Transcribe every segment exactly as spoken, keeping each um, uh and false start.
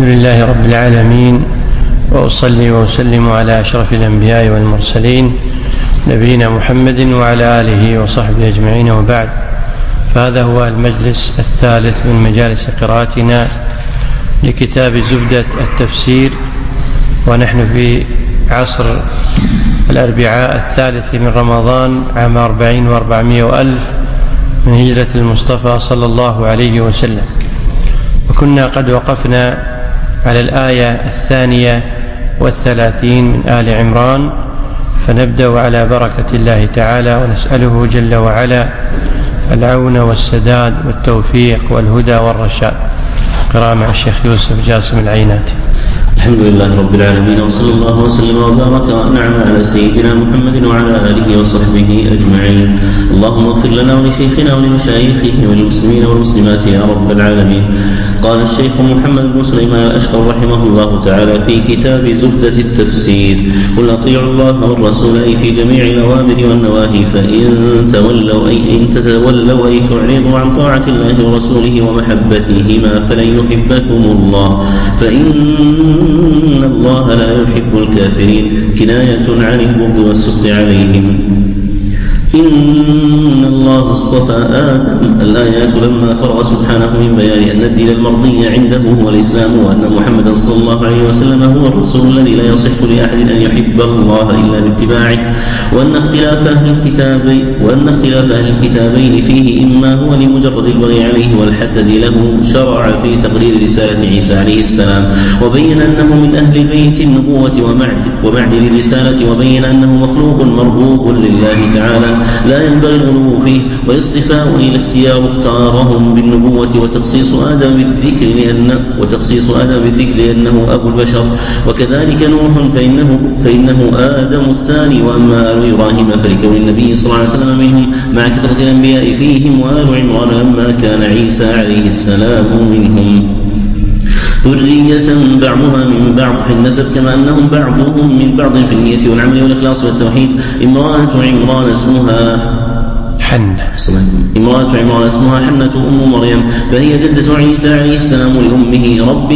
لله رب العالمين، وأصلي وأسلم على أشرف الأنبياء والمرسلين نبينا محمد وعلى آله وصحبه أجمعين، وبعد. فهذا هو المجلس الثالث من مجالس قراءتنا لكتاب زبدة التفسير، ونحن في عصر الأربعاء الثالث من رمضان عام أربعين وأربعمائة وألف من هجرة المصطفى صلى الله عليه وسلم، وكنا قد وقفنا على الآية الثانية والثلاثين من آل عمران، فنبدأ على بركة الله تعالى ونسأله جل وعلا العون والسداد والتوفيق والهدى والرشاد. قراءة مع الشيخ يوسف جاسم العيناتي. الحمد لله رب العالمين، وصلى الله وسلم وبارك وأنعم على سيدنا محمد وعلى آله وصحبه أجمعين. اللهم اغفر لنا ولشيخنا ولمشايخه وللمسلمين والمسلمات يا رب العالمين. قال الشيخ محمد بن سليمان الأشقر رحمه الله تعالى في كتاب زبدة التفسير: قل أطيعوا الله والرسول أي في جميع الأوامر والنواهي، فإن تولوا أي إن تتولوا أي تعرضوا عن طاعة الله ورسوله ومحبتهما فلن يحبكم الله، فإن إن الله لا يحب الكافرين، كناية عن البغض والسخط عليهم. إن الله اصطفى آدم. الآيات لما فرغ سبحانه من بيان أن الدين المرضي عنده هو الإسلام، وأن محمدا صلى الله عليه وسلم هو الرسول الذي لا يصح لأحد أن يحب الله إلا باتباعه، وأن اختلاف أهل الكتابين وأن اختلاف أهل الكتابين فيه إما هو لمجرد البغي عليه والحسد له، شرع في تقرير رسالة عيسى عليه السلام، وبين أنه من أهل بيت النبوة ومعدل الرسالة، وبين أنه مخلوق مربوب لله تعالى لا ينبغي الغلو فيه، والاصطفاء إلى اختيار اختارهم بالنبوة وتخصيص آدم بالذكر لأنه وتخصيص آدم بالذكر لأنه أبو البشر، وكذلك نوح فإنه فإنه آدم الثاني، وأما آل إبراهيم فلكون النبي صلى الله عليه وسلم منهم مع كثرة الأنبياء فيهم، وآل عمران لما كان عيسى عليه السلام منهم، ذرية بعضها من بعض في النسب، كما أنهم بعضهم من بعض في النية والعمل والإخلاص والتوحيد. امرأة عمران اسمها حنة امرأة عمران اسمها حنة أم مريم، فهي جدة عيسى عليه السلام لأمه: رب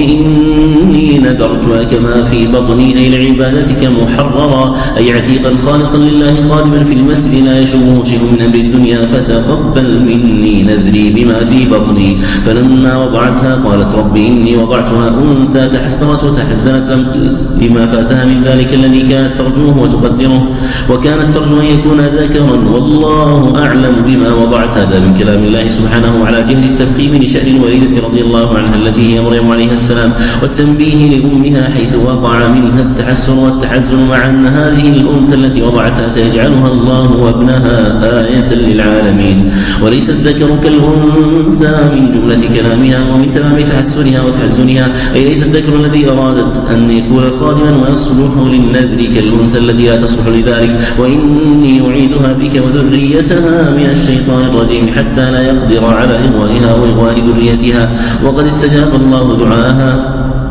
إني نذرت كما في بطني، أي لعبادتك محررا، أي عتيقا خالصا لله خادما في المسجد لا يشوه شيء من أمر الدنيا، فتقبل مني نذري بما في بطني. فلما وضعتها قالت: رب إني وضعتها أنثى، تحسرت وتحزنت لما فاتها من ذلك الذي كانت ترجوه وتقدره، وكانت ترجو أن يكون ذكرا، والله أعلم بما وضعت. هذا من كلام الله سبحانه على جهة التفخيم لشأن الوليدة رضي الله عنها التي هي مريم عليه السلام، والتنبيه لأمها حيث وقع منها التحسر والتحزن، مع أن هذه الأنثى التي وضعتها سيجعلها الله وابنها آية للعالمين، وليس الذكر كالأنثى من جملة كلامها ومن تمام تحسرها وتحزنها، أي ليس الذكر الذي أرادت أن يكون خادما ويصلح للنذر كالأنثى التي لا تصلح لذلك، وإني أعيدها بك وذريتها من الشيطان الرجيم حتى لا يقدر على إغوائها وإغواء ذريتها. وقد استجاب الله دعاءها،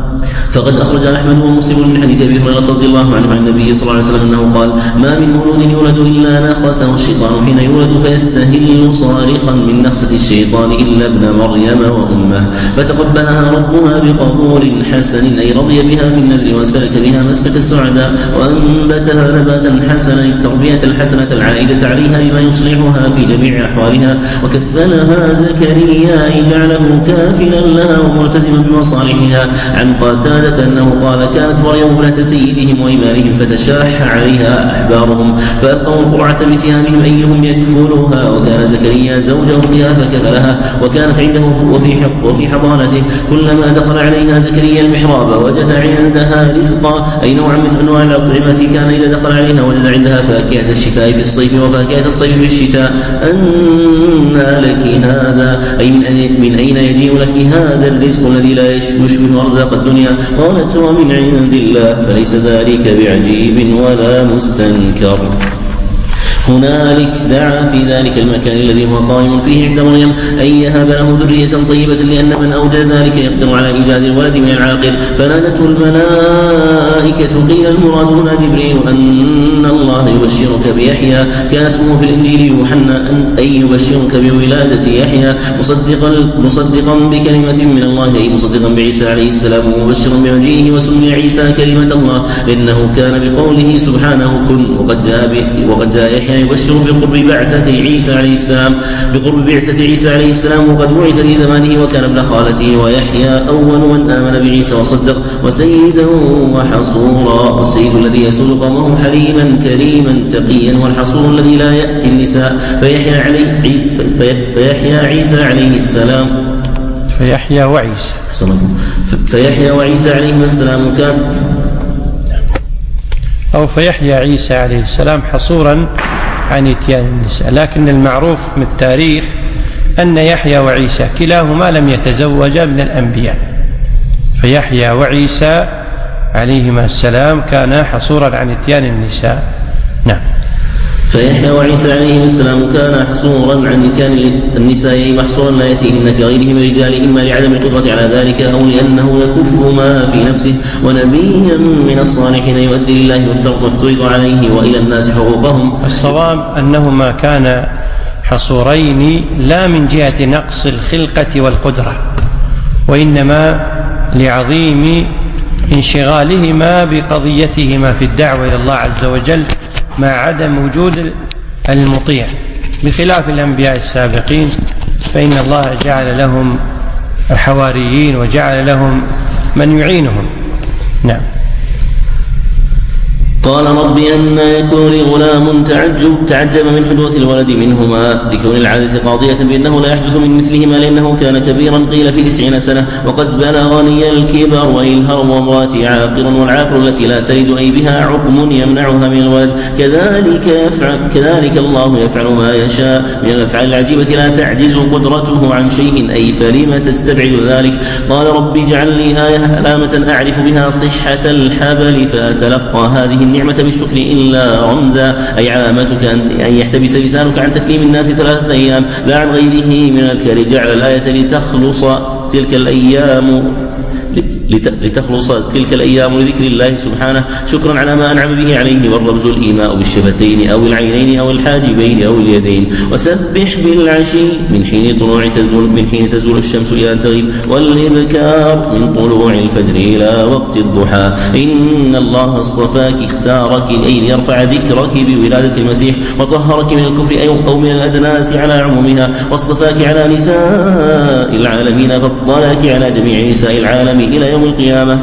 فقد أخرج أحمد ومسلم من حديث أبي هريرة رضي الله عنه عن النبي صلى الله عليه وسلم أنه قال: ما من مولود يولد إلا نخسه الشيطان حين يولد، فيستهل صارخا من نخسة الشيطان إلا ابن مريم وأمه، فتقبلها ربها بقبول حسن، أي رضي بها في النذر وسلك بها مسلك السعداء، وأنبتها نباتا حسنا، التربية الحسنة العائدة عليها بما يصلحها في جميع أحوالها، وكفلها زكريا أي جعله كافلا لها وملتزما بمصالحها. عن قتادة أنه قال: كانت مريم ابنة سيدهم وإمامهم، فتشاح عليها أحبارهم فأبقوا القرعة بسهامهم أيهم يكفلها، وكان زكريا زوج أختها فكفلها، وكانت عنده وفي وفي حضانته كلما دخل عليها زكريا المحراب وجد عندها رزقا، أي نوع من أنواع الأطعمة، كان إذا دخل عليها وجد عندها فاكهة الشتاء في الصيف وفاكهة الصيف في الشتاء. أنى لك هذا، أي من أين يجيء لك هذا الرزق الذي لا يشبه أرزاق الدنيا؟ قالت: ومن عند الله، فليس ذلك بعجيب ولا مستنكر. هنالك دعا في ذلك المكان الذي هو قائم فيه عند مريم أن يهب له ذرية طيبة، لأن من أوجد ذلك يقدر على إيجاد الولد من العاقل. فنادته الملائكة قيل المراد هنا جبريل أن الله يبشرك بيحيى، كان اسمه في الإنجيل يوحنا أن يبشرك بولادة يحيى مصدقا مصدقا بكلمة من الله، أي مصدقا بعيسى عليه السلام ومبشرا بمجيئه، وسمي عيسى كلمة الله لأنه كان بقوله سبحانه كن. وقد جاء وقد جاء يحيى يبشر بقرب بعثة عيسى عليه السلام بقرب بعثة عيسى عليه السلام، وقد بعث في زمانه وكان ابن خالته، ويحيى أول من آمن بعيسى وصدق، وسيدا وحصورا. والسيد الذي يسود قومه حليما كريما تقيا، والحصور الذي لا يأتي النساء. فيحيى عليه فيحيى عيسى عليه السلام فيحيى وعيسى فيحيى وعيسى عليهما السلام كان أو فيحيى عيسى عليه السلام حصورا عن إتيان النساء، لكن المعروف من التاريخ أن يحيى وعيسى كلاهما لم يتزوجا من الأنبياء، فيحيى وعيسى عليهما السلام كانا حصورا عن إتيان النساء. نعم. فيحيى وعيسى عليهم السلام كان حصورا عن إتيان النساء، محصورا لا يأتيهن كغيرهم الرجال، إما لعدم القدرة على ذلك أو لأنه يكف ما في نفسه، ونبيا من الصالحين يؤدي لله ما افترض عليه وإلى الناس حقوقهم. الصواب أنهما كان حصورين لا من جهة نقص الخلقة والقدرة، وإنما لعظيم انشغالهما بقضيتهما في الدعوة إلى الله عز وجل مع عدم وجود المطيع، بخلاف الأنبياء السابقين فإن الله جعل لهم حواريين وجعل لهم من يعينهم. نعم. قال رب أن يكون لي غلام تعجب تعجب من حدوث الولد منهما لكون العادة قاضية بأنه لا يحدث من مثلهما لأنه كان كبيرا، قيل في تسعين سنة، وقد بلغني الكبر والهرم وامرأتي عاقر، والعاقر التي لا تلد أي بها عقم يمنعها من الولد. كذلك يفعل كذلك الله يفعل ما يشاء من الأفعال العجيبة لا تعجز قدرته عن شيء، أي فلم تستبعد ذلك. قال رب اجعل لي آية علامة أعرف بها صحة الحبل، فأتلقى هذه النعمة بالشكر إلا رمزا، أي علامتك أن يحتبس لسانك عن تكليم الناس ثلاثة أيام لا عن غيره من الأذكار. جعل الآية لتخلص تلك الأيام لتخلص تلك الأيام لذكر الله سبحانه شكرا على ما أنعم به عليه، والرمز الإيماء بالشفتين أو العينين أو الحاجبين أو اليدين. وسبح بالعشي من حين طلوع تزول من حين تزول الشمس إلى أن تغيب، والإبكار من طلوع الفجر إلى وقت الضحى. إن الله اصطفاك اختارك أي ليرفع ذكرك بولادة المسيح، وطهرك من الكفر أو من الأدناس على عمومها، واصطفاك على نساء العالمين، فضلك على جميع نساء العالم إلى يوم القيامة.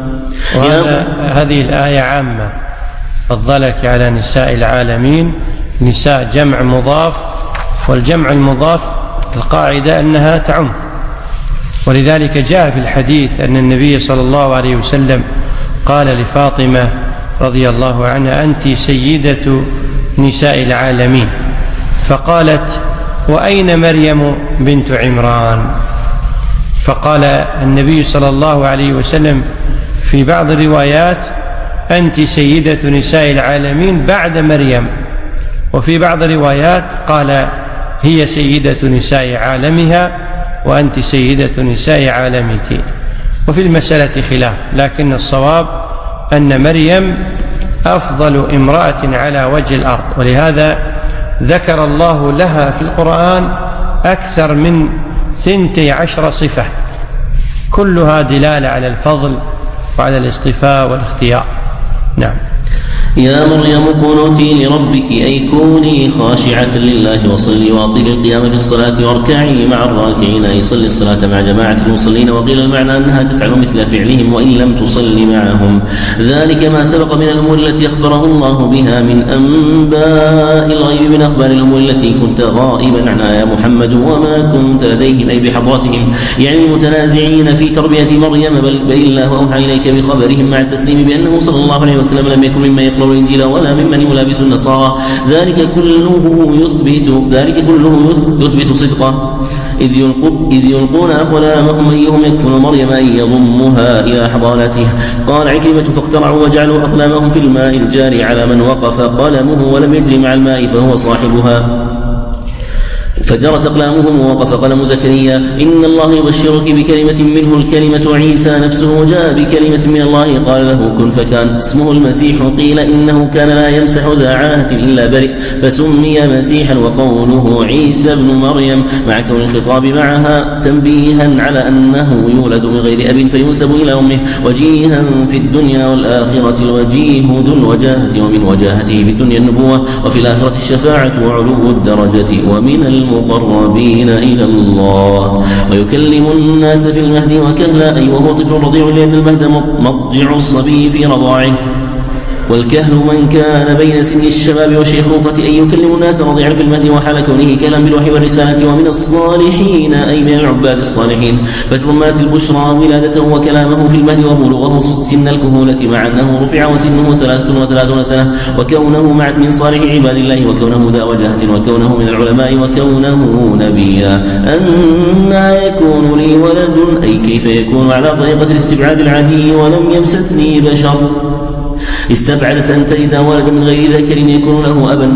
هذه الآية عامة، فضلك على نساء العالمين. نساء جمع مضاف، والجمع المضاف القاعدة أنها تعم، ولذلك جاء في الحديث أن النبي صلى الله عليه وسلم قال لفاطمة رضي الله عنها أنت سيدة نساء العالمين، فقالت وأين مريم بنت عمران؟ فقال النبي صلى الله عليه وسلم في بعض الروايات أنت سيدة نساء العالمين بعد مريم، وفي بعض الروايات قال هي سيدة نساء عالمها وأنت سيدة نساء عالمك. وفي المسألة خلاف، لكن الصواب أن مريم أفضل امرأة على وجه الأرض، ولهذا ذكر الله لها في القرآن أكثر من ثنتي عشر صفة، كلها دلالة على الفضل وعلى الاصطفاء والاختيار. نعم. يا مريم قنوتي لربك أي كوني خاشعة لله، وصلي وأطيل القيام في الصلاة واركعي مع الراكعين، أي صلي الصلاة مع جماعة المصلين. وقيل المعنى أنها تفعل مثل فعلهم وإن لم تصلي معهم. ذلك ما سبق من الأمور التي أخبره الله بها من أنباء الغيب من أخبار الأمور التي كنت غائبا عنها يا محمد وما كنت لديهم أي بحضرتهم، يعني متنازعين في تربية مريم، بل الله أوحى إليك بخبرهم مع التسليم بأنه صلى الله عليه وسلم لم يكن مما يقرأ يقرأ الإنجيل ولا ممن يلابس النصارى. ذلك كله يثبت ذلك كله يثبت صدقه، إذ يلقون, إذ يلقون أقلامهم أيهم يكفل مريم أن يضمها إلى حضانته. قال عكرمة: فاقترعوا وجعلوا أقلامهم في الماء الجاري على من وقف قلمه ولم يجري مع الماء فهو صاحبها، فجرت أقلامهم ووقف قلم زكريا. إن الله يبشرك بكلمة منه الكلمة عيسى نفسه، جاء بكلمة من الله قال له كن فكان، اسمه المسيح. قيل إنه كان لا يمسح ذا عاهة إلا برئ فسمي مسيحا. وقوله عيسى ابن مريم مع كون الخطاب معها تنبيها على أنه يولد من غير أب فينسب إلى أمه، وجيها في الدنيا والآخرة. الوجيه ذو الوجاهة، ومن وجاهته في الدنيا النبوة وفي الآخرة الشفاعة وعلو الدرجة، ومن المقربين إلى الله. ويكلم الناس في المهد وكهلا، أي وهو طفل رضيع، لأن المهد مضجع الصبي في رضاعه، والكهل من كان بين سن الشباب والشيخوخة، أن يكلم الناس رضيعا في المهد وحال كونه كهلا بالوحي والرسالة. ومن الصالحين أي من العباد الصالحين، فتضمنت البشرى ولادته وكلامه في المهد وبلوغه سن الكهولة، مع أنه رفع وسنه ثلاثة وثلاثون سنة، وكونه مع من صالح عباد الله، وكونه ذا وجهة، وكونه من العلماء، وكونه نبيا. أنى يكون لي ولد، أي كيف يكون على طريقة الاستبعاد العادي، ولم يمسسني بشر. استبعدت أنت إذا ولد من غير ذكر يكون له أبا،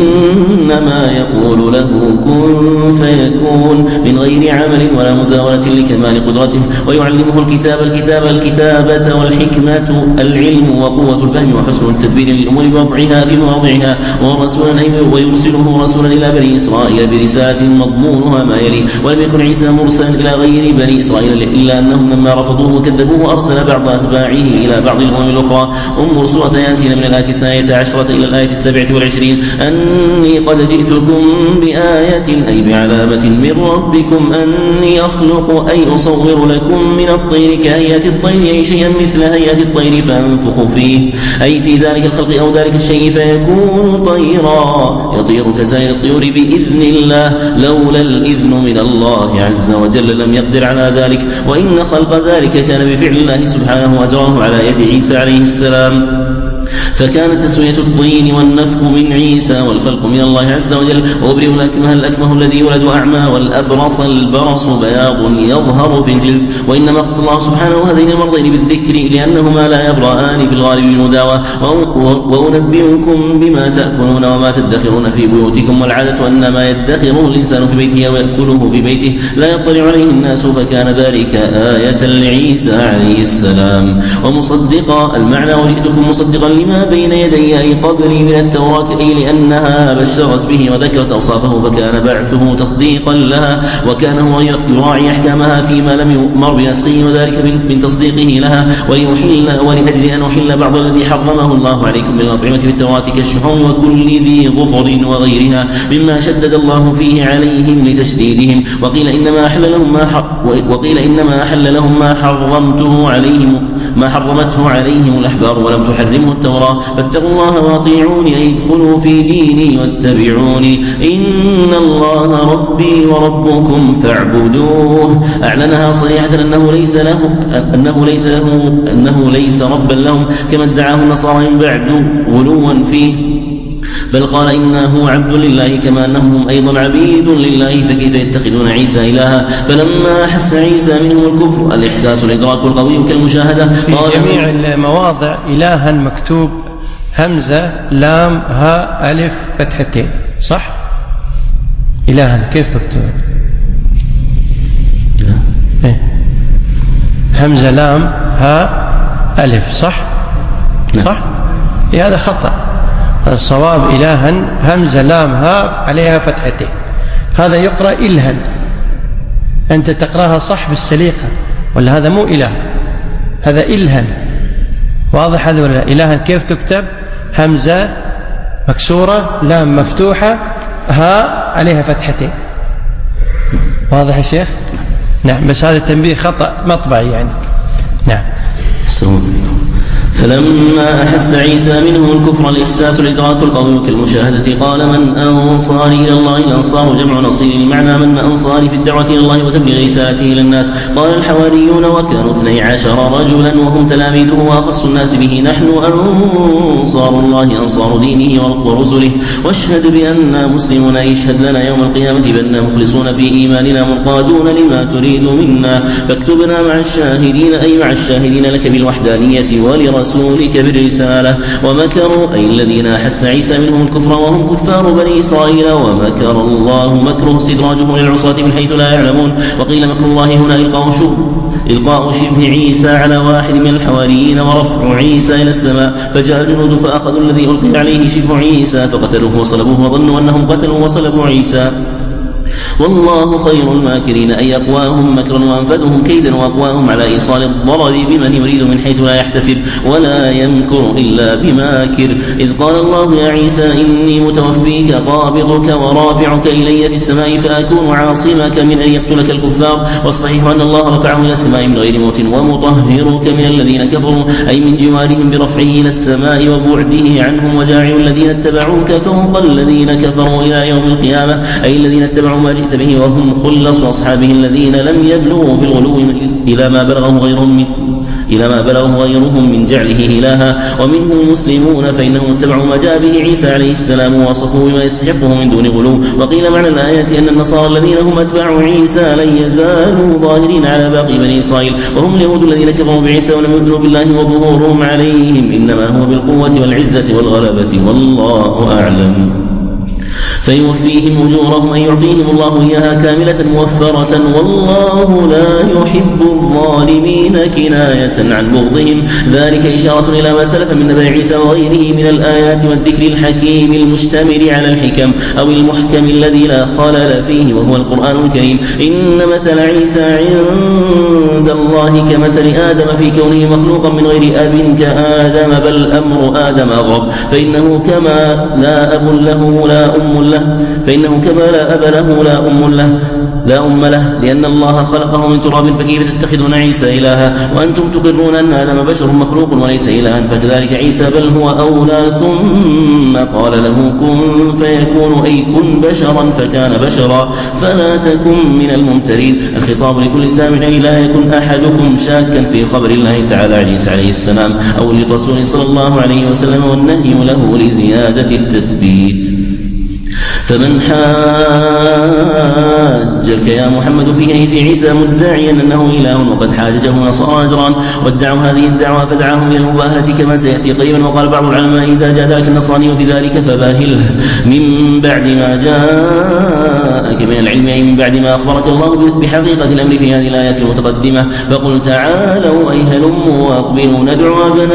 فإنما يقول له كن فيكون من غير عمل ولا مزاولة لكمال قدرته. ويعلمه الكتاب الكتاب الكتابة والحكمة العلم وقوة الفهم وحسن التدبير للأمور بوضعها في مواضعها. ورسولا ويرسله رسولا إلى بني إسرائيل برسالة مضمونها ما يلي. ولم يكن عيسى مرسلا إلى غير بني إسرائيل، إلا أنهم لما رفضوه وكذبوه أرسل بعض أتباعه إلى بعض الأمم الأخرى. انظر سورة ياسين من الآية الثانية عشرة إلى الآية السابعة والعشرين: أني قد جئتكم بآية، أي بعلامة من ربكم، أني أخلق أي أصور لكم من الطير كهيئة الطير، أي شيئا مثل هيئة الطير فأنفخ فيه، أي في ذلك الخلق أو ذلك الشيء فيكون طيرا، يطير كسائر الطيور بإذن الله، لولا الإذن من الله عز وجل لم يقدر على ذلك. وإن خلق ذلك كان بفعل الله سبحانه وأجراه على يد عيسى عليه السلام. فكانت تسوية الطين والنفخ من عيسى والخلق من الله عز وجل. وأبرئ الأكمه الأكمه الذي يولد أعمى، والأبرص البرص بياض يظهر في الجلد. وإنما خص الله سبحانه هذين المرضين بالذكر لأنهما لا يبرآن في الغالب بالمداوى. وأنبئكم بما تأكلون وما تدخرون في بيوتكم، والعادة أن ما يدخره الإنسان في بيته ويأكله في بيته لا يطلع عليه الناس، فكان ذلك آية لعيسى عليه السلام. ومصدقا المعنى وجئتكم مصدقا لما بين يدي أي قبلي من التوراة، أي لأنها بشرت به وذكرت أوصافه، فكان بعثه تصديقا لها، وكان هو يراعي أحكامها فيما لم يؤمر بنسخه، وذلك من تصديقه لها. وليحل ولأجل أن أحل بعض الذي حرمه الله عليكم من الأطعمة في التوراة كالشحوم وكل ذي ظفر وغيرها مما شدد الله فيه عليهم لتشديدهم. وقيل إنما أحل لهم ما وقيل إنما أحل لهم ما حرمته عليهم ما حرمته عليهم الأحبار ولم تحرمه التوراة. فاتقوا الله واطيعوني، أي ادخلوا في ديني واتبعوني، إن الله ربي وربكم فاعبدوه. أعلنها صريحة أنه ليس له أنه ليس له أنه ليس ربا لهم كما ادعاه النصارى من بعد غلوا فيه، بل قال إنه عبد لله كما أنهم أيضا عبيد لله، فكيف يتخذون عيسى إلها؟ فلما أحس عيسى منهم الكفر، الإحساس الإدراك القوي كالمشاهدة، في جميع المواضع إلها مكتوب همزة لام ها ألف فتحتين، صح؟ إلها كيف مكتوب؟ إيه؟ همزة لام ها ألف، صح؟ صح؟ إيه هذا خطأ. الصواب إلها همزة لام ها عليها فتحتين، هذا يقرأ إلها، أنت تقرأها صح بالسليقة، ولا هذا مو إله، هذا إلها. واضح هذا ولا لا؟ إلها كيف تكتب؟ همزة مكسورة لام مفتوحة ها عليها فتحتين. واضح يا شيخ؟ نعم، بس هذا التنبيه خطأ مطبعي يعني. نعم. فلما أحس عيسى منه الكفر الإحساس الإدراك القوي كالمشاهدة قال من أنصاري إلى الله؟ الأنصار جمع نصير، المعنى من أنصاري في الدعوة إلى الله وتبليغ رسالته إلى الناس. قال الحواريون وكانوا اثني عشر رجلا وهم تلاميذه وأخص الناس به نحن أنصار الله أنصار دينه ورسله واشهد بأننا مسلمون. يشهد لنا يوم القيامة بأننا مخلصون في إيماننا منقادون لما تريد منا فاكتبنا مع الشاهدين أي مع الشاهدين لك بالوحدانية ولرسولك بالرسالة. ومكروا أي الذين أحس عيسى منهم الكفر وهم كفار بني إسرائيل ومكر الله مكره استدراجه للعصاة من حيث لا يعلمون. وقيل مكر الله هنا إلقاء شبه إلقاء شبه عيسى على واحد من الحواريين ورفع عيسى إلى السماء فجاء الجنود فأخذوا الذي ألقي عليه شبه عيسى فقتلوه وصلبوه وظنوا أنهم قتلوا وصلبوا عيسى. والله خير الماكرين أي أقواهم مكرا وأنفذهم كيدا وأقواهم على إيصال الضرر بمن يريد من حيث لا يحتسب ولا يمكر إلا بماكر. إذ قال الله يا عيسى إني متوفيك قابضك ورافعك إلي في السماء فأكون عاصمك من أن يقتلك الكفار. والصحيح أن الله رفعه إلى السماء من غير موت ومطهرك من الذين كفروا أي من جوارهم برفعه إلى السماء وبعده عنهم وجاعل الذين اتبعوك فوق الذين كفروا إلى يوم القيامة أي الذين اتبعوا ما جئت به وهم خلص أصحابه الذين لم يبلغوا في الغلو إلى ما بلغهم غيرهم من إلى ما بلغهم غيرهم من جعله إلها. ومنهم مسلمون فإنهم اتبعوا ما جاء به عيسى عليه السلام ووصفوا بما يستحقه من دون غلو. وقيل معنى الآية أن النصارى الذين هم أتباع عيسى لن يزالوا ظاهرين على باقي بني إسرائيل وهم اليهود الذين كفروا بعيسى ولم يؤمنوا بالله وظهورهم عليهم إنما هو بالقوة والعزة والغلبة والله أعلم. فيوفيهم أجورهم أن يعطيهم الله إياها كاملة موفرة والله لا يحب الظالمين كناية عن بغضهم. ذلك إشارة إلى ما سلف من نبأ عيسى وغيره من الآيات والذكر الحكيم المشتمل على الحكم أو المحكم الذي لا خلل فيه وهو القرآن الكريم. إن مثل عيسى عند الله كمثل آدم في كونه مخلوقا من غير أب كآدم بل أمر آدم أغرب فإنه كما لا أب له لا أم له فإنه كما لا أب له لا أم له لا أم له لأن الله خلقه من تراب فكيف تتخذون عيسى إلها وأنتم تقرون أن آدم بشر مخلوق وليس إلها فكذلك عيسى بل هو أولى. ثم قال له كن فيكون أي كن بشرا فكان بشرا فلا تكن من الممترين. الخطاب لكل سامع لا يكن أحدكم شاكا في خبر الله تعالى عن عيسى عليه السلام أو للرسول صلى الله عليه وسلم والنهي له لزيادة التثبيت. فمن حاجك يا محمد فيه في عيسى مدعيا أنه إله وقد حاججه نصارى نجران وادعوا هذه الدعوة فدعاهم إلى المباهلة كما سيأتي قريبا. وقال بعض العلماء إذا جادلك النصراني في ذلك فباهله من بعد ما جاءك من العلم أي من بعد ما أخبرك الله بحقيقة الأمر في هذه الآيات المتقدمة. فقل تعالوا أي هلموا وأقبلوا ندعو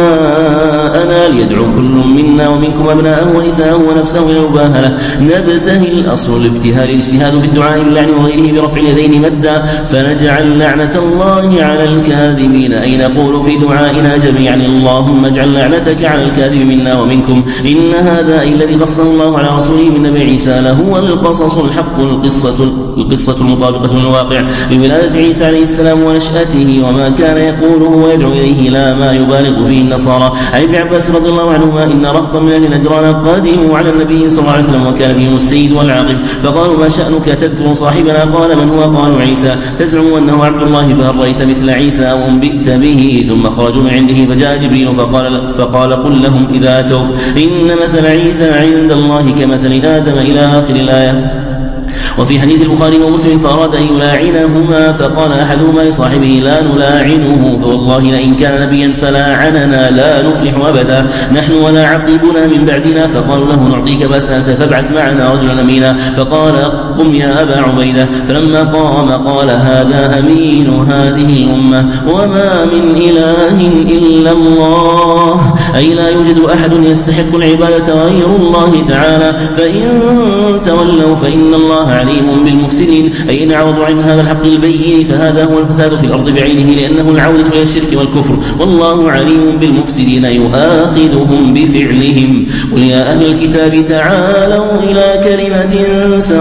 أبناءنا ليدعو كل منا ومنكم أبناءه ونساءه ونفسه إلى المباهلة. نبتهل الأصل الابتهال الاجتهاد في الدعاء باللعن وغيره برفع اليدين مدا فنجعل لعنة الله على الكاذبين أي نقول في دعائنا جميعا اللهم اجعل لعنتك على الكاذب منا ومنكم. إن هذا أي الذي قصه الله على رسوله من نبي عيسى لهو القصص الحق القصة, القصة المطابقة للواقع بولادة عيسى عليه السلام ونشأته وما كان يقوله ويدعو إليه لا ما يبالغ فيه النصارى. عن ابن عباس رضي الله عنهما إن رهطا من أهل نجران قدموا على النبي صلى الله عليه وسلم وكان بهم السيد والعاقب فقالوا ما شأنك تذكر صاحبنا؟ قال من هو؟ قالوا عيسى. تزعم أنه عبد الله فهل رأيت مثل عيسى أو أنبئت به؟ ثم خرجوا من عنده فجاء جبريل فقال, فقال قل لهم إذا أتوا إن مثل عيسى عند الله كمثل آدم إلى آخر الآية. وفي حديث البخاري ومسلم فأراد أن يلاعنهما فقال أحدهما لصاحبه لا نلاعنه فوالله لئن كان نبيا فلاعننا لا نفلح أبدا نحن ولا عقبنا من بعدنا. فقالوا له نعطيك ما سألت فابعث معنا رجلا أمينا. فقال قم يا أبا عبيدة. فلما قام قال هذا أمين هذه الأمة وما من إله إلا الله أي لا يوجد أحد يستحق العبادة غير الله تعالى فإن تولوا فإن الله عليم بالمفسدين أي إن عرضوا عن هذا الحق البين فهذا هو الفساد في الأرض بعينه لأنه العودة إلى الشرك والكفر والله عليم بالمفسدين يؤاخذهم بفعلهم. قل يا أهل الكتاب تعالوا إلى كلمة سواء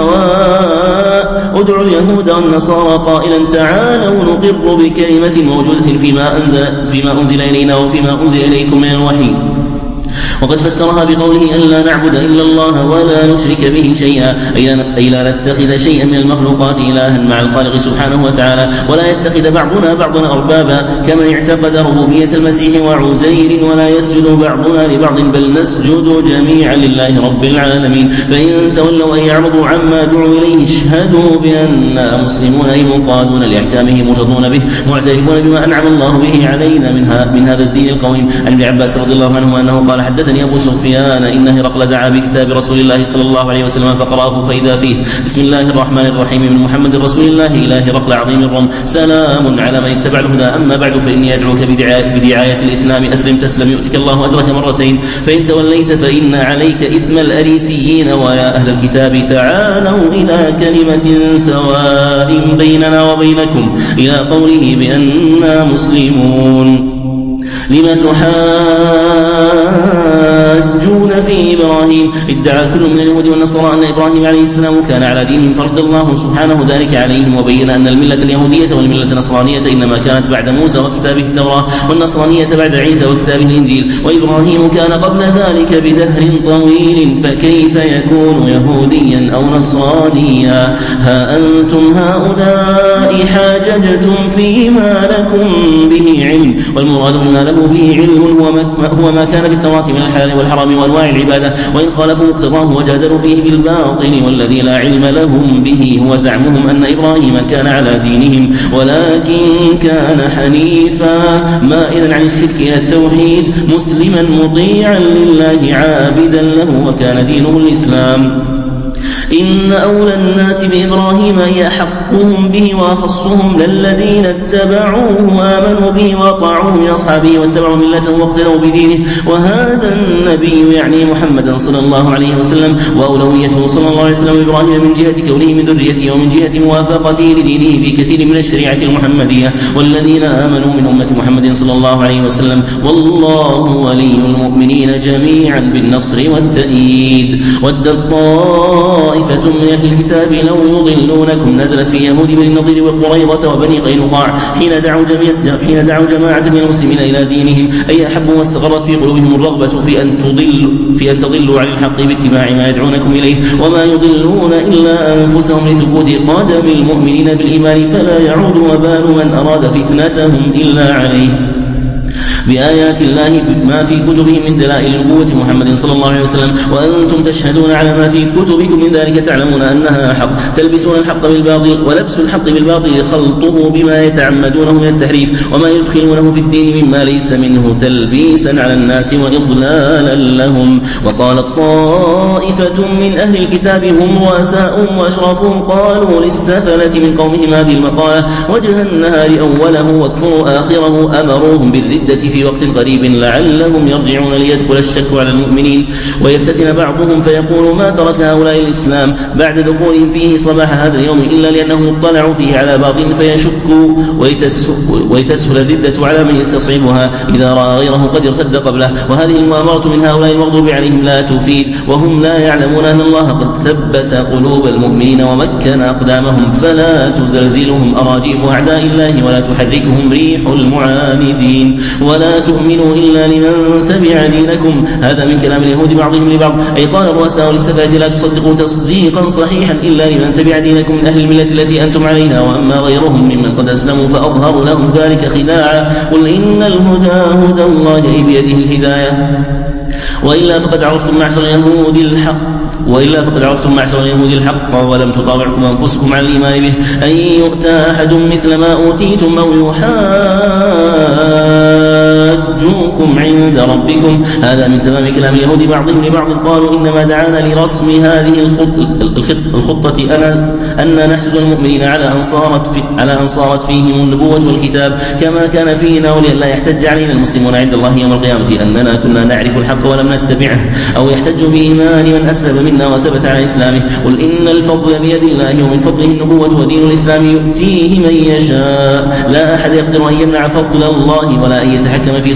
السماء ادع اليهود والنصارى قائلا تعالوا نقر بكلمة موجودة فيما أنزل, فيما أنزل إلينا وفيما أنزل إليكم من الوحي. وقد فسرها بقوله أن لا نعبد إلا الله ولا نشرك به شيئا، أي لا نتخذ شيئا من المخلوقات إلها مع الخالق سبحانه وتعالى، ولا يتخذ بعضنا بعضنا أربابا كما اعتقد ربوبية المسيح وعزير، ولا يسجد بعضنا لبعض بل نسجد جميعا لله رب العالمين. فإن تولوا أن يعرضوا عما دعوا إليه اشهدوا بأننا مسلمون أي منقادون لأحكامه مرتضون به معترفون بما أنعم الله به علينا من هذا الدين القويم. عن ابن عباس رضي الله عنه أنه قال حدثني أبو سفيان إن هرقل دعا بكتاب رسول الله صلى الله عليه وسلم فقرأه فإذا فيه بسم الله الرحمن الرحيم من محمد رسول الله إلى هرقل عظيم الروم سلام على من اتبع الهدى، أما بعد فإني أدعوك بدعاية, بدعاية الإسلام أسلم تسلم يؤتك الله أجرك مرتين، فإن توليت فإن عليك إثم الأريسيين، ويا أهل الكتاب تعالوا إلى كلمة سواء بيننا وبينكم إلى قوله بأننا مسلمون. لما تحاجون في إبراهيم ادعى كل من اليهود والنصارى أن إبراهيم عليه السلام كان على دينهم فرد الله سبحانه ذلك عليهم، وبين أن الملة اليهودية والملة النصرانية إنما كانت بعد موسى وكتابه التوراة، والنصرانية بعد عيسى وكتابه الإنجيل، وإبراهيم كان قبل ذلك بدهر طويل، فكيف يكون يهوديا أو نصرانيا؟ ها أنتم هؤلاء حاججتم فيما لكم به علم، والمراد بما له به علم هو ما, هو ما كان بالتوراة من الحلال والحرام وأنواع العبادة، وإن خالفوا مقتضاه وجادلوا فيه بالباطل، والذي لا علم لهم به هو زعمهم أن إبراهيم كان على دينهم ولكن كان حنيفا مائلا عن الشرك إلى التوحيد مسلما مطيعا لله عابدا له، وكان دينه الإسلام. إن أولى الناس بإبراهيم يحقهم به وأخصهم للذين اتبعوه وآمنوا به وأطاعوه من أصحابه واتبعوا ملته واقتدوا بدينه، وهذا النبي يعني محمدا صلى الله عليه وسلم، وأولويته صلى الله عليه وسلم إبراهيم من جهة كونه من ذريته ومن جهة موافقته لدينه في كثير من الشريعة المحمدية، والذين آمنوا من أمة محمد صلى الله عليه وسلم، والله ولي المؤمنين جميعا بالنصر والتأييد. ود الطائفة من أهل الكتاب لو يضلونكم نزلت في يهود بني النضير وقريظة وبني قينقاع حين دعوا جميع حين دعوا جماعة من المسلمين إلى دينهم، أي أحبوا واستقرت في قلوبهم الرغبة في أن تضلوا في أن تضلوا عن الحق باتباع ما يدعونكم إليه، وما يضلون إلا أنفسهم لثبوت قدم المؤمنين في الإيمان، فلا يعود وبال من أراد فتنتهم إلا عليه. بآيات الله ما في كتبهم من دلائل نبوة محمد صلى الله عليه وسلم، وأنتم تشهدون على ما في كتبكم من ذلك تعلمون أنها حق، تلبسون الحق بالباطل، ولبس الحق بالباطل خلطه بما يتعمدونه من التحريف وما يدخلونه في الدين مما ليس منه تلبيسا على الناس وإضلالا لهم. وقالت طائفة من أهل الكتاب هم رؤساؤهم وأشرافهم قالوا للسفلة من قومهم هذه المقالة وجه النهار أوله واكفروا آخره، أمروهم بالردة في وقت قريب لعلهم يرجعون ليدخل الشك على المؤمنين ويفتتن بعضهم فيقول ما ترك هؤلاء الإسلام بعد دخولهم فيه صباح هذا اليوم إلا لأنهم اطلعوا فيه على باطل فيشكوا ويتسهل الردة على من يستصعبها إذا رأى غيره قد ارتد قبله. وهذه المؤامرة من هؤلاء المغضوب عليهم لا تفيد، وهم لا يعلمون أن الله قد ثبت قلوب المؤمنين ومكن أقدامهم، فلا تزلزلهم أراجيف أعداء الله ولا تحركهم ريح المعاندين، ولا تؤمنوا إلا لمن تبع دينكم. هذا من كلام اليهود بعضهم لبعض، أي قال الرؤساء للسفلة لا تصدقوا تصديقا صحيحا إلا لمن تبع دينكم من أهل الملة التي أنتم عليها، وأما غيرهم ممن قد أسلموا فأظهروا لهم ذلك خداعا. قل إن الهدى هدى الله بيده الهداية، وإلا فقد عرفتم معشر اليهود الحق وإلا فقد عرفتم معشر اليهود الحق ولم تطاوعكم أنفسكم على الإيمان به، أن يؤتى أحد مثل ما أوتيتم أو يحاجوكم عند ربكم. هذا من تمام كلام اليهود بعضهم لبعض، قالوا إنما دعانا لرسم هذه الخطة أنا أن نحسد المؤمنين على أن صارت في على أن صارت فيهم النبوة والكتاب كما كان فينا، ولئلا يحتج علينا المسلمون عند الله يوم القيامة أننا كنا نعرف الحق ولم نتبعه، أو يحتج بإيمان من أسلم منا وثبت على إسلامه. قل إن الفضل بيد الله، ومن فضله النبوة ودين الإسلام يؤتيه من يشاء، لا أحد يقدر أن يمنع فضل الله ولا أن يتحكم في صرفه عن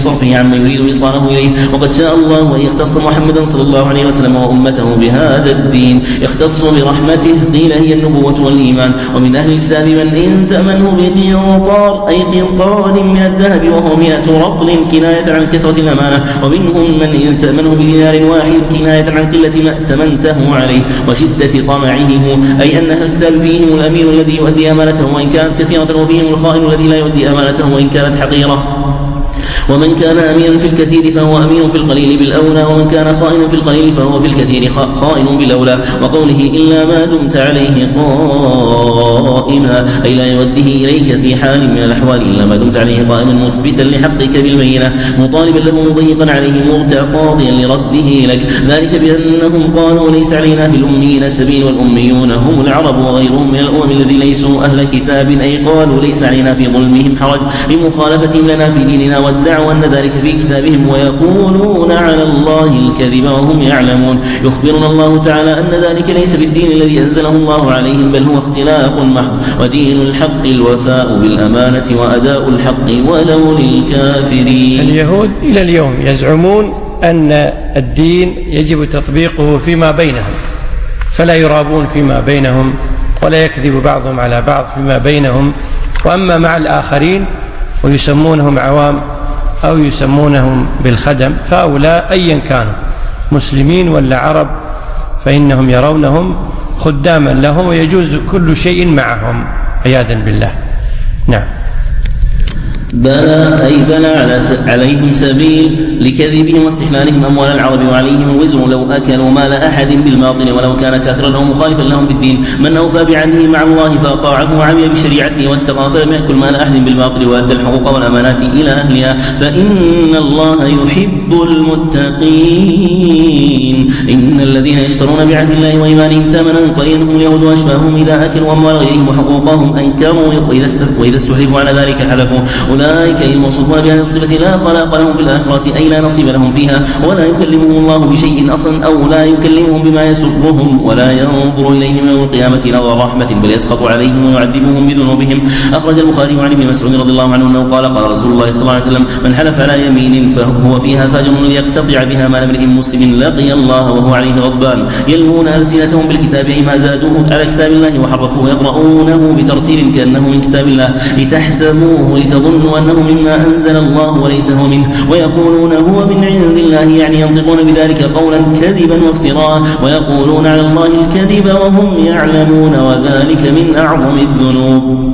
عما يريد إيصاله إليه. وقد شاء الله أن يختص محمدا صلى الله عليه وسلم وأمته بهذا الدين، يختص برحمته، قيل هي النبوة والإيمان. ومن أهل الكتاب من إن تأمنه بقنطار أي قنطار من الذهب وهو مئة رطل كناية عن كثرة الأمانة، ومنهم من إن تأمنه بدينار واحد كناية عن قلة ما ائتمنته عليه وشدة طمعه، أي أن أهل الكتاب فيهم الأمين الذي يؤدي أمانته وإن كانت كثيرة، وفيهم الخائن الذي لا يؤدي أمانته وإن كانت حقيرة. ومن كان أمينا في الكثير فهو أمين في القليل بالأولى، ومن كان خائنا في القليل فهو في الكثير خائن بالأولى. وقوله إلا ما دمت عليه قائما أي لا يوده إليك في حال من الأحوال إلا ما دمت عليه قائما مثبتا لحقك بالبينة مطالبا له مضيقا عليه متقاضيا لرده لك، ذلك بأنهم قالوا ليس علينا في الأميين سبيل، والأميون هم العرب وغيرهم من الأمم الذي ليسوا أهل كتاب، أي قالوا ليس علينا في ظلمهم حرج لمخالفتهم لنا في ديننا والدعوة وأن ذلك في كتابهم، ويقولون على الله الكذب وهم يعلمون. يخبرنا الله تعالى أن ذلك ليس بالدين الذي أنزله الله عليهم، بل هو اختلاق محض، ودين الحق الوفاء بالأمانة وأداء الحق ولو للكافرين. اليهود إلى اليوم يزعمون أن الدين يجب تطبيقه فيما بينهم، فلا يرابون فيما بينهم ولا يكذب بعضهم على بعض فيما بينهم، وأما مع الآخرين ويسمونهم عوام أو يسمونهم بالخدم، فهؤلاء أيا كانوا مسلمين ولا عرب فإنهم يرونهم خداما لهم ويجوز كل شيء معهم عياذا بالله. نعم. بلى أي بلى على عليهم سبيل لكذبهم واستحلالهم أموال العرب، وعليهم الوزر لو أكلوا مال أحد بالباطل ولو كان كافرا أو مخالفا لهم في الدين. من أوفى بعهده مع الله فأطاعه وعمل بشريعته واتقى فلم يأكل مال أحد بالباطل وأدى الحقوق والأمانات إلى أهلها فإن الله يحب المتقين. إن الذين يشترون بعهد الله وإيمانهم ثمنا قليلا هم اليهود وأشباههم إذا أكلوا أموال غيرهم وحقوقهم أنكروا وإذا استحلفوا على ذلك حلفوا. أولئك الموصوفون بهذه الصفة لا خلاق لهم في الآخرة أي لا نصيب لهم فيها، ولا يكلمهم الله بشيء أصلا أو لا يكلمهم بما يسرهم، ولا ينظر إليهم يوم القيامة نظر رحمة بل يسخط عليهم ويعذبهم بذنوبهم. أخرج البخاري عن ابن مسعود رضي الله عنه أنه قال قال رسول الله صلى الله عليه وسلم من حلف على يمين فهو فيها فاجر ليقتطع بها مال امرئ مسلم لقي الله وهو عليه غضبان يلوون ألسنتهم بالكتاب أي ما زادوه على كتاب الله وحرفوه يقرؤونه بترتيل كأنه من كتاب الله لتحسبوه لتظنوا أنه مما أنزل الله وليس هو منه، ويقولون هو من عند الله يعني ينطقون بذلك قولا كذبا وافتراء، ويقولون على الله الكذب وهم يعلمون، وذلك من أعظم الذنوب.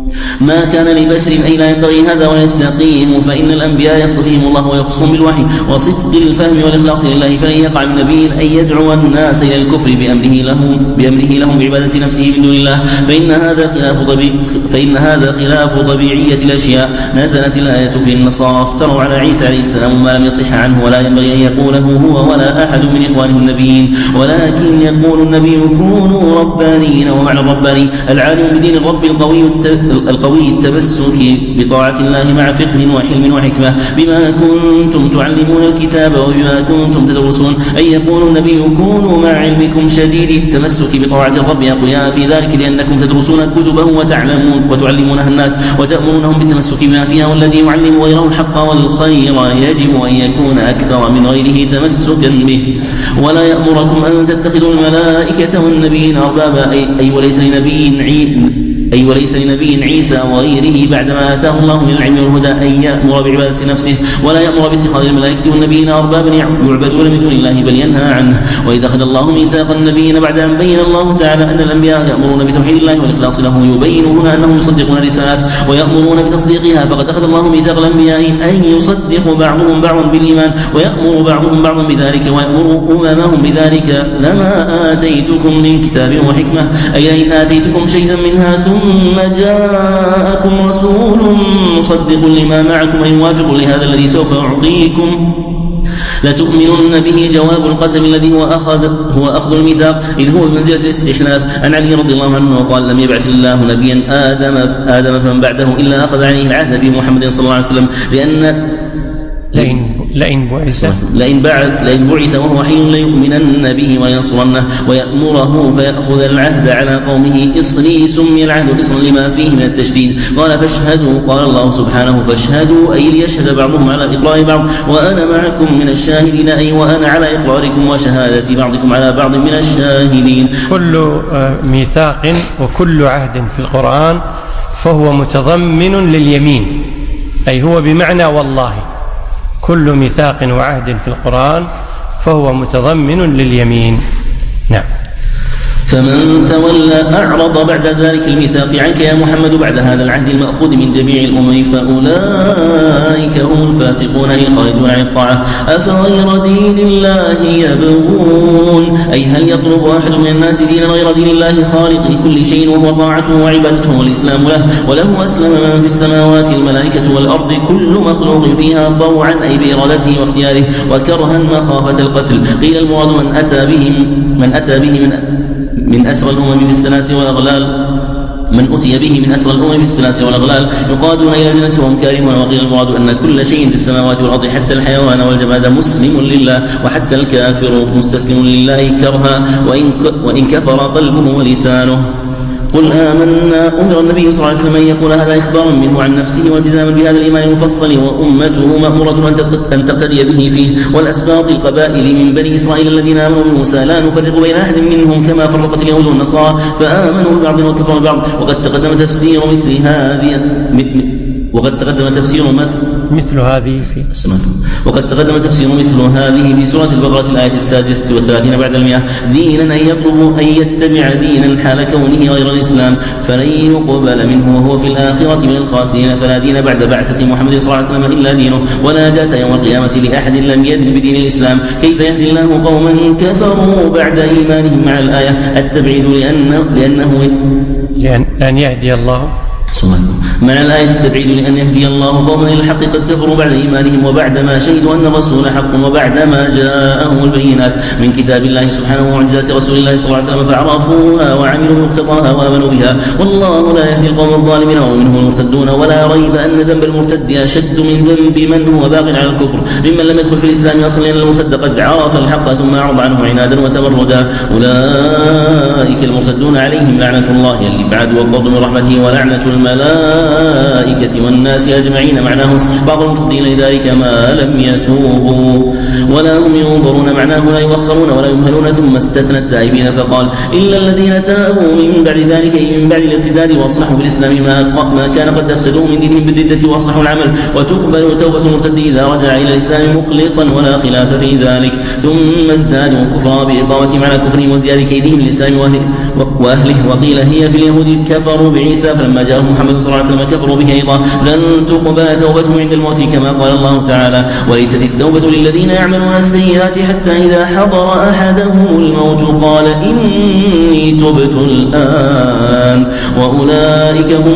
ما كان لبشر أي لا ينبغي هذا ولا يستقيم، فإن الأنبياء يصطفيهم الله ويخصهم بالوحي وصدق الفهم والإخلاص لله، فلن يقع من نبي أن يدعو الناس إلى الكفر بأمره لهم بأمره لهم بعبادة نفسه من دون الله، فإن هذا خلاف طبيعي فإن هذا خلاف طبيعية الأشياء. نزلت الآية في النصارى افتروا على عيسى عليه السلام ما لم يصح عنه، ولا ينبغي أن يقوله هو ولا أحد من إخوانه النبيين، ولكن يقول النبي كونوا ربانيين. ومعنى الرباني العالم بدين الرب القوي القوي التمسك بطاعة الله مع فقه وحلم وحكمة بما كنتم تعلمون الكتاب وبما كنتم تدرسون، أي يقول النبي كونوا مع علمكم شديد التمسك بطاعة الرب أقوياء في ذلك لأنكم تدرسون كتبه وتعلمون وتعلمونها الناس وتأمرونهم بالتمسك بما فيها، والذي يعلم غيره الحق والخير يجب أن يكون أكثر من غيره تمسكا به. ولا يأمركم أن تتخذوا الملائكة والنبيين أربابا أي وليس لنبي عيد أي وليس لنبي عيسى وغيره بعدما آتاه الله من العلم والهدى أن يأمر بعبادة نفسه، ولا يأمر باتخاذ الملائكة والنبيين أربابا يعبدون من دون الله بل ينهى عنه. وإذا أخذ الله ميثاق النبيين بعد أن بين الله تعالى أن الأنبياء يأمرون بتوحيد الله والإخلاص له يبين هنا أنهم يصدقون الرسالات ويأمرون بتصديقها، فقد أخذ الله ميثاق الأنبياء أن يصدق بعضهم بعضا بالإيمان ويأمر بعضهم بعضا بذلك ويأمر أممهم بذلك. لما آتيتكم من كتاب وحكمة أي إن آتيتكم شيئا منها ثم ثم جاءكم رسول مصدق لما معكم أي موافق لهذا الذي سوف أعطيكم لتؤمنن به جواب القسم الذي هو أخذ هو أخذ الميثاق إذ هو بمنزلة الاستحلاف. عن علي رضي الله عنه وقال لم يبعث الله نبيا آدم آدم فمن بعده إلا أخذ عليه العهد في محمد صلى الله عليه وسلم، لأن لئن لئن بعث لئن بعث لئن بعث وهو حي ليؤمنن به وينصرنه ويأمره فيأخذ العهد على قومه. إصري سمي العهد إصرا لما فيه من التشديد. قال فاشهدوا، قال الله سبحانه فاشهدوا أي ليشهد بعضهم على إقرار بعض وأنا معكم من الشاهدين، أي وأنا على إقراركم وشهادة بعضكم على بعض من الشاهدين. كل ميثاق وكل عهد في القرآن فهو متضمن لليمين، أي هو بمعنى والله. كل ميثاق وعهد في القرآن فهو متضمن لليمين. نعم. فمن تولى أعرض بعد ذلك الميثاق عنك يا محمد بعد هذا العهد المأخوذ من جميع الأمم فأولئك هم الفاسقون أي الخارجون عن الطاعة. أفغير دين الله يبغون، أي هل يطلب أحد من الناس دينا غير دين الله خالق لكل شيء وهو طاعته وعبادته والإسلام له، وله أسلم من في السماوات الملائكة والأرض كل مخلوق فيها طوعا أي بإرادته واختياره وكرها مخافة القتل. قيل المراد من أتى به من أتى به من من أسرى الأمم في السلاسل والأغلال من أتي به من أسرى الأمم في السلاسل والأغلال يقادون إلى الجنة وهم كارهون. وقيل المراد أن كل شيء في السماوات والأرض حتى الحيوان والجماد مسلم لله وحتى الكافر مستسلم لله كرها وإن كفر قلبه ولسانه. قل آمنا. أمر النبي صلى الله عليه وسلم أن يقول هذا إخبارا منه عن نفسه والتزاما بهذا الإيمان المفصل، وأمته مأمورة أن تقتدي به فيه. والأسباط القبائل من بني إسرائيل الذين آمنوا بموسى لا نفرق بين أحد منهم كما فرقت اليهود والنصارى فآمنوا ببعض وكفروا ببعض. وقد تقدم تفسير مثل هذه وقد تقدم تفسير مثل هذه في وقد تقدم تفسير مثل هذه في سورة البقرة الآية السادسة والثلاثين بعد المئة. دينا أن يطلب أن يتبع دينا حال كونه غير الإسلام فلن يقبل منه وهو في الآخرة من الخاسرين. فلا دين بعد بعثة محمد صلى الله عليه وسلم إلا دينه، ولا جاءت يوم القيامة لأحد لم يدن بدين الإسلام. كيف يهدي الله قوما كفروا بعد إيمانهم؟ مع الآية التبعيد لأنه لأنه لأن, لأن يهدي الله مع الآية التبعيد لأن يهدي الله قوما إلى الحق قد كفروا بعد إيمانهم وبعدما شهدوا أن الرسول حق وبعدما جاءهم البينات من كتاب الله سبحانه ومعجزات رسول الله صلى الله عليه وسلم فعرفوها وعملوا بمقتضاها وآمنوا بها. والله لا يهدي القوم الظالمين ومنهم المرتدون. ولا ريب أن ذنب المرتد أشد من ذنب من هو باق على الكفر ممن لم يدخل في الإسلام أصلا، لأن المرتد قد عرف الحق ثم أعرض عنه عنادا وتمردا. أولئك المرتدون عليهم لعنة الله الإبعاد والطرد من رحمته ولعنة الملائكة والناس أجمعين. معناه استحقاق المرتدين لذلك ما لم يتوبوا ولا هم ينظرون، معناه لا يؤخرون ولا يمهلون. ثم استثنى التائبين فقال إلا الذين تابوا من بعد ذلك من بعد الارتداد واصلحوا في الإسلام ما, ما كان قد أفسدوه من دينهم بالردة واصلحوا العمل وتقبل توبة المرتد إذا رجع إلى الإسلام مخلصا ولا خلاف في ذلك. ثم ازدادوا كفرا بإقامتهم على كفرهم وازدياد كيدهم للإسلام وأهله. وقيل هي في اليهود كفروا بعيسى فلما جاءهم محمد صلى الله عليه وسلم كفروا به أيضا لن تقبل توبتهم عند الموت كما قال الله تعالى وليست التوبة للذين يعملون السيئات حتى إذا حضر أحدهم الموت قال إني تبت الآن وأولئك هم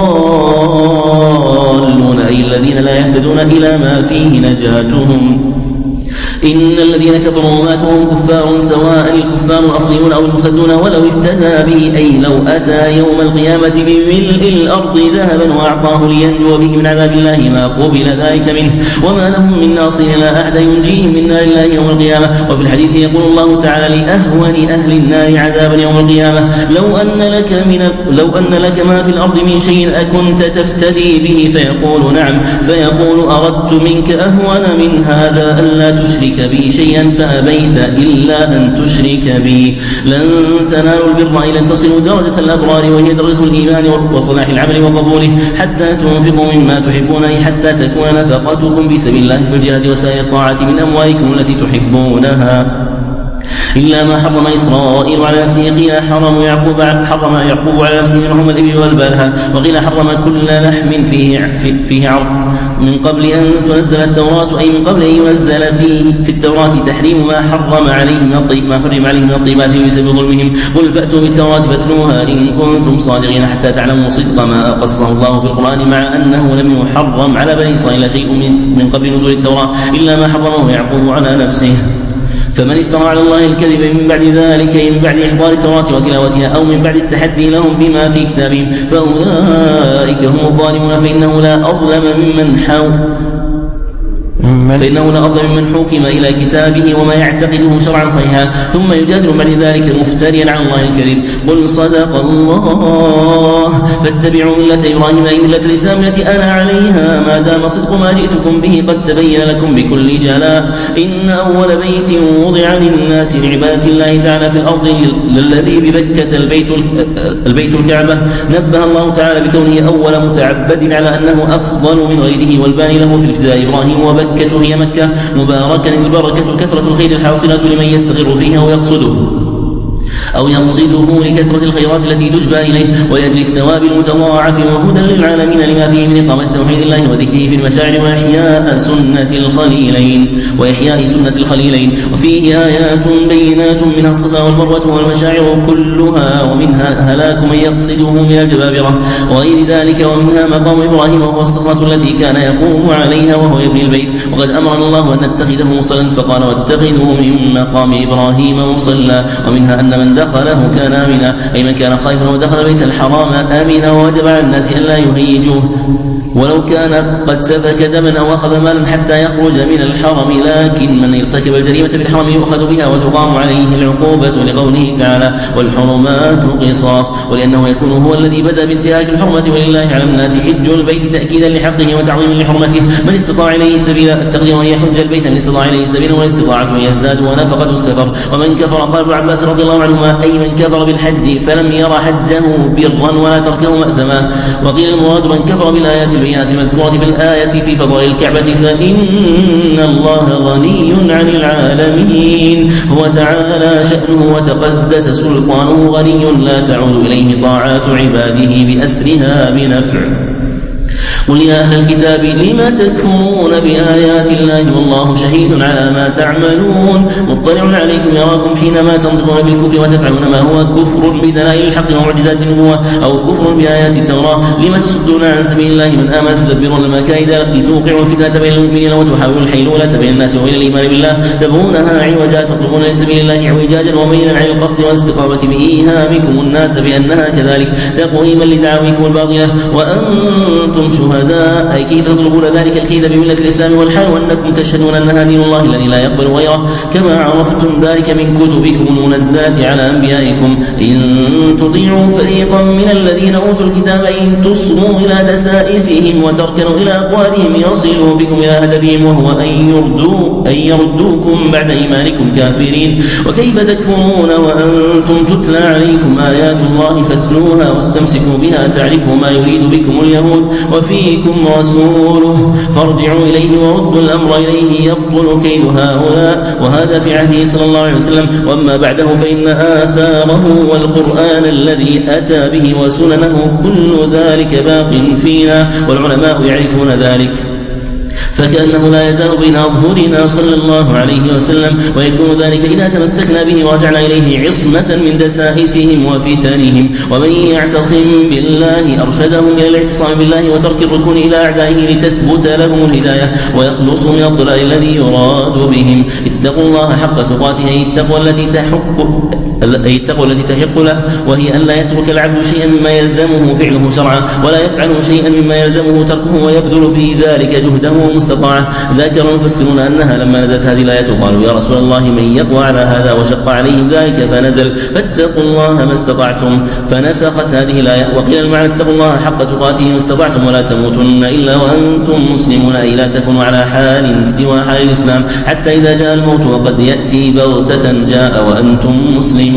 الضالون أي الذين لا يهتدون إلى ما فيه نجاتهم. إن الذين كفروا وماتوا هم كفار سواء الكفار الأصليون أو المرتدون ولو افتدى به أي لو أتى يوم القيامة بملء الأرض ذهبا وأعطاه لينجو به من عذاب الله ما قبل ذلك منه وما لهم من ناصر لا أحد ينجيهم من نار الله يوم القيامة. وفي الحديث يقول الله تعالى لأهون أهل النار عذابا يوم القيامة لو أن لك من لو أن لك ما في الأرض من شيء أكنت تفتدي به فيقول نعم فيقول أردت منك أهون من هذا ألا تشرك بي شيئا فأبيت إلا أن تشرك بي. لن تنالوا البر أي لن تصلوا درجة الأبرار وهي درجة الإيمان وصلاح العمل وقبوله حتى تنفقوا مما تحبون أي حتى تكون نفقتكم في سبيل الله في الجهاد وسائر الطاعات من أموالكم التي تحبونها إلا ما حرم إسرائيل على نفسه. قيل حرم يعقوب حرم يعقوب على نفسه من لحوم الإبل والبلها وقيل حرم كل لحم فيه فيه عرض من قبل أن تنزل التوراة أي من قبل أن ينزل فيه في التوراة تحريم ما حرم عليه من الطيب ما حرم عليه من الطيبات بسبب ظلمهم. قل فأتوا بالتوراة فاتلوها إن كنتم صادقين حتى تعلموا صدق ما قصه الله في القرآن مع أنه لم يحرم على بني إسرائيل شيء من, من قبل نزول التوراة إلا ما حرمه يعقوب على نفسه. فمن افترى على الله الكذب من بعد ذلك من بعد إحضار التوراة وتلاوتها أو من بعد التحدي لهم بما في كتابهم فأولئك هم الظالمون فإنه لا أظلم ممن حاول فإنه لا أظلم من حكم إلى كتابه وما يعتقده شرعا صحيحا ثم يجادل بعد ذلك مفتريا على الله الكذب. قل صدق الله فاتبعوا ملة إبراهيم أي ملة الإسلام التي أنا عليها ما دام صدق ما جئتكم به قد تبين لكم بكل جلاء. إن أول بيت وضع للناس لعبادة الله تعالى في الأرض الذي ببكة البيت, البيت الكعبة نبه الله تعالى بكونه أول متعبد على أنه أفضل من غيره والباني له في الابتداء إبراهيم وبكة هي مكة مباركة البركة كثرة الخير الحاصلة لمن يستغر فيها ويقصده أو يقصده لكثرة الخيرات التي تجبى إليه ويجري الثواب المتضاعف وهدى للعالمين لما فيه من إقامة توحيد الله وذكره في المشاعر وإحياء سنة الخليلين وإحياء سنة الخليلين. وفيه آيات بينات منها الصفا والمروة والمشاعر كلها ومنها هلاك من يقصده من الجبابرة وغير ذلك ومنها مقام إبراهيم وهو الصخرة التي كان يقوم عليها وهو يبني البيت. وقد أمرنا الله أن نتخذه مصلا فقال واتخذوا من مقام إبراهيم مصلى. ومنها أن من دخله كان آمنا أي من كان خائفا ودخل بيت الحرام آمنا ووجب على الناس أن لا يهيجوه ولو كان قد سفك دما أو أخذ مالا حتى يخرج من الحرم. لكن من ارتكب الجريمة بالحرم يؤخذ بها وتقام عليه العقوبة لقوله تعالى والحرمات قصاص ولأنه يكون هو الذي بدأ بانتهاك الحرمة ولله على الناس حج البيت تأكيدا لحقه وتعظيما لحرمته. من استطاع إليه سبيلا التقديم أن يحج البيت من استطاع إليه سبيلا والاستطاعة يزداد ونفقة السفر. ومن كفر قال ابن عباس رضي الله عنهما أي من كفر بالحج فلم يرى حجه برا ولا تركه مأثما. وقيل المراد من كفر بالآيات البينات المذكورة في الآية في فضائل الكعبة فإن الله غني عن العالمين هو تعالى شأنه وتقدس سلطانه غني لا تعود إليه طاعات عباده بأسرها بنفع. قل يا أهل الكتاب لما تكفرون بآيات الله والله شهيد على ما تعملون مطلع عليكم يراكم حينما تنطقون بالكفر وتفعلون ما هو كفر بدلائل الحق ومعجزات النبوة أو كفر بآيات التوراة. لما تصدون عن سبيل الله من آمن تدبرون المكائد لتوقعوا الفتنة بين المؤمنين وتحاولوا الحيلولة بين الناس وبين الإيمان بالله تبغونها عوجا تطلبون لسبيل الله اعوجاجا وميلا عن القصد والاستقامة بإيهامكم الناس بأنها كذلك تقويما لدعاويكم الباطلة وأنتم شهداء أي كيف تطلبون ذلك الكيد بملة الإسلام والحال وأنكم تشهدون أنها دين الله الذي لا يقبل غيره كما عرفتم ذلك من كتبكم المنزلة على أنبيائكم. إن تطيعوا فريقا من الذين أوتوا الكتاب إن تصغوا إلى دسائسهم وتركنوا إلى أقوالهم يصلوا بكم إلى هدفهم وهو أن يردوا أن يردوكم بعد إيمانكم كافرين. وكيف تكفرون وأنتم تتلى عليكم آيات الله فاتلوها واستمسكوا بها تعرفوا ما يريد بكم اليهود وفي فيكم رسوله فارجعوا إليه وردوا الأمر إليه يبطل كيد هؤلاء. وهذا في عهده صلى الله عليه وسلم. وأما بعده فإن آثاره والقرآن الذي أتى به وسننه كل ذلك باق فينا والعلماء يعرفون ذلك فكأنه لا يزال بين أظهرنا صلى الله عليه وسلم ويكون ذلك إذا تمسكنا به ورجعنا إليه عصمة من دسائسهم وفتنهم. ومن يعتصم بالله أرشدهم إلى الاعتصام بالله وترك الركون إلى أعدائه لتثبت لهم الهداية ويخلصوا من الضلال الذي يراد بهم. اتقوا الله حق تقاته أي التقوى التي تحق أي التقوى التي تحق له وهي أن لا يترك العبد شيئا مما يلزمه فعله شرعا ولا يفعل شيئا مما يلزمه تركه ويبذل في ذلك جهده ومستطاعه. ذكر المفسرون أنها لما نزلت هذه الآية قالوا يا رسول الله من يقوى على هذا وشق عليهم ذلك فنزل فاتقوا الله ما استطعتم فنسخت هذه الآية. وقيل المعنى اتقوا الله حق تقاته ما استطعتم ولا تموتن إلا وأنتم مسلمون أي لا تكونوا على حال سوى حال الإسلام حتى إذا جاء الموت وقد يأتي بغتة جاء وأنتم مسلمون.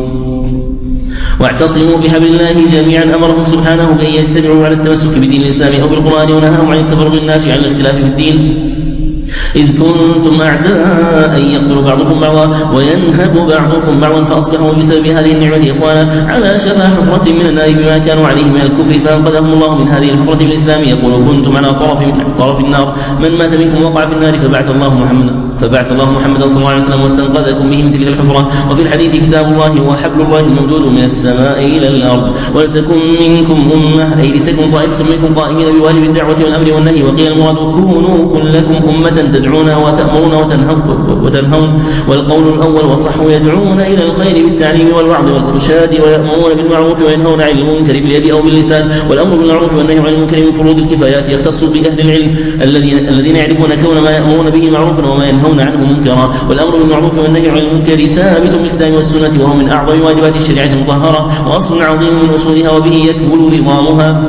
واعتصموا بحبل الله جميعا أمرهم سبحانه بأن يجتمعوا على التمسك بدين الإسلام أو بالقرآن ونهاهم عن التفرق الناشئ عن الاختلاف في الدين إذ كنتم أعداء يقتل بعضكم بعضا وينهب بعضكم بعضا فأصبحوا بسبب هذه النعمة إخوانا على شفا حفرة من النار بما كانوا عليه من الكفر فأنقذهم الله من هذه الحفرة بالإسلام. يقول كنتم على طرف طرف النار من مات منكم وقع في النار فبعث الله محمدا فبعث الله محمدا صلى الله عليه وسلم واستنقذكم به من تلك الحفرة. وفي الحديث كتاب الله وحبل الله الممدود من السماء إلى الأرض ولتكن منكم أمة أي لتكن طائفة منكم قائمين بواجب الدعوة والأمر والنهي. وقيل المراد كونوا كلكم أمة تدعون وتأمرون وتنهون. والقول الأول وصح يدعون إلى الخير بالتعليم والوعظ والإرشاد ويأمرون بالمعروف وينهون عن المنكر باليد أو باللسان. والأمر بالمعروف والنهي عن المنكر من فروض الكفايات يختص بأهل العلم الذين الذين يعرفون كون ما يأمرون به معروفا وما ينهون عنه منكرا. والأمر بالمعروف والنهي عن المنكر ثابت بالكتاب والسنة وهو من أعظم واجبات الشريعة المطهرة وأصل عظيم من أصولها وبه يكمل نظامها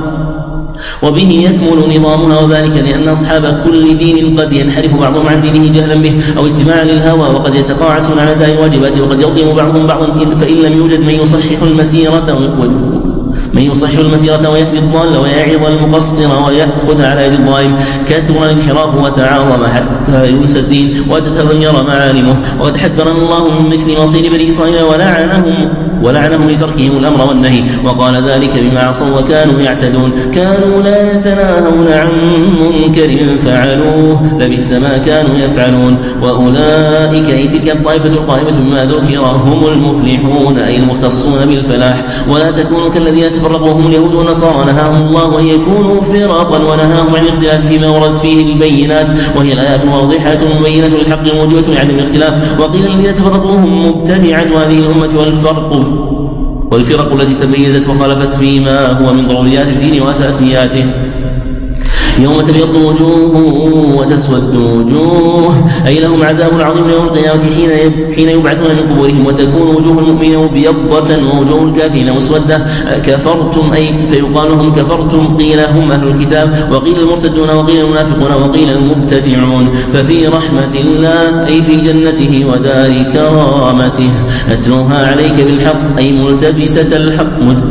وبه يكمل نظامها وذلك لأن أصحاب كل دين قد ينحرف بعضهم عن دينه جهلا به أو اتباعا للهوى وقد يتقاعسون على أداء الواجبات وقد يظلم بعضهم بعضا فإن لم يوجد من يصحح المسيرة من يصحح المسيرة ويهدي الضال ويعظ المقصر ويأخذ على يد الظالم كثر الانحراف وتعاظم حتى ينسى الدين وتتغير معالمه. وقد حذرنا الله من مثل مصير بني إسرائيل ولعنهم ولعنهم لتركهم الأمر والنهي وقال ذلك بما عصوا وكانوا يعتدون كانوا لا يتناهون عن منكر فعلوه لبئس ما كانوا يفعلون. وأولئك أي تلك الطائفة القائمة بما ذكر هم المفلحون أي المختصون بالفلاح. ولا تكونوا كالذين تفرقوا هم اليهود والنصارى نهاهم الله أن يكونوا فرقا ونهاهم عن الاختلاف فيما ورد فيه البينات وهي الآيات واضحة مبينة للحق الموجبة لعدم الاختلاف. وقيل الذين تفرقوا هم مبتدعة هذه الأمة والفرق والفرق التي تميزت وخالفت فيما هو من ضروريات الدين وأساسياته. يوم تبيض وجوه وتسود وجوه أي لهم عذاب عظيم يوم القيامة حين يبعثون من قبورهم وتكون وجوه المؤمنين مبيضة ووجوه الكافرين مسودة كفرتم أي فيقال هم كفرتم قيل هم أهل الكتاب وقيل المرتدون وقيل المنافقون وقيل المبتدعون. ففي رحمة الله أي في جنته ودار كرامته أتلوها عليك بالحق أي ملتبسة الحق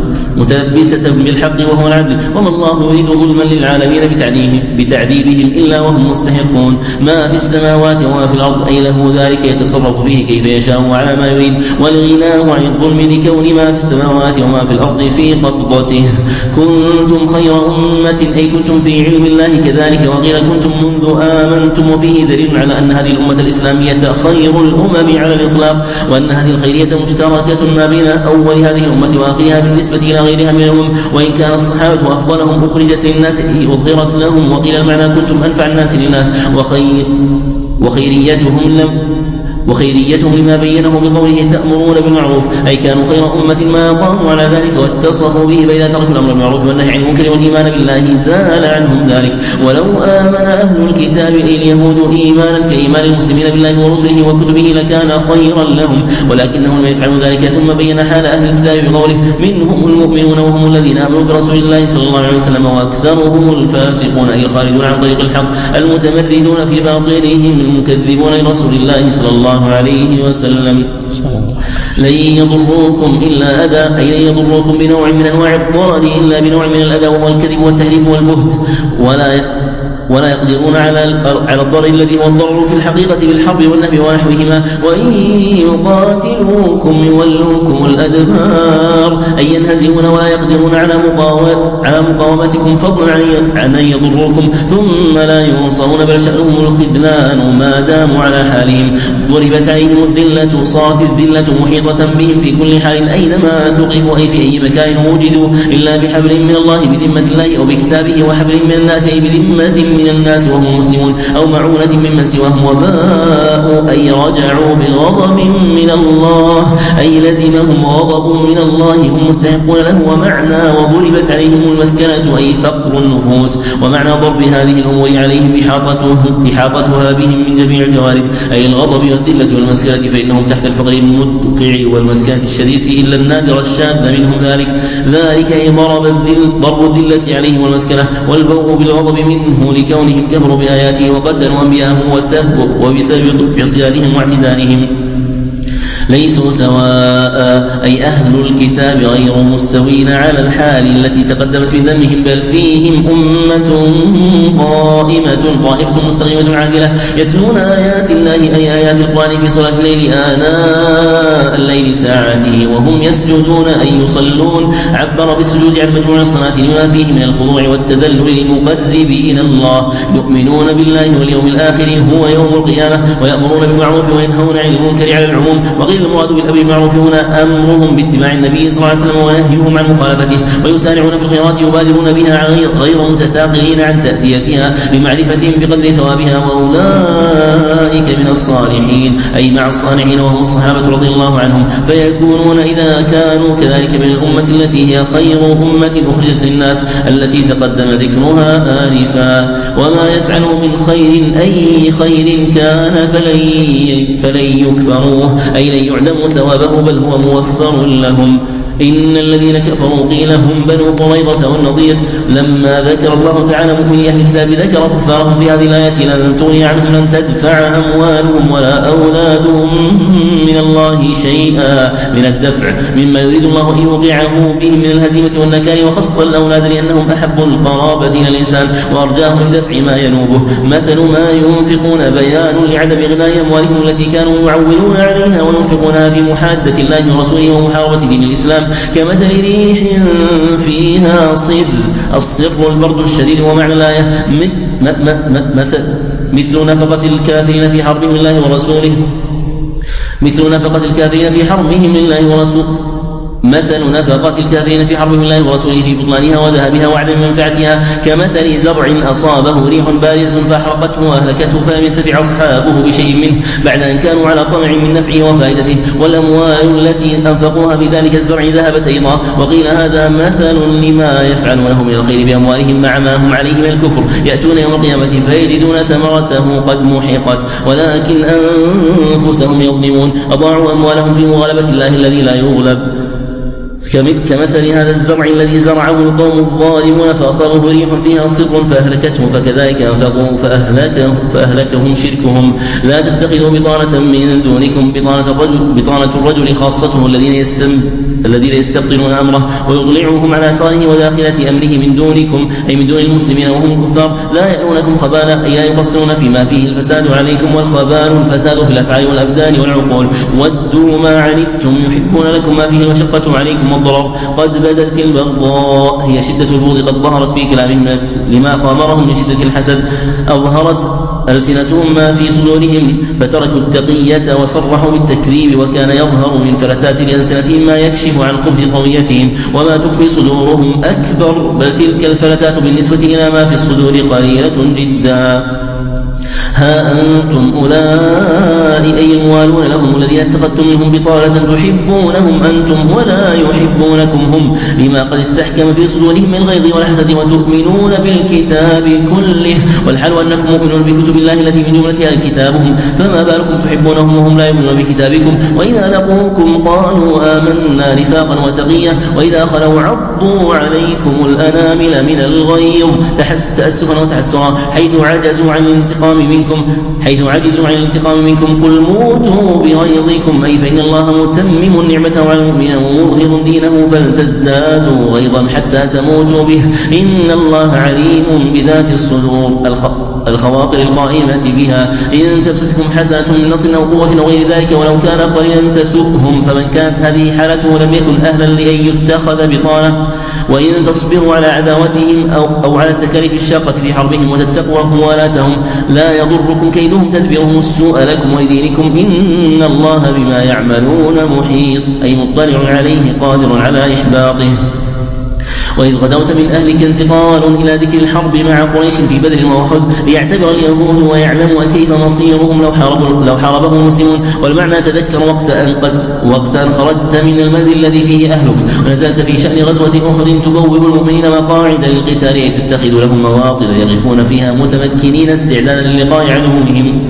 متلبسة بالحق وهو العدل. وما الله يريد ظلما للعالمين بتعذيبهم إلا وهم مستحقون. ما في السماوات وما في الأرض أي له ذلك يتصرف فيه كيف يشاء على ما يريد والغناه عن الظلم لكون ما في السماوات وما في الأرض في قبضته. كنتم خير أمة أي كنتم في علم الله كذلك وقيل كنتم منذ آمنتم وفيه دليل على أن هذه الأمة الإسلامية خير الأمم على الإطلاق وأن هذه الخيرية مشتركة ما بين أول هذه الأمة وآخرها بالنسبة إلى غيرها من الأمم. وإن كان الصحابة أفضلهم أخرجت للناس أظهرت لهم وقيل المعنى كنتم أنفع الناس للناس وخير وخيريتهم لم وخيريتهم لما بينه بقوله تأمرون بالمعروف أي كانوا خير أمة ما قاموا على ذلك واتصفوا به فإذا تركوا الأمر بالمعروف والنهي عن المنكر والإيمان بالله زال عنهم ذلك. ولو آمن أهل الكتاب أي اليهود إيمانا كإيمان المسلمين بالله ورسله وكتبه لكان خيرا لهم ولكنهم لم يفعلوا ذلك. ثم بين حال أهل الكتاب بقوله منهم المؤمنون وهم الذين آمنوا برسول الله صلى الله عليه وسلم وأكثرهم الفاسقون أي الخارجون عن طريق الحق المتمردون في باطلهم المكذبون لرسول الله صلى الله عليه وسلم. لن يضروكم إلا أذى أي لن يضروكم بنوع من أنواع الضرر إلا بنوع من الأذى وهو الكذب والتحريف والبهت ولا ولا يقدرون على على الضرر الذي هو الضرر في الحقيقة بالحرب والنهب ونحوهما. وإن يقاتلوكم يولوكم الأدبار أي ينهزمون ولا يقدرون على مقاومة على مقاومتكم فضلا عن أن يضروكم ثم لا ينصرون بل شأنهم الخذلان ما داموا على حالهم. ضربت عليهم الذلة صارت الذلة محيطة بهم في كل حال أينما ثقفوا أي في أي مكان وجدوا إلا بحبل من الله بذمة الله أو بكتابه وحبل من الناس أي بذمة من الناس وهم مسلمون أو معونة ممن سواهم وباءوا أي رجعوا بغضب من الله أي لزمهم غضب من الله هم مستحقون له. ومعنى وضربت عليهم المسكنة أي فقر النفوس ومعنى ضرب هذه الأمور عليهم إحاطتها بهم من جميع الجوانب أي الغضب والذلة والمسكنة فإنهم تحت الفقر المدقع والمسكنة الشديد إلا النادر الشاذ منهم ذلك ذلك أي ضرب الذل ضرب الذلة عليهم والمسكنة والبوء بالغضب منه لكونهم كفروا بآياته وقتلوا أنبياءه وسبوا وبسبب عصيانهم واعتدائهم. ليسوا سواء أي أهل الكتاب غير مستوين على الحال التي تقدمت من ذمهم بل فيهم أمة قائمة طائفة مستقيمة عادلة يتلون آيات الله أي آيات القرآن في صلاة الليل آناء الليل ساعته وهم يسجدون أي يصلون. عبر بالسجود عن مجموع الصلاة لما فيه من الخضوع والتذلل للمقربين الله يؤمنون بالله واليوم الآخر هو يوم القيامة ويأمرون بالمعروف وينهون عن المنكر على العموم. وغير وقيل المراد بالأمر بالمعروف هنا أمرهم باتباع النبي صلى الله عليه وسلم ونهيهم عن مخالفته، ويسارعون في الخيرات يبادرون بها غير متثاقلين عن تأديتها لمعرفتهم بقدر ثوابها، وأولئك من الصالحين أي مع الصالحين وهم الصحابة رضي الله عنهم، فيكونون إذا كانوا كذلك من الأمة التي هي خير أمة أخرجت للناس التي تقدم ذكرها آنفا. وما يفعلوا من خير أي خير كان فلن, فلن يكفروه أي لن يعدموا ثوابه بل هو موفر لهم. إن الذين كفروا قيل هم بنو قريظة والنضير. لما ذكر الله تعالى مؤمني أهل الكتاب ذكر كفارهم في هذه الآية لن تغني عنهم لن تدفع أموالهم ولا أولادهم من الله شيئا من الدفع مما يريد الله أن يوقعه بهم من الهزيمة والنكال، وخص الأولاد لأنهم أحب القرابة إلى الإنسان وأرجاهم لدفع ما ينوبه. مثل ما ينفقون بيان لعدم غناء أموالهم التي كانوا يعولون عليها وينفقونها في محادة الله ورسوله ومحاربة دين الإسلام كمثل ريح فيها صر. الصر البرد الشديد، ومعنى الآية مثل مثل نفقة الكافرين في حربهم لله ورسوله مثل نفقة الكافرين في حربهم لله ورسوله مثل نفقة الكافرين في حربهم الله ورسوله في بطلانها وذهبها وعدم منفعتها كمثل زرع أصابه ريح بارزة فأحرقته وأهلكته فلم ينتفع أصحابه بشيء منه بعد أن كانوا على طمع من نفعه وفائدته، والأموال التي أنفقوها في ذلك الزرع ذهبت أيضا. وقيل هذا مثل لما يفعلونه من الخير بأموالهم مع ما هم عليه من الكفر، يأتون يوم القيامة فيجدون ثمرته قد محقت ولكن أنفسهم يظلمون، أضاعوا أموالهم في مغالبة الله الذي لا يغلب كمثل هذا الزرع الذي زرعه القوم الظالمون فأصابه ريح فيها صر فأهلكته، فكذلك أنفقوا فأهلكه فأهلكهم شركهم. لا تتخذوا بطانة من دونكم، بطانة الرجل, بطانة الرجل خاصته الذين يستم الذين يستبطنون أمره ويضلعهم على أسراره وداخلة أمره من دونكم أي من دون المسلمين وهم كفار لا يألونكم خبالا أي لا يقصرون فيما فيه الفساد عليكم، والخبال الفساد في الأفعال والأبدان والعقول. ودوا ما عنتم يحبون لكم ما فيه المشقة عليكم والضرر، قد بدت البغضاء هي شدة البغض قد ظهرت في كلامهم لما خامرهم من شدة الحسد، أظهرت ألسنتهم ما في صدورهم فتركوا التقية وصرحوا بالتكذيب، وكان يظهر من فلتات ألسنتهم ما يكشف عن خبث قويتهم وما تخفي صدورهم أكبر، بل تلك الفلتات بالنسبة إلى ما في الصدور قليلة جدا. ها أنتم أولئك أي الموالون لهم الذين اتخذتم منهم بطانة تحبونهم أنتم ولا يحبونكم هم لما قد استحكم في صدورهم من الغيظ والحسد، وتؤمنون بالكتاب كله والحال أنكم مؤمنون بكتب الله التي من جملتها كتابهم، فما بالكم تحبونهم وهم لا يؤمنون بكتابكم. وإذا لقوكم قالوا آمنا نفاقا وتقية، وإذا خلوا عضوا عليكم الأنامل من الغيظ تأسفا وتحسرا حيث عجزوا عن الانتقام منكم حيث عجزوا عن الانتقام منكم قل موتوا بغيظكم أي فإن الله متمم نعمته على المؤمنين ومظهر دينه فلتزدادوا غيظا حتى تموتوا به، إن الله عليم بذات الصدور الخواطر القائمة بها. إن تمسسكم حسنة من نصر أو قوة أو غير ذلك ولو كان قليلا تسؤهم، فمن كانت هذه حالته لم يكن أهلا لأن يتخذ بطانة. وإن تصبروا على عداوتهم أو, أو على التكاليف الشاقة في حربهم وتتقوا موالاتهم لا يضركم كيدهم تدبيرهم السوء لكم ولدينكم، إن الله بما يعملون محيط أي مطلع عليه قادر على إحباطه. وإذ غدوت من أهلك انتقال إلى ذكر الحرب مع قريش في بدر وأحد ليعتبر اليهود ويعلموا كيف مصيرهم لو حاربوا لو حاربهم المسلمون. والمعنى تذكر وقت أن قد وقت أن خرجت من المنزل الذي فيه أهلك ونزلت في شأن غزوة أحد تبوئ المؤمنين مقاعد للقتال تتخذ لهم مواطن يقفون فيها متمكنين استعدادا للقاء عدوهم.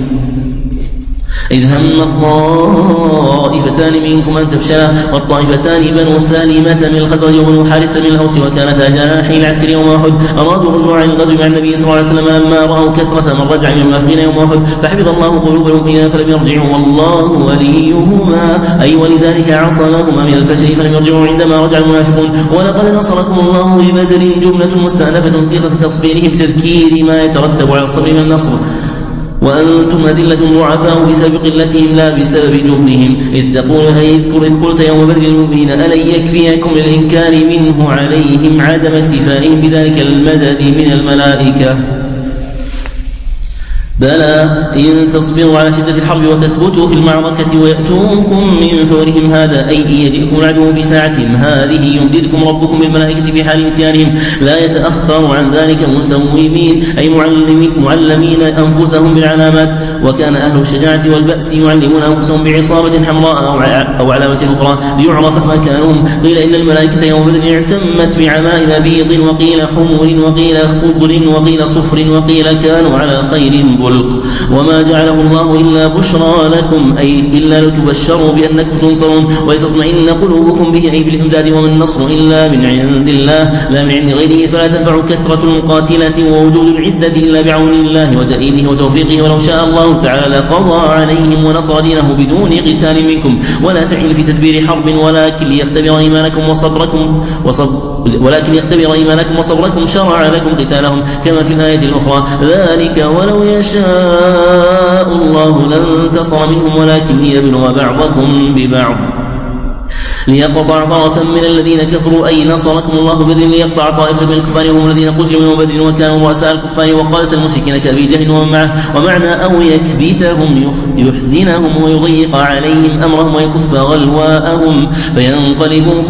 إذ هم الطائفتان منكم أن تفشلا والطائفتان بنو سالمة من الخزرج وبنو حارثة من الأوس وكانتا جناحي العسكر يوم أحد أرادوا الرجوع عن الغزو مع النبي صلى الله عليه وسلم لما رأوا كثرة من رجع من المنافقين يوم أحد فحفظ الله قلوب المؤمنين فلم يرجعوا والله وليهما أي ولذلك عصمهما من الفشل فلم يرجعوا عندما رجع المنافقون. ولقد نصركم الله ببدر جملة مستأنفة صيغة تصبيره بتذكير ما يترتب على الصبر من النصر، وأنتم أذلة ضعفاء بسبب قلتهم لا بسبب جبنهم. إذ تقول إذ قلت يوم بدر المؤمنين ألن يكفيكم للإنكار منه عليهم عدم اكتفائهم بذلك المدد من الملائكة بلى إن تصبروا على شدة الحرب وتثبتوا في المعركة ويأتوكم من فورهم هذا أي إن يجئكم العدو في ساعتهم هذه يمددكم ربكم بالملائكة في حال امتيانهم لا يتأخر عن ذلك مسومين أي معلمين أنفسهم بالعلامات. وكان أهل الشجاعة والبأس يعلمون أنفسهم بعصابة حمراء أو علامة أخرى ليعرف مكانهم. قيل إن الملائكة يوم بدر اعتمت بعمائم بيض وقيل حمر وقيل خضر وقيل صفر وقيل كانوا على خير بلق. وما جعله الله إلا بشرى لكم أي إلا لتبشروا بأنكم تنصرون ولتطمئن قلوبكم به أي بالإمداد. وما النصر إلا من عند الله لا من عند غيره فلا تنفع كثرة المقاتلة ووجود العدة إلا بعون الله وتأييده وتوفيقه. ولو شاء الله تعالى قضى عليهم ونصر دينه بدون قتال منكم ولا سعي في تدبير حرب ولكن ليختبر إيمانكم وصبركم وصبر ولكن يختبر إيمانكم وصبركم شرع لكم قتالهم كما في الآية الأخرى ذلك ولو يشاء الله لانتصر منهم ولكن ليبلو بعضكم ببعض ليقطع طرفا من الذين كفروا أي نصركم الله بدر ليقطع طائفة من الكفار وهم الذين قتلوا يوم بدر وكانوا رؤساء الكفار وقالت المشركين كأبي جهل ومن معه. ومعنى أو يكبتهم يحزنهم ويضيق عليهم أمرهم ويكف غلواءهم فينقلبوا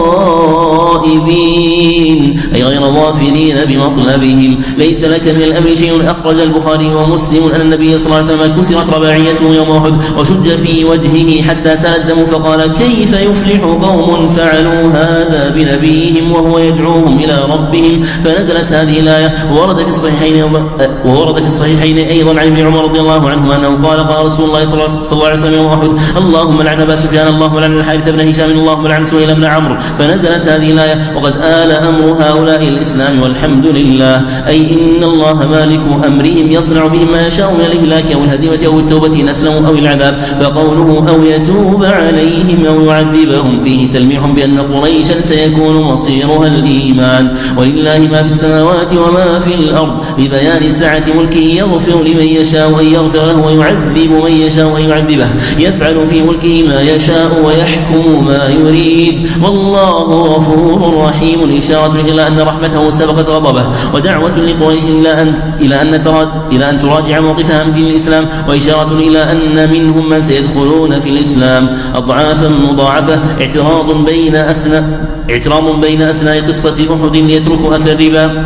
خائبين أي غير ظافرين بمطلبهم. ليس لك من الأمر شيء. أخرج البخاري ومسلم أن النبي صلى الله عليه وسلم كسرت رباعيته يوم أحد وشج في وجهه حتى سال الدم فقال كيف يفلح قوم فعلوا هذا بنبيهم وهو يدعوهم إلى ربهم. فنزلت هذه الآية. وورد في الصحيحين وورد في الصحيحين أيضا عن ابن عمر رضي الله عنه أنه قال قال رسول الله صلى الله عليه وسلم يوم أحد اللهم لعن أبا سفيان اللهم لعن الحارث بن هشام اللهم لعن سهيل بن عمرو. فنزلت هذه الآية وقد آل أمر هؤلاء الإسلام والحمد لله أي إن الله مالك أمرهم يصنع بهم ما يشاء من الإهلاك أو الهزيمة أو التوبة إن أسلموا أو العذاب. فقوله أو يتوب عليهم أو يعذبهم فيه تلميح بأن قريشا سيكون مصيرها الإيمان. ولله ما في السماوات وما في الأرض ببيان سعة ملكه يغفر لمن يشاء أن يغفر له ويعذب من يشاء أن يعذبه يفعل في ملكه ما يشاء ويحكم ما يريد والله غفور رحيم. إشارة إلى أن رحمته سبقت غضبه ودعوة لقريش إلى أن إلى أن إلى أن تراجع موقفها من دين الإسلام وإشارة إلى أن منهم من سيدخلون في الإسلام أضعافا مضاعفة. اعتراض بين أثناء اعتراض بين أثناء قصة أحد ليتركوا أكل الربا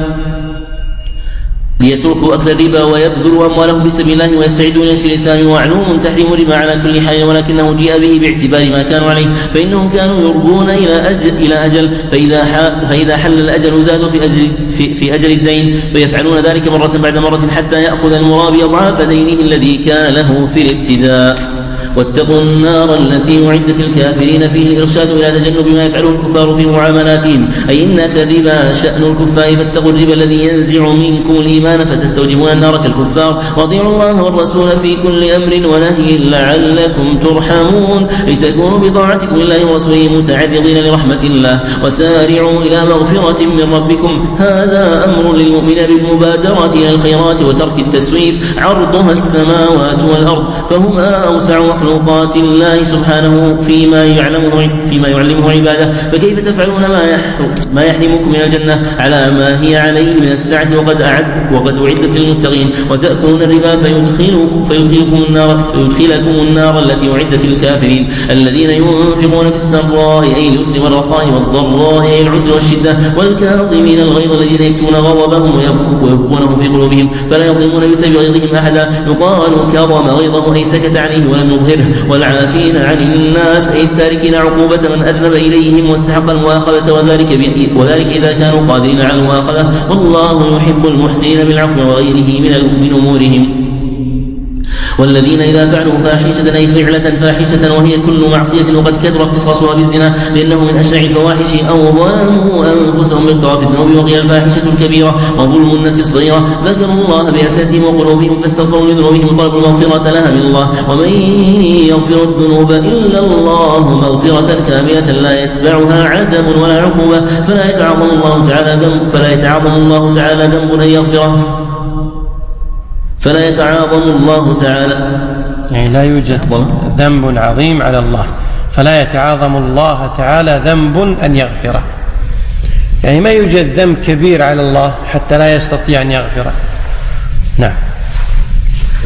ليتركوا أكل الربا ويبذلوا أموالهم في سبيل الله ويستعدوا لنشر الإسلام. ومعلوم تحريم الربا على كل حال ولكنه جاء به باعتبار ما كانوا عليه فإنهم كانوا يرجون إلى أجل, إلى أجل فإذا, فإذا حل الأجل زادوا في أجل, في, في أجل الدين فيفعلون ذلك مرة بعد مرة حتى يأخذ المرابي أضعاف دينه الذي كان له في الابتداء. واتقوا النار التي أعدت الكافرين. فيه الإرشاد إلى تجنب ما يفعله الكفار في معاملاتهم أي إن الربا شأن الكفار فاتقوا الربا الذي ينزع منكم الإيمان فتستوجبون النار كالكفار. واطيعوا الله والرسول في كل أمر ونهي لعلكم ترحمون لتكونوا بطاعتكم لله ورسوله متعرضين لرحمة الله. وسارعوا إلى مغفرة من ربكم هذا أمر للمؤمن بالمبادرة إلى الخيرات وترك التسويف. عرضها السماوات والأرض فهما أوسع مخلوقات الله سبحانه فيما يعلمه فيما يعلمه عباده. فكيف تفعلون ما ما يحرمكم من الجنة على ما هي عليه من السعة وقد أعد وقد أعدت للمتقين وتأكلون الربا فيدخلكم فيدخلكم النار فيدخلكم النار التي أعدت للكافرين الذين ينفقون في السراء أي اليسر والرخاء والضراء أي العسر والشدة والكاظمين الغيظ الذين يكتمون غضبهم ويبغونه في قلوبهم فلا يظلمون بسبب غيظهم أحدا. يقال كظم غيظه أي سكت عليه ولم يظهره. والعافين عن الناس أي التاركين عقوبة من أذنب إليهم واستحق المؤاخذة وذلك, وذلك إذا كانوا قادرين على المؤاخذة والله يحب المحسنين بالعفو وغيره من أمورهم. والذين إذا فعلوا فاحشة أي فعلة فاحشة وهي كل معصية وقد كثر اختصاصها بالزنا لأنه من أشنع الفواحش أو ظلموا أنفسهم باقتراف الذنوب وقيل الفاحشة الكبيرة وظلم النفس الصغيرة. ذكروا الله بعزتهم وقلوبهم فاستغفروا لذنوبهم وطلبوا المغفرة لها من الله ومن يغفر الذنوب إلا الله مغفرة كاملة لا يتبعها عتب ولا عقوبة فلا يتعظم الله تعالى ذنب فلا يتعظم الله تعالى ذنب أن يغفره فلا يتعاظم الله تعالى يعني لا يوجد ذنب عظيم على الله فلا يتعاظم الله تعالى ذنب أن يغفره. يعني ما يوجد ذنب كبير على الله حتى لا يستطيع أن يغفره. نعم.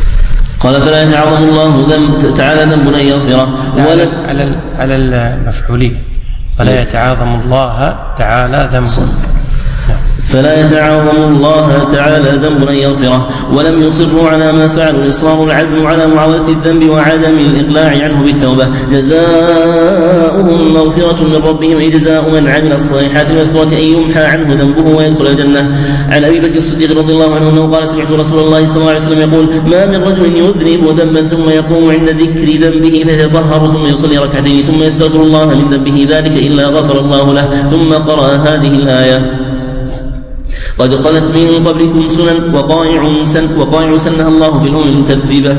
قال فلا يتعظم الله ذنب تعالى ذنب أن يغفره ولا على على المفعولين فلا يتعاظم الله تعالى ذنب فلا يتعاظم الله تعالى ذنب أن يغفره ولم يصروا على ما فعلوا الإصرار العزم على معاودة الذنب وعدم الإقلاع عنه بالتوبة جزاؤهم مغفرة من ربهم أي جزاء من عمل الصالحات المذكورة أن يمحى عنه ذنبه ويدخل الجنة. عن أبي بكر الصديق رضي الله عنه أنه قال سمعت رسول الله صلى الله عليه وسلم يقول ما من رجل يذنب ذنبا ثم يقوم عند ذكر ذنبه فيتطهر ثم يصلي ركعتين ثم يستغفر الله من ذنبه ذلك إلا غفر الله له. ثم قرأ هذه الآية قد خلت من قبلكم سنن وقائع سن وقائع سنها الله في الأمم المكذبة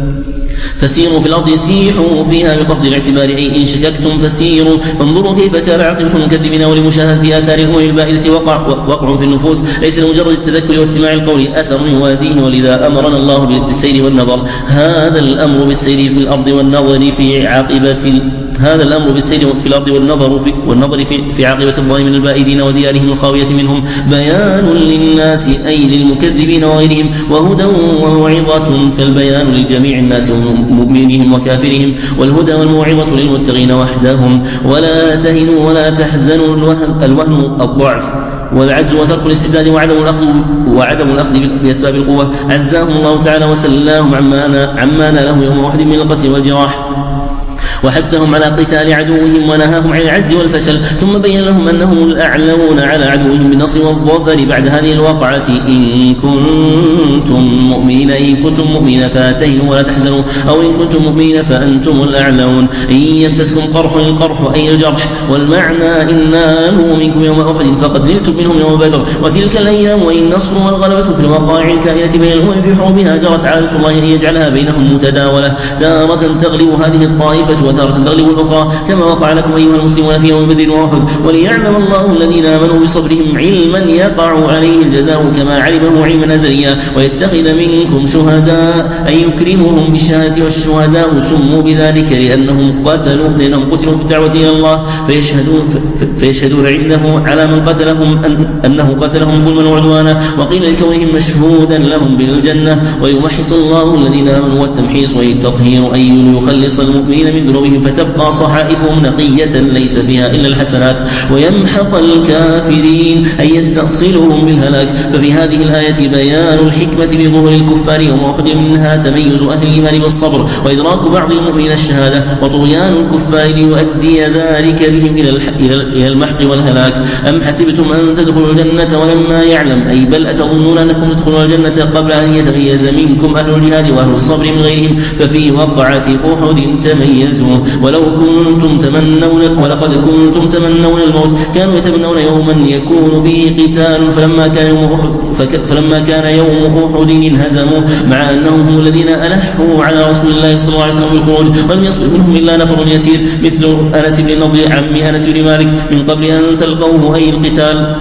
فسيروا في الأرض سيحوا فيها بقصد الاعتبار أي إن شككتم فسيروا فانظروا كيف كان عاقبة المكذبين ولمشاهدة آثار الأمم البائدة وقع وقع في النفوس ليس لمجرد التذكر واستماع القول أثر يوازيه ولذا أمرنا الله بالسير والنظر. هذا الأمر بالسير في الأرض والنظر في عاقبة هذا الأمر بالسير في الأرض والنظر في والنظر في, في عاقبة الظالمين البائدين وديارهم الخاوية منهم بيان للناس أي للمكذبين وغيرهم وهدى وموعظة فالبيان لجميع الناس مؤمنهم وكافرهم والهدى والموعظة للمتقين وحدهم. ولا تهنوا ولا تحزنوا الوهن, الوهن الضعف والعجز وترك الاستبداد وعدم الأخذ وعدم الأخذ بأسباب القوة عزاهم الله تعالى وسلاهم عما عما ناله يوم أحد من القتل والجراح وحثهم على قتال عدوهم ونهاهم عن العجز والفشل ثم بين لهم أنهم الأعلون على عدوهم بالنصر والظفر بعد هذه الواقعة إن كنتم مؤمنين إن كنتم مؤمنين فاتهنوا ولا تحزنوا أو إن كنتم مؤمنين فأنتم الأعلون إن يمسسكم قرح القرح أي الجرح والمعنى إن نالوا منكم يوم أحد فقد نلتم منهم يوم بدر وتلك الأيام وإن نصر والغلبة في الوقائع الكائنة بين الأمم في حروبها جرت عادة الله أن يجعلها بينهم متداولة تارة تغلب هذه الطائفة وتارة تغلب الأخرى كما وقع لكم أيها المسلمون في يوم بدر وأحد وليعلم الله الذين آمنوا بصبرهم علما يقع عليه الجزاء كما علمه علما أزليا ويتخذ منكم شهداء أن يكرمهم بالشهادة والشهداء سموا بذلك لأنهم قتلوا لأنهم قتلوا في الدعوة إلى الله فيشهدون, فيشهدون عنده على من قتلهم أن أنه قتلهم ظلما وعدوانا وقيل لكونهم مشهودا لهم بالجنة ويمحص الله الذين آمنوا والتمحيص والتطهير أي يخلص المؤمنين من ذنوبهم فتبقى صحائفهم نقية ليس فيها إلا الحسنات ويمحق الكافرين أي يستأصلهم بالهلاك. ففي هذه الآية بيان الحكمة في ظهور الكفار يوم أحد منها تميز أهل الإيمان والصبر وإدراك بعض المؤمنين الشهادة وطغيان الكفار ليؤدي ذلك بهم إلى المحق والهلاك. أم حسبتم أن تدخلوا الجنة ولما يعلم أي بل أتظنون أنكم تدخلون الجنة قبل أن يتميز منكم أهل الجهاد وأهل الصبر من غيرهم ففي وقعة أحد تميزوا ولو كنتم تمنون ولقد كنتم تمنون الموت كانوا يتمنون يوما يكون فيه قتال فلما كان يوم أحد فلما كان يوم أحد انهزموا مع أنهم هم الذين ألحوا على رسول الله صلى الله عليه وسلم بالخروج ولم يصبر منهم إلا نفر يسير مثل أنس بن النضر عم أنس بن مالك من قبل أن تلقوه أي القتال.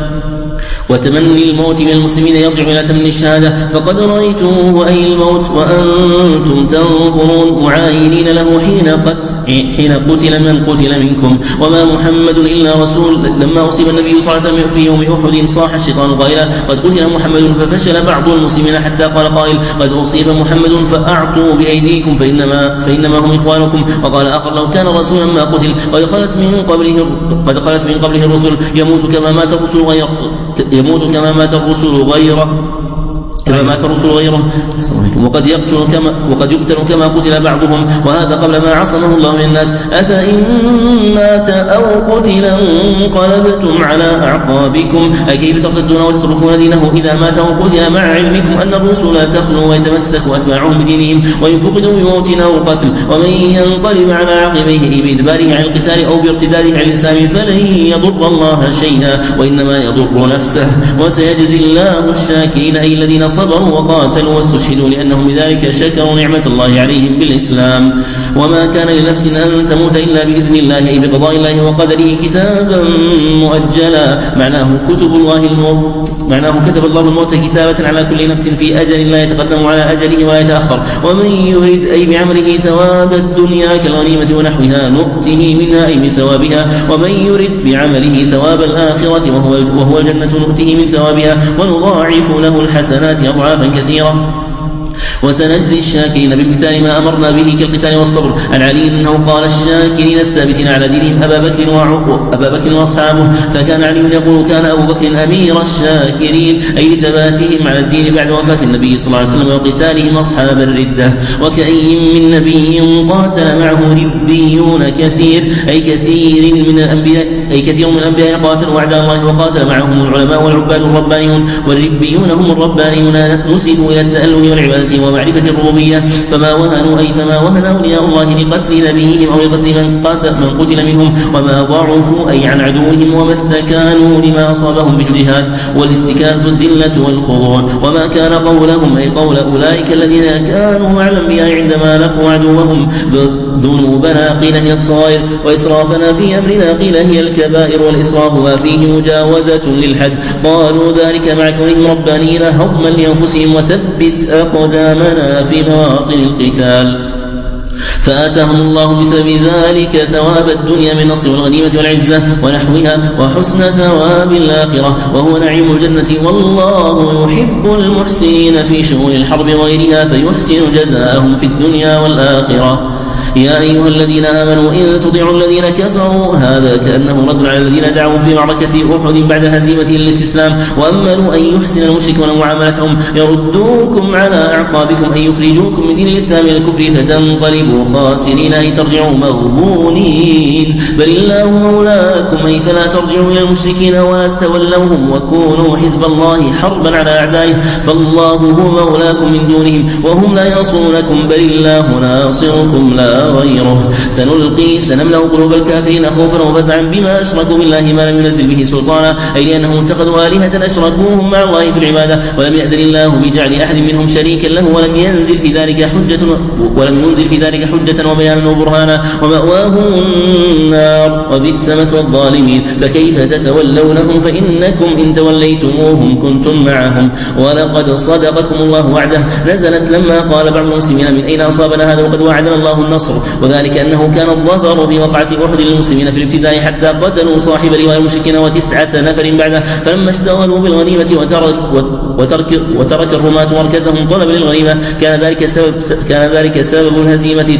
وتمني الموت من المسلمين يرجع إلى تمني الشهادة فقد رأيتموه أي الموت وأنتم تنظرون معاينين له حين قتل حين قتل من قتل منكم وما محمد إلا رسول. لما أصيب النبي صلى الله عليه وسلم في يوم أحد صاح الشيطان قائلا قد قتل محمد ففشل بعض المسلمين حتى قال قائل قد أصيب محمد فأعطوا بأيديكم فإنما, فإنما هم إخوانكم. وقال آخر لو كان رسولا ما قتل قد خلت من قبله قد خلت من قبله الرسل يموت كما مات الرسل غير يموت كما مات الرسل غيره كما مات الرسل غيره وقد يقتل كما وقد يقتل كما قتل بعضهم وهذا قبل ما عصمه الله من الناس. أفإن مات أو قتل انقلبتم على أعقابكم أي كيف ترتدون وتتركون دينه إذا مات أو قتل مع علمكم أن الرسل تخلو ويتمسك أتباعهم بدينهم وإن فقدوا بموت أو قتل ومن ينقلب على عقبيه بإدباره عن القتال أو بارتداده عن الإسلام فلن يضر الله شيئا وإنما يضر نفسه وسيجزي الله الشاكرين أي الذين صبروا وقاتلوا واستشهدوا لأنهم بذلك شكروا نعمة الله عليهم بالإسلام. وما كان لنفس أن تموت إلا بإذن الله أي بقضاء الله وقدره كتابا مؤجلا معناه كتب الله الموت معناه كتب الله الموت كتابة على كل نفس في أجل لا يتقدم على أجله ولا يتأخر. ومن يريد أي بعمله ثواب الدنيا كالغنيمة ونحوها نؤته منها أي من ثوابها ومن يريد بعمله ثواب الآخرة وهو, وهو الجنة نؤته من ثوابها ونضاعف له الحسنات أضعافا كثيرة. وسنجزي الشاكرين بامتثال ما أمرنا به كالقتال والصبر. عن علي أنه قال الشاكرين الثابتين على دينهم أبا بكر وأبا بكر وأصحابه، فكان علي يقول كان أبو بكر أمير الشاكرين، أي لثباتهم على الدين بعد وفاة النبي صلى الله عليه وسلم وقتالهم أصحاب الردة. وكأي من نبي قاتل معه ربيون كثير، أي كثير من الأنبياء أي كثير من الأنبياء قاتلوا أعداء الله وقاتل معهم العلماء والعباد الربانيون، والربيون هم الربانيون نسبوا إلى التأله والعبادة ومعرفة الربوبية، فما وهنوا أي فما وهن أولياء الله لقتل نبيهم أو لقتل من قتل, من قتل منهم، وما ضعفوا أي عن عدوهم، وما استكانوا لما أصابهم بالجهاد والاستكانة الذلة والخضوع، وما كان قولهم أي قول أولئك الذين كانوا مع الأنبياء عندما لقوا عدوهم ذنوبنا قيل هي الصغائر، وإسرافنا في أمرنا قيل هي الكبائر، والإسراف ما فيه مجاوزة للحد. قالوا ذلك مع كونهم ربانيين هضما لأنفسهم وثبت أقدامنا في مواطن القتال. فآتاهم الله بسبب ذلك ثواب الدنيا من النصر والغنيمة والعزة ونحوها، وحسن ثواب الآخرة وهو نعيم الجنة، والله يحب المحسنين في شؤون الحرب وغيرها فيحسن جزاءهم في الدنيا والآخرة. يا أيها الذين آمنوا إن تطيعوا الذين كفروا، هذا كأنه رد على الذين دعوا في معركة أحد بعد هزيمتهم للاستسلام وأملوا أن يحسن المشركون معاملتهم، يردوكم على أعقابكم أن يخرجوكم من دين الإسلام إلى الكفر فتنقلبوا خاسرين أي ترجعوا مغبونين. بل الله مولاكم أي فلا ترجعوا إلى المشركين ولا تتولوهم وكونوا حزب الله حربا على أعدائه، فالله هو مولاكم من دونهم وهم لا ينصرونكم، بل الله ناصركم لا غيره. سنلقي سنملأ قلوب الكافرين خوفا وفزعا بما أشركوا بالله ما لم ينزل به سلطانا، أي لأنهم اتخذوا آلهة أشركوهم مع الله في العبادة، ولم يأذن الله بجعل أحد منهم شريكا له، ولم ينزل في ذلك حجة ولم ينزل في ذلك حجة وبيانا وبرهانا، ومأواهم النار وبئس مثوى الظالمين. فكيف تتولونهم فإنكم إن توليتموهم كنتم معهم. ولقد صدقكم الله وعده نزلت لما قال بعض المسلمين من أين أصابنا هذا وقد وعدنا الله النصر، وذلك أنه كان الظفر بوقعة أحد للمسلمين في الابتداء حتى قتلوا صاحب لواء المشركين وتسعة نفر بعده، فلما اشتغلوا بالغنيمة وترك, وترك, وترك الرماة مركزهم طلب للغنيمة كان ذلك سبب, كان ذلك سبب الهزيمة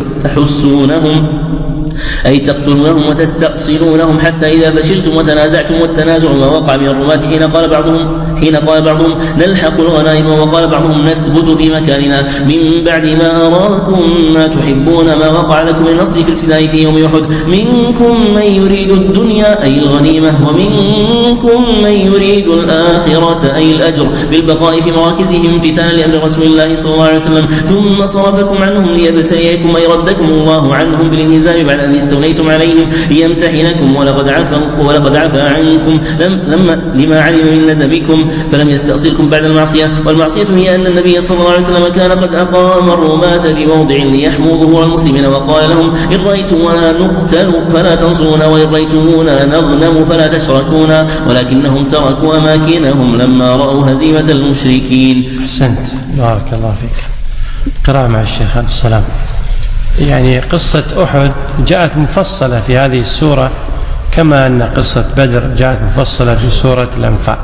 تحسونهم أي تقتلونهم وتستأصلونهم حتى إذا فشلتم وتنازعتم، والتنازع ما وقع من الرماة حين قال بعضهم حين قال بعضهم نلحق الغنائم، وقال بعضهم نثبت في مكاننا، من بعد ما أراكم ما تحبون ما وقع لكم النصر في الابتداء في يوم أحد، منكم من يريد الدنيا أي الغنيمة، ومنكم من يريد الآخرة أي الأجر بالبقاء في مراكزهم امتثالا لأمر رسول الله صلى الله عليه وسلم، ثم صرفكم عنهم ليبتليكم أي ردكم الله عنهم بالانهزام بعد أن استوليتم عليهم ليمتحنكم، ولقد عفا ولقد عفا عنكم لما لما علم من ندمكم فلم يستأصلكم بعد المعصية. والمعصية هي أن النبي صلى الله عليه وسلم كان قد أقام الرماة في موضع ليحموا ظهور المسلمين، وقال لهم إن رأيتمونا نقتل فلا تنصرونا، وإن رأيتمونا نغنم فلا تشركونا، ولكنهم تركوا أماكنهم لما رأوا هزيمة المشركين. أحسنت، بارك الله فيك. قراءة مع الشيخ عبد السلام. يعني قصة أحد جاءت مفصلة في هذه السورة، كما أن قصة بدر جاءت مفصلة في سورة الأنفال،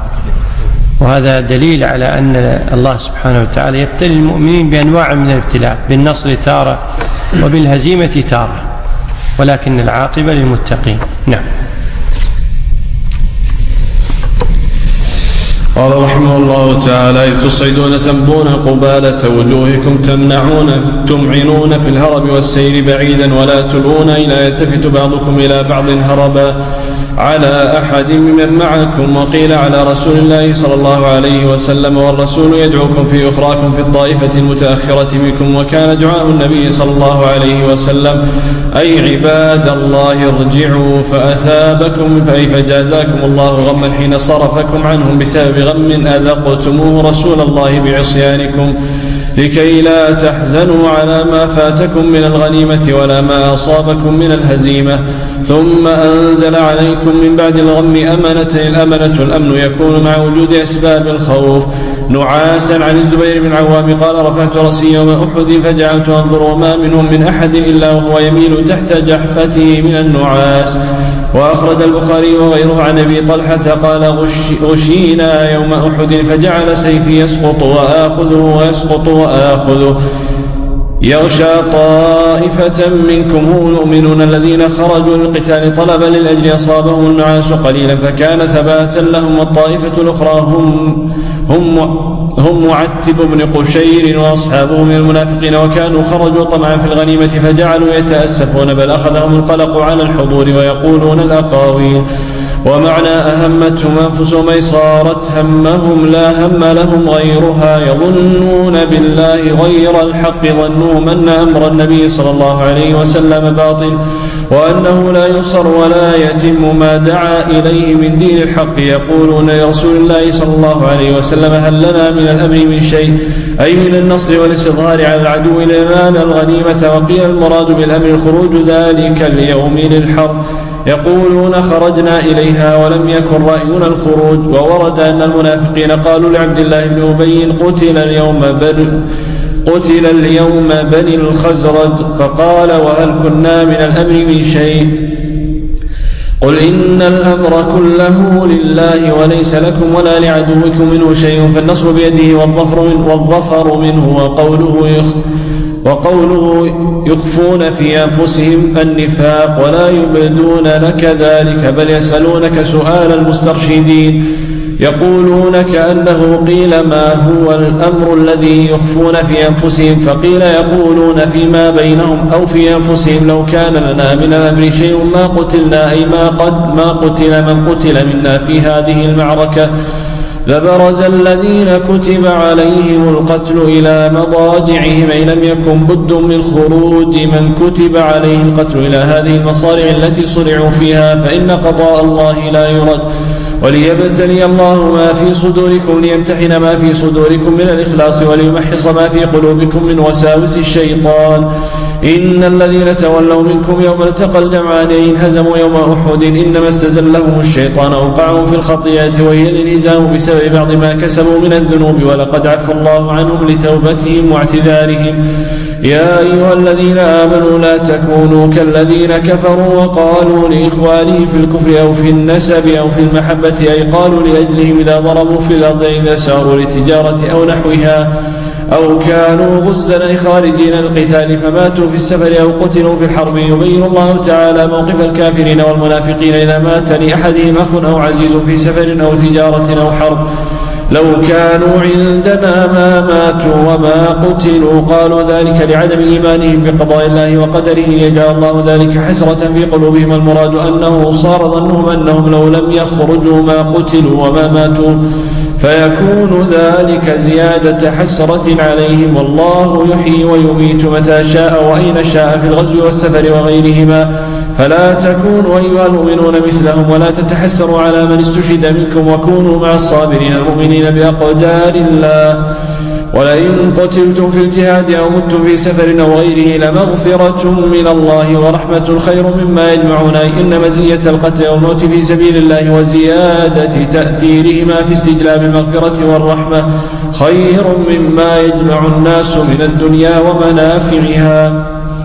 وهذا دليل على أن الله سبحانه وتعالى يبتلي المؤمنين بأنواع من الابتلاء، بالنصر تارة وبالهزيمة تارة، ولكن العاقبة للمتقين. نعم. قال رحمه الله تعالى إذ تصعدون تنبون قبالة وجوهكم تمنعون تمعنون في الهرب والسير بعيدا ولا تلون إلى يلتفت بعضكم إلى بعض هربا على أحد ممن معكم، وقيل على رسول الله صلى الله عليه وسلم، والرسول يدعوكم في أخراكم في الطائفة المتأخرة منكم. وكان دعاء النبي صلى الله عليه وسلم أي عباد الله ارجعوا فأثابكم فأي فجازاكم الله غما حين صرفكم عنهم بسبب غم أذقتموه رسول الله بعصيانكم، لكي لا تحزنوا على ما فاتكم من الغنيمة ولا ما أصابكم من الهزيمة، ثم أنزل عليكم من بعد الغم أمنة. الأمنة الأمن يكون مع وجود أسباب الخوف، نعاسا عن الزبير بن العوام قال رفعت رأسي يوم أحد فجعلت أنظر وما منهم من أحد إلا وهو يميل تحت جحفته من النعاس. وأخرج البخاري وغيره عن أبي طلحة قال غش غشينا يوم أحد فجعل سيفي يسقط وآخذه ويسقط وآخذه يغشى طائفة منكم هم المؤمنون الذين خرجوا للقتال طلبا للأجل أصابهم النعاس قليلا فكان ثباتا لهم. والطائفة الأخرى هم هم هم معتب بن قشير وأصحابه من المنافقين وكانوا خرجوا طمعا في الغنيمة فجعلوا يتأسفون بل أخذهم القلق على الحضور ويقولون الأقاويل. ومعنى أهمتهم أنفسهم أي صارت همهم لا هم لهم غيرها يظنون بالله غير الحق ظنهم أن أمر النبي صلى الله عليه وسلم باطل وأنه لا ينصر ولا يتم ما دعا إليه من دين الحق. يقولون لرسول الله صلى الله عليه وسلم هل لنا من الأمر من شيء أي من النصر والاستظهار على العدو لنال الغنيمة. وقيل المراد بالأمر الخروج ذلك اليوم للحرب يقولون خرجنا إليها ولم يكن رأينا الخروج. وورد أن المنافقين قالوا لعبد الله بن أبي قتل اليوم بن قتل اليوم بني الخزرج فقال وهل كنا من الأمر من شيء قل إن الأمر كله لله وليس لكم ولا لعدوكم منه شيء فالنصر بيده والظفر, من والظفر منه. وقوله يخ وقوله يخفون في أنفسهم النفاق ولا يبدون لك ذلك بل يسألونك سؤال المسترشدين يقولون كأنه قيل ما هو الأمر الذي يخفون في أنفسهم فقيل يقولون فيما بينهم أو في أنفسهم لو كان لنا من الأمر شيء ما قتلنا أي ما, قد ما قتل من قتل منا في هذه المعركة لبرز الذين كتب عليهم القتل إلى مضاجعهم أي لم يكن بد من خروج من كتب عليه القتل إلى هذه المصارع التي صرعوا فيها فإن قضاء الله لا يرد وليبتلي الله ما في صدوركم ليمتحن ما في صدوركم من الإخلاص وليمحص ما في قلوبكم من وساوس الشيطان. إن الذين تولوا منكم يوم التقى الجمعان انهزموا يوم أحد إنما استزلهم الشيطان أوقعهم في الخطيئة وهي الانهزام بسبب بعض ما كسبوا من الذنوب ولقد عفى الله عنهم لتوبتهم واعتذارهم. يا أيها الذين آمنوا لا تكونوا كالذين كفروا وقالوا لإخوانهم في الكفر أو في النسب أو في المحبة أي قالوا لأجلهم إذا ضربوا في الأرض إذا ساروا للتجارة أو نحوها أو كانوا غزا خارجين القتال فماتوا في السفر أو قتلوا في الحرب. يبين الله تعالى موقف الكافرين والمنافقين إذا مات لأحدهم أخ أو عزيز في سفر أو تجارة أو حرب لو كانوا عندنا ما ماتوا وما قتلوا قالوا ذلك لعدم إيمانهم بقضاء الله وقدره يجعل الله ذلك حسرة في قلوبهم. المراد أنه صار ظنهم أنهم لو لم يخرجوا ما قتلوا وما ماتوا فيكون ذلك زيادة حسرة عليهم. والله يحيي ويميت متى شاء وأين شاء في الغزو والسفر وغيرهما فلا تكونوا أيها المؤمنون مثلهم ولا تتحسروا على من استشهد منكم وكونوا مع الصابرين المؤمنين بأقدار الله. ولئن قتلتم في الجهاد أو متم في سفر أو غيره لمغفرة من الله ورحمة خير مما يجمعون. إن مزية القتل والموت في سبيل الله وزيادة تأثيرهما في استجلاب المغفرة والرحمة خير مما يجمع الناس من الدنيا ومنافعها.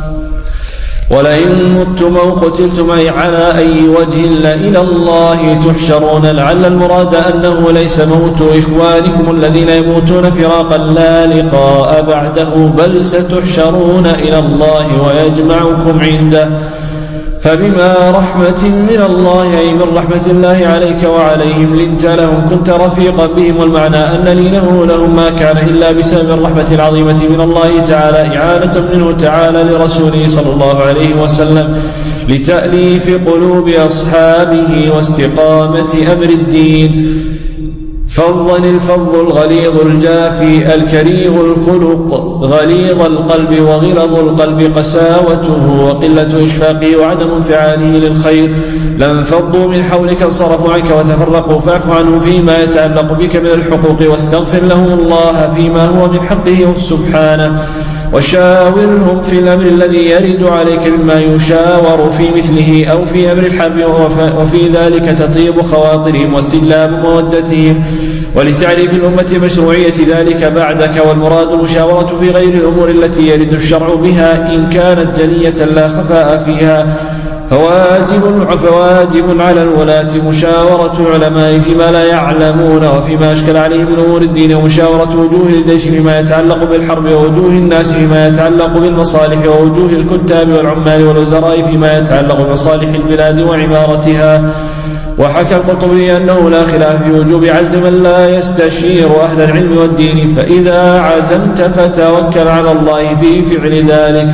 ولئن متم أو قتلتم أي على أي وجه إلى الله تحشرون. لعل المراد أنه ليس موت إخوانكم الذين يموتون فراقا لا لقاء بعده بل ستحشرون إلى الله ويجمعكم عنده فبما رحمة من الله أي من رحمة الله عليك وعليهم لنت لهم كنت رفيقا بهم. والمعنى أن لينه لهم ما كان إلا بسبب الرحمة العظيمة من الله تعالى إعانة منه تعالى لرسوله صلى الله عليه وسلم لتأليف قلوب أصحابه واستقامة أمر الدين. فظا الفظ الغليظ الجافي الكريه الخلق غليظ القلب وغلظ القلب قساوته وقلة إشفاقه وعدم انفعاله للخير لانفضوا من حولك انصرفوا عنك وتفرقوا فاعف عنهم فيما يتعلق بك من الحقوق واستغفر لهم الله فيما هو من حقه سبحانه وشاورهم في الأمر الذي يرد عليك مما يشاور في مثله أو في أمر الحرب وفي ذلك تطيب خواطرهم واستجلاب مودتهم ولتعريف الأمة مشروعية ذلك بعدك. والمراد المشاورة في غير الأمور التي يرد الشرع بها إن كانت جلية لا خفاء فيها، فواجب, فواجب على الولاة مشاورة العلماء فيما لا يعلمون وفيما أشكل عليهم من أمور الدين، ومشاورة وجوه الجيش فيما يتعلق بالحرب، ووجوه الناس فيما يتعلق بالمصالح، ووجوه الكتاب والعمال والوزراء فيما يتعلق بمصالح البلاد وعمارتها. وحكى القرطبي أنه لا خلاف في وجوب عزل من لا يستشير أهل العلم والدين، فإذا عزمت فتوكل على الله في فعل ذلك.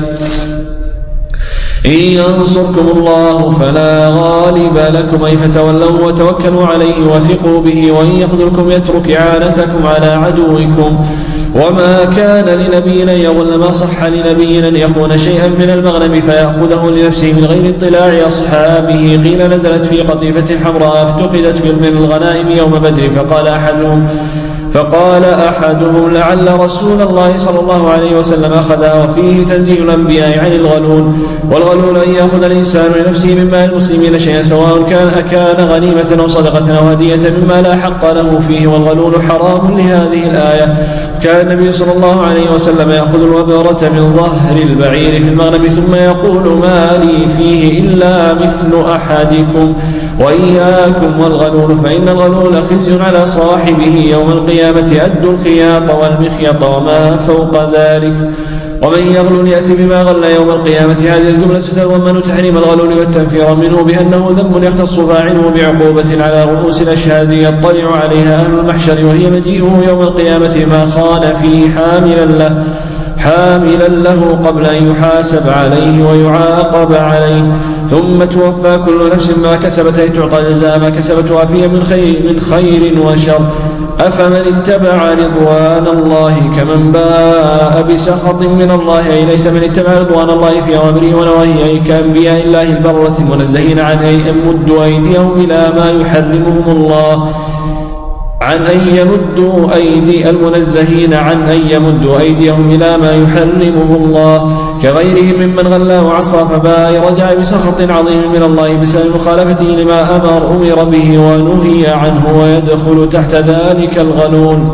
إن ينصركم الله فلا غالب لكم، أي فتولوا وتوكلوا عليه وثقوا به، وإن يخذلكم يترك إعانتكم على عدوكم. وما كان لنبي أن يغل، ما صح لنبي أن يخون شيئا من المغنم فيأخذه لنفسه من غير اطلاع أصحابه. قيل نزلت في قطيفة حمراء افتقدت في من الغنائم يوم بدر، فقال أحدهم فقال أحدهم لعل رسول الله صلى الله عليه وسلم أخذها، وفيه تنزيه الأنبياء عن الغلول. والغلول أن يأخذ الإنسان لنفسه من مال المسلمين شيئا سواء كان أكان غنيمة أو صدقة أو هدية مما لا حق له فيه، والغلول حرام لهذه الآية. كان النبي صلى الله عليه وسلم يأخذ الوبرة من ظهر البعير في المغنم ثم يقول ما لي فيه إلا مثل أحدكم، وإياكم والغلول فإن الغلول خزي على صاحبه يوم القيامة، أدوا الخياط والمخيط وما فوق ذلك. ومن يغلل يأتي بما غل يوم القيامة. هذه الجملة تتضمن تحريم الغلول والتنفير منه بأنه ذنب يختص فاعله بعقوبة على رؤوس الأشهاد يطلع عليها أهل المحشر، وهي مجيئه يوم القيامة ما خان فيه حاملا له حاملا له قبل أن يحاسب عليه ويعاقب عليه، ثم توفى كل نفس ما كسبت، أي تعطى جزاء ما كسبت وافيا من خير, من خير وشر. أفمن اتبع رضوان الله كمن باء بسخط من الله، أي ليس من اتبع رضوان الله في أوامره ونواهيه، أي كأنبياء الله البرة المنزهين عن أن يمدوا أيديهم إلى ما يحرمهم الله عن أن يمدوا أيدي المنزهين عن أن يمدوا أيديهم إلى ما يحرمه الله، كغيرهم ممن غلا وعصى فباء رجع بسخط عظيم من الله بسبب مخالفته لما أمر أمر به ونهي عنه، ويدخل تحت ذلك الغلون.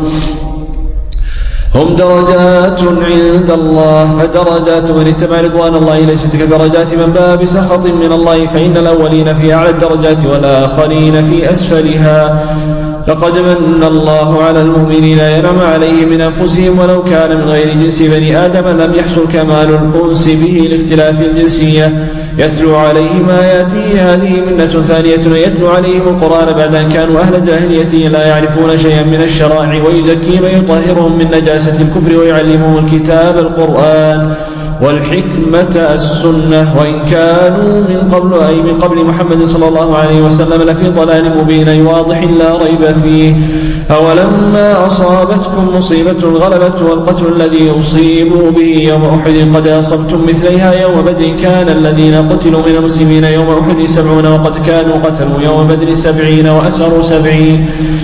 هم درجات عند الله، فدرجات من اتبع رضوان الله ليست كدرجات من باء بسخط من الله، فإن الأولين في أعلى الدرجات والآخرين في أسفلها. لقد من الله على المؤمنين ينعم عليهم من أنفسهم ولو كان من غير جنس بني آدم لم يحصل كمال الأنس به لاختلاف الجنسية. يتلو عليهم آياته، هذه منة ثانية، يتلو عليهم القرآن بعد أن كانوا أهل جاهلية لا يعرفون شيئا من الشرائع، ويزكيهم ويطهرهم من نجاسة الكفر، ويعلمهم الكتاب القرآن والحكمة السنة، وإن كانوا من قبل أي من قبل محمد صلى الله عليه وسلم لفي ضلال مبين واضح لا ريب فيه. أولما أصابتكم مصيبة غلبت والقتل الذي أصيبوا به يوم أحد قد أصبتم مثليها يوم بدر، كان الذين قتلوا من المسلمين يوم أحد سبعون وقد كانوا قتلوا يوم بدر سبعين وأسروا سبعين.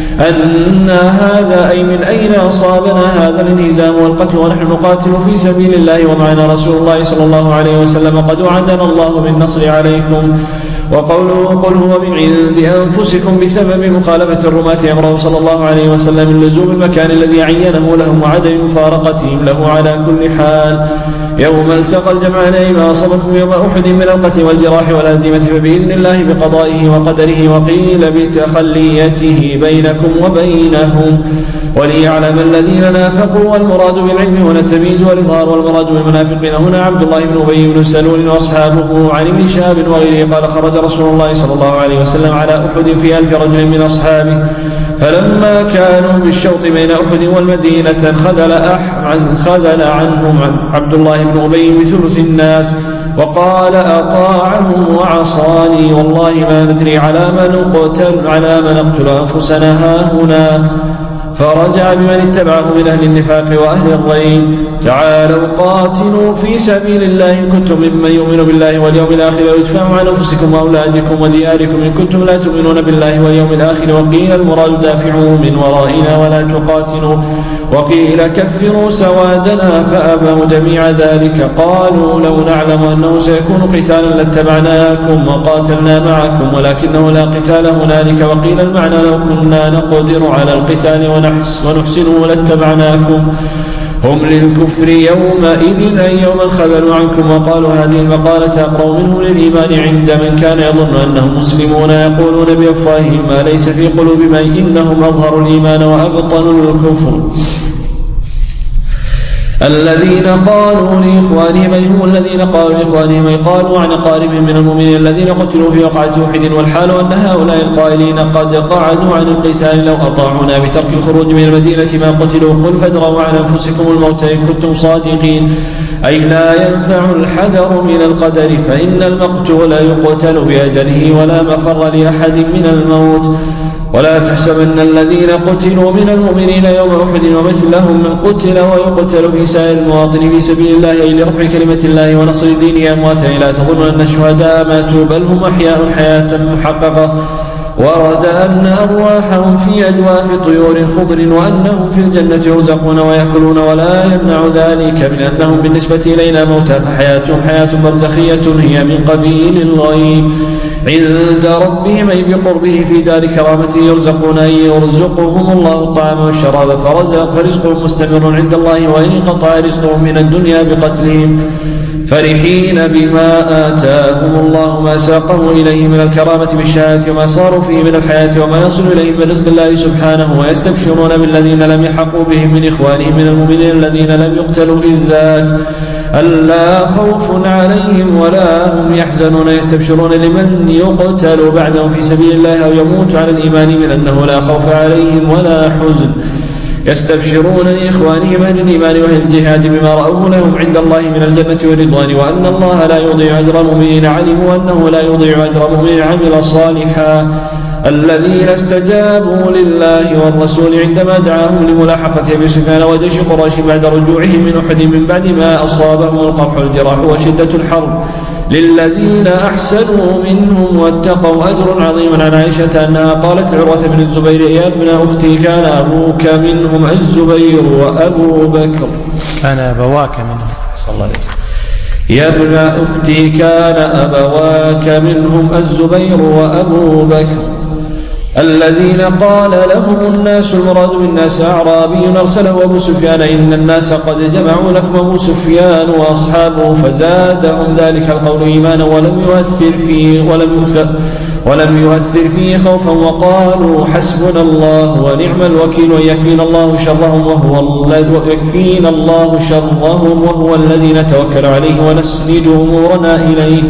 أن هذا أي من أين أصابنا هذا الانهزام والقتل ونحن نقاتل في سبيل الله ومعنا رسول الله صلى الله عليه وسلم قد وعدنا الله بالنصر عليكم. وقوله قل هو من عند أنفسكم بسبب مخالفة الرماة أمره صلى الله عليه وسلم من لزوم المكان الذي عينه لهم وعدم مفارقتهم له على كل حال. يوم التقى الجمعان أي ما أصابكم يوم أحد من القتل والجراح والهزيمة فبإذن الله بقضائه وقدره، وقيل بتخليته بينكم وبينهم وليعلم الذين نافقوا. والمراد بالعلم هنا التمييز والإظهار، والمراد بالمنافقين هنا عبد الله بن أبي بن سلول وأصحابه. عن ابن شهاب وغيره قال خرج رسول الله صلى الله عليه وسلم على أحد في ألف رجل من أصحابه، فلما كانوا بالشوط بين أحد والمدينة خذل, أح... خذل عنهم عبد الله بن أبي بثلث الناس وقال أطاعهم وعصاني والله ما ندري على ما نقتل, على ما نقتل أنفسنا هاهنا. فرجع بمن اتبعه من أهل النفاق وأهل الرين تعالوا قاتلوا في سبيل الله إن كنتم ممن يؤمن بالله واليوم الآخر ويدفعوا عن أنفسكم وأولادكم ودياركم إن كنتم لا تؤمنون بالله واليوم الآخر. وقيل المراد دافعوا من ورائنا ولا تقاتلوا، وقيل كفروا سوادنا فأبوا جميع ذلك. قالوا لو نعلم أنه سيكون قتالا لاتبعناكم وقاتلنا معكم ولكنه لا قتال هنالك. وقيل المعنى لو كنا نقدر على القتال ونحسنوا لاتبعناكم هم للكفر يومئذ أي يوما خذلوا عنكم وقالوا هذه المقالة أقرب منهم للإيمان عند من كان يظن أنهم مسلمون يقولون بأفواههم ما ليس في قلوبهم إنهم أظهروا الإيمان وأبطنوا الكفر الذين قالوا لإخوانهم أي هم الذين قالوا لإخوانهم أي قالوا عن أقاربهم من المؤمنين الذين قتلوا في وقعة أحد والحال أن هؤلاء القائلين قد قعدوا عن القتال لو أطاعونا بترك الخروج من المدينة ما قتلوا قل فادروا عن أنفسكم الموت إن كنتم صادقين أي لا ينفع الحذر من القدر فإن المقتول يقتل بأجله ولا مفر لأحد من الموت ولا تحسبن الذين قتلوا من المؤمنين يوم أحد ومثلهم من قتل ويقتل في سائر المواطن في سبيل الله أي لرفع كلمة الله ونصر دينه أمواتا لا تظن أن الشهداء ماتوا بل هم أحياء حياة محققة ورد أن أرواحهم في أجواف طيور خضر وأنهم في الجنة يرزقون ويأكلون ولا يمنع ذلك من أنهم بالنسبة إلينا موتى فحياتهم حياة برزخية هي من قبيل الغيب عند ربهم أي بقربه في دار كرامته يرزقون أي يرزقهم الله الطعام والشراب فرزق فرزقهم مستمر عند الله وإن انقطع رزقهم من الدنيا بقتلهم فرحين بما آتاهم الله ما ساقه إليه من الكرامة بالشهادة وما صاروا فيه من الحياة وما يصل إليهم من رزق الله سبحانه ويستبشرون بالذين لم يحقوا بهم من إخوانهم من المؤمنين الذين لم يقتلوا إذ ذاك ألا خوف عليهم ولا هم يحزنون يستبشرون لمن يقتل بعدهم في سبيل الله أو يموت على الإيمان من أنه لا خوف عليهم ولا حزن يستبشرون لإخوانهم أهل الإيمان وأهل الجهاد بما رأوه لهم عند الله من الجنة والرضوان وأن الله لا يضيع أجر المؤمنين علموا أنه لا يضيع أجر المؤمن عمل صالحا الذين استجابوا لله والرسول عندما دعاهم لملاحقة أبي سفيان وجيش قريش بعد رجوعهم من أحد من بعد ما أصابهم القرح والجراح وشدة الحرب للذين أحسنوا منهم واتقوا أجر عظيم عن عائشة أنها قالت لعروة بن الزبير يا ابن أختي كان أبوك منهم الزبير وأبو بكر كان أبواك منهم صلى الله عليه وسلم يا ابن أختي كان أبواك منهم الزبير وأبو بكر الذين قال لهم الناس المراد بالناس أعرابي أرسله أبو سفيان إن الناس قد جمعوا لكم أبو سفيان وأصحابه فزادهم ذلك القول إيمانا ولم يؤثر فيه ولم يؤثر ولم يؤثر فيه خوفا وقالوا حسبنا الله ونعم الوكيل ويكفينا الله شرهم وهو يكفينا الله شرهم وهو الذي نتوكل عليه ونسند أمورنا إليه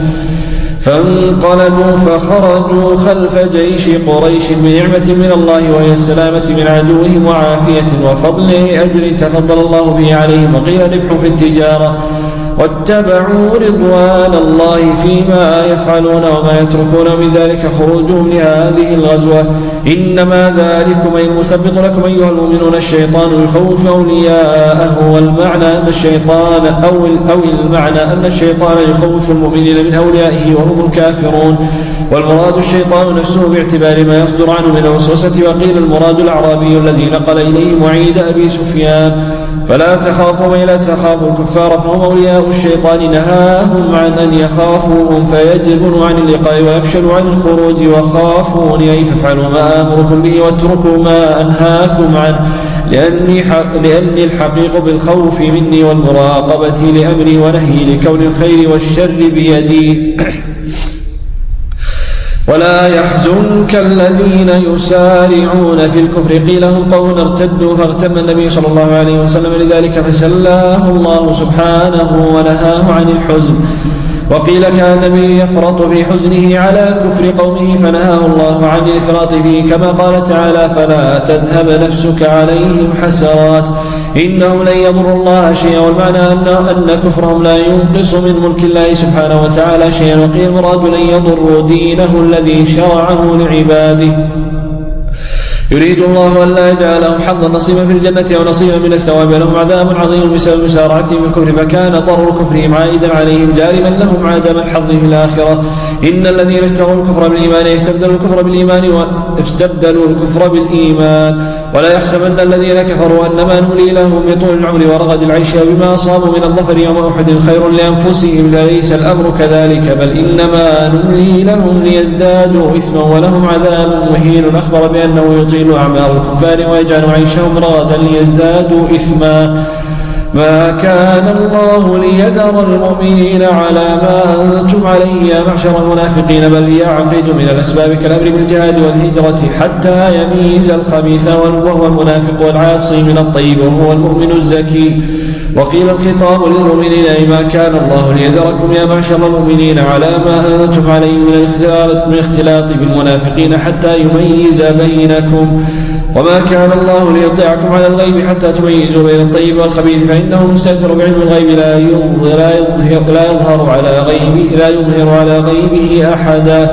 فانقلبوا فخرجوا خلف جيش قريش بنعمة من الله وهي السلامة من عدوهم وعافية وفضل أجر تفضل الله به عليهم وقيل ربح في التجارة واتبعوا رضوان الله فيما يفعلون وما يتركون من ذلك خروجهم لهذه الغزوة إنما ذلكم أي المثبط لكم أيها المؤمنون الشيطان يخوف أولياءه والمعنى أن الشيطان أو, أو المعنى أن الشيطان يخوف المؤمنين من أوليائه وهم الكافرون والمراد الشيطان نفسه باعتبار ما يصدر عنه من الوسوسة وقيل المراد الأعرابي الذي نقل إليهم وعيد أبي سفيان فلا تخافوا ولا تخافوا الكفار فهم أولياء الشيطان نهاهم عن أن يخافوهم فيجبنوا عن اللقاء ويفشلوا عن الخروج وخافوني أي فافعلوا ما آمركم به واتركوا ما أنهاكم عنه لأني, لأني الحقيق بالخوف مني والمراقبة لأمري ونهي لكون الخير والشر بيدي ولا يحزنك الذين يسارعون في الكفر قيل هم قوم ارتدوا فاغتم النبي صلى الله عليه وسلم لذلك فسلاه الله سبحانه ونهاه عن الحزن وقيل كان النبي يفرط في حزنه على كفر قومه فنهاه الله عن الإفراط فيه كما قال تعالى فلا تذهب نفسك عليهم حسرات إنهم لن يضروا الله شيئا والمعنى أن, أن كفرهم لا ينقص من ملك الله سبحانه وتعالى شيئا وقيل المراد لن يضروا دينه الذي شرعه لعباده يريد الله أن لا يجعل لهم حظا نصيبا في الجنة أو نصيبا من الثواب لهم عذاب عظيم بسبب مسارعتهم بالكفر فكان ضرر كفرهم عائدا عليهم جارما لهم عدم الحظ في الآخرة إن الذين اشتروا الكفر بالإيمان يستبدلوا الكفر بالإيمان واستبدلوا الكفر بالإيمان ولا يحسبن الذين كفروا أنما نملي لهم بطول العمر ورغد العيش وبما أصابوا من الظفر يوم أحد خير لأنفسهم ليس الأمر كذلك بل إنما نملي لهم ليزدادوا إثما ولهم عذاب مهين. أخبر بأنه يطيل أعمار الكفار ويجعل عيشهم رغدا ليزدادوا إثما. ما كان الله ليذر المؤمنين على ما أنتم عليه يا معشر المنافقين بل يعقد من الأسباب كالأمر بالجهاد والهجرة حتى يميز الخبيث وهو المنافق والعاصي من الطيب وهو المؤمن الزكي. وقيل الخطاب للمؤمنين أي ما كان الله ليذركم يا معشر المؤمنين على ما أنتم عليه من الاختلاط بالمنافقين حتى يميز بينكم. وما كان الله ليطلعكم على الغيب حتى تميزوا بين الطيب والخبيث فإنه مستتر بعلم الغيب لا يظهر, لا يظهر, لا يظهر على غيبه لا يظهر على غيبه أحدا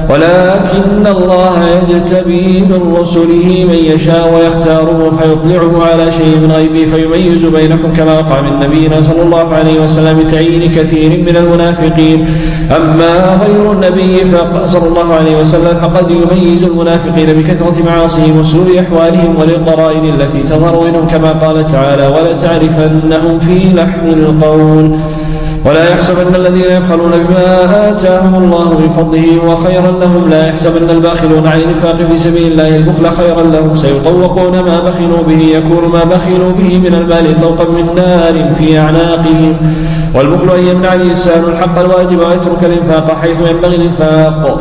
ولكن الله يجتبي من رسله من يشاء ويختاره فيطلعه على شيء من غيبه فيميز بينكم كما وقع من نبينا صلى الله عليه وسلم بتعيين كثير من المنافقين. أما غير النبي صلى الله عليه وسلم فقد يميز المنافقين بكثرة معاصيهم وسوء أحوالهم وللضرائر التي تظهر منهم كما قال تعالى ولتعرفنهم في لحن القول. ولا يحسبن الذين يبخلون بما آتاهم الله من فضله هو خيرا لهم لا يحسبن الباخلون عن الإنفاق في سبيل الله البخل خيرا لهم سيطوقون ما بخلوا به يكون ما بخلوا به من المال طوقا من نار في أعناقهم. والبخل أن يمنع الإنسان الحق الواجب ويترك الإنفاق حيث ينبغي الإنفاق.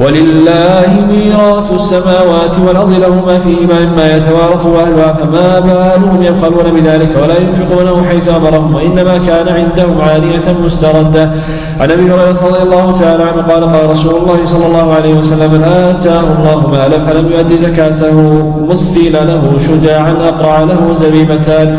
ولله ميراث السماوات والأرض له ما فيهما مما يتوارث أهلها فما بالهم يبخلون بذلك ولا ينفقونه حيث أمرهم وإنما كان عندهم عالية مستردة. عن أبي هريرة رضي الله تعالى عنه قال قال رسول الله صلى الله عليه وسلم من آتاه الله مالا فلم يؤد زكاته مثل له شجاعا أقرع له زبيبتان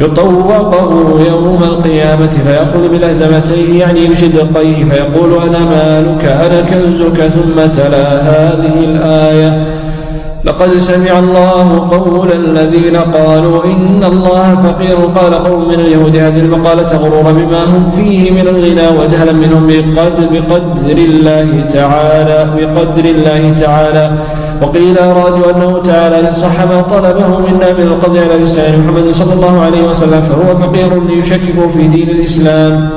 يطوقه يوم القيامة فيأخذ بلهزمتيه يعني بشدقيه فيقول أنا مالك أنا كنزك ثم تلا هذه الآية لقد سمع الله قول الذين قالوا إن الله فقير قال قوم من اليهود هذه المقالة غرورا بما هم فيه من الغنى وجهلا منهم بقدر, بقدر الله تعالى بقدر الله تعالى. وقيل أرادوا أنه تعالى إن صح ما طلبه منا من القضاء على لسان محمد صلى الله عليه وسلم فهو فقير ليشكك في دين الإسلام.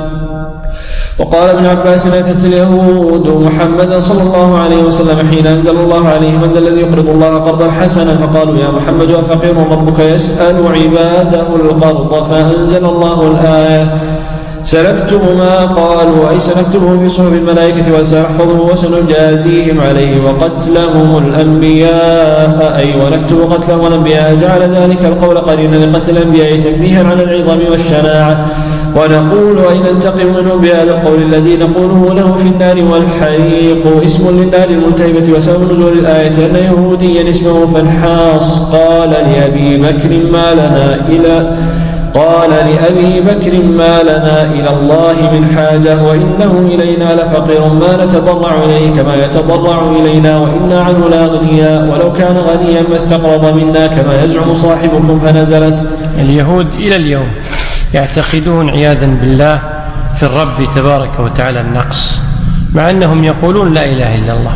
وقال ابن عباس أتت اليهود محمدا صلى الله عليه وسلم حين أنزل الله عليه من ذا الذي يقرض الله قرضا حسنا فقالوا يا محمد وفقير ربك يسأل عباده القرض فأنزل الله الآية سنكتب ما قالوا أي سنكتبه في صحف الملائكة وسنحفظه وسنجازيهم عليه وقتلهم الأنبياء أي ونكتب قتلهم الأنبياء. جعل ذلك القول قرينا لقتل الأنبياء تنبيها على العظم والشناعة. ونقول أين ننتقم منهم بهذا القول الذي نقوله له في النار والحريق اسم للنار الملتهبة. وسبب نزول الآية أن يهوديا اسمه فنحاص قال لأبي بكر ما لنا إلى قال لأبي بكر ما لنا إلى الله من حاجة وإنه إلينا لفقير ما نتضرع إليه كما يتضرع إلينا وإنا عنه لا غنيا ولو كان غنيا ما استقرض منا كما يزعم صاحبكم. فنزلت. اليهود إلى اليوم يعتقدون عياذا بالله في الرب تبارك وتعالى النقص مع أنهم يقولون لا إله إلا الله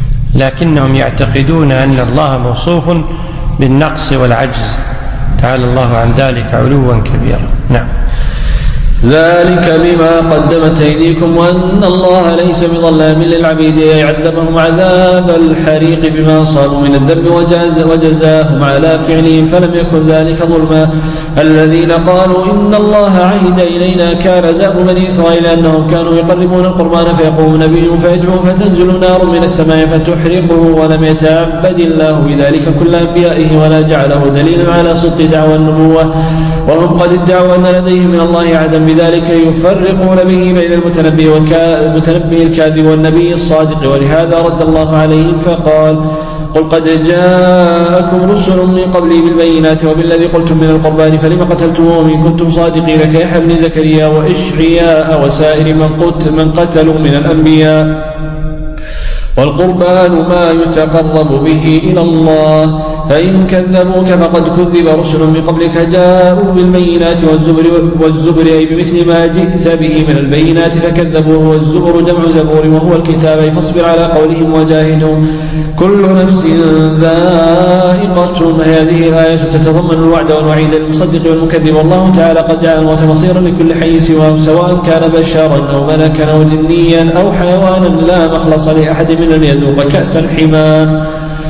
لكنهم يعتقدون أن الله موصوف بالنقص والعجز تعالى الله عن ذلك علوا كبيرا. نعم. ذلك بما قدمت أيديكم وأن الله ليس بظلام للعبيد يعذبهم عذاب الحريق بما صابوا من الذنب وجاز وجزاهم على فعلهم فلم يكن ذلك ظلما. الذين قالوا إن الله عهد إلينا كان دأب بني إسرائيل أنهم كانوا يقربون القربان فيقوم نبي فيدعو فتنزل نار من السماء فتحرقه ولم يتعبد الله بذلك كل أنبيائه ولا جعله دليلا على صدق دعوى النبوة وهم قد ادعوا أن لديهم من الله عهدا بذلك يفرقون به بين المتنبي والمتنبي الكاذب والنبي الصادق. ولهذا رد الله عليهم فقال قل قد جاءكم رسل من قبلي بالبينات وبالذي قلتم من القربان فلم قتلتموهم إن كنتم صادقين كيحيى بن زكريا وإشعياء وسائر من قتلوا من الأنبياء. والقربان ما يتقرب به إلى الله فإن كذبوك فقد كذب رسل من قبلك جاءوا بالبينات والزبر, والزبر أي بمثل ما جئت به من البينات فكذبوه. والزبر جمع زبور وهو الكتاب. فاصبر على قولهم وجاهدهم كل نفس ذائقة. هذه الآية تتضمن الوعد والوعيد للمصدق والمكذب. والله تعالى قد جعل الموت مصيرا لكل حي سواه سواء كان بشرا أو ملكا أو جنيا أو حيوانا لا مخلص لأحد من أن يذوق كأسا حمام.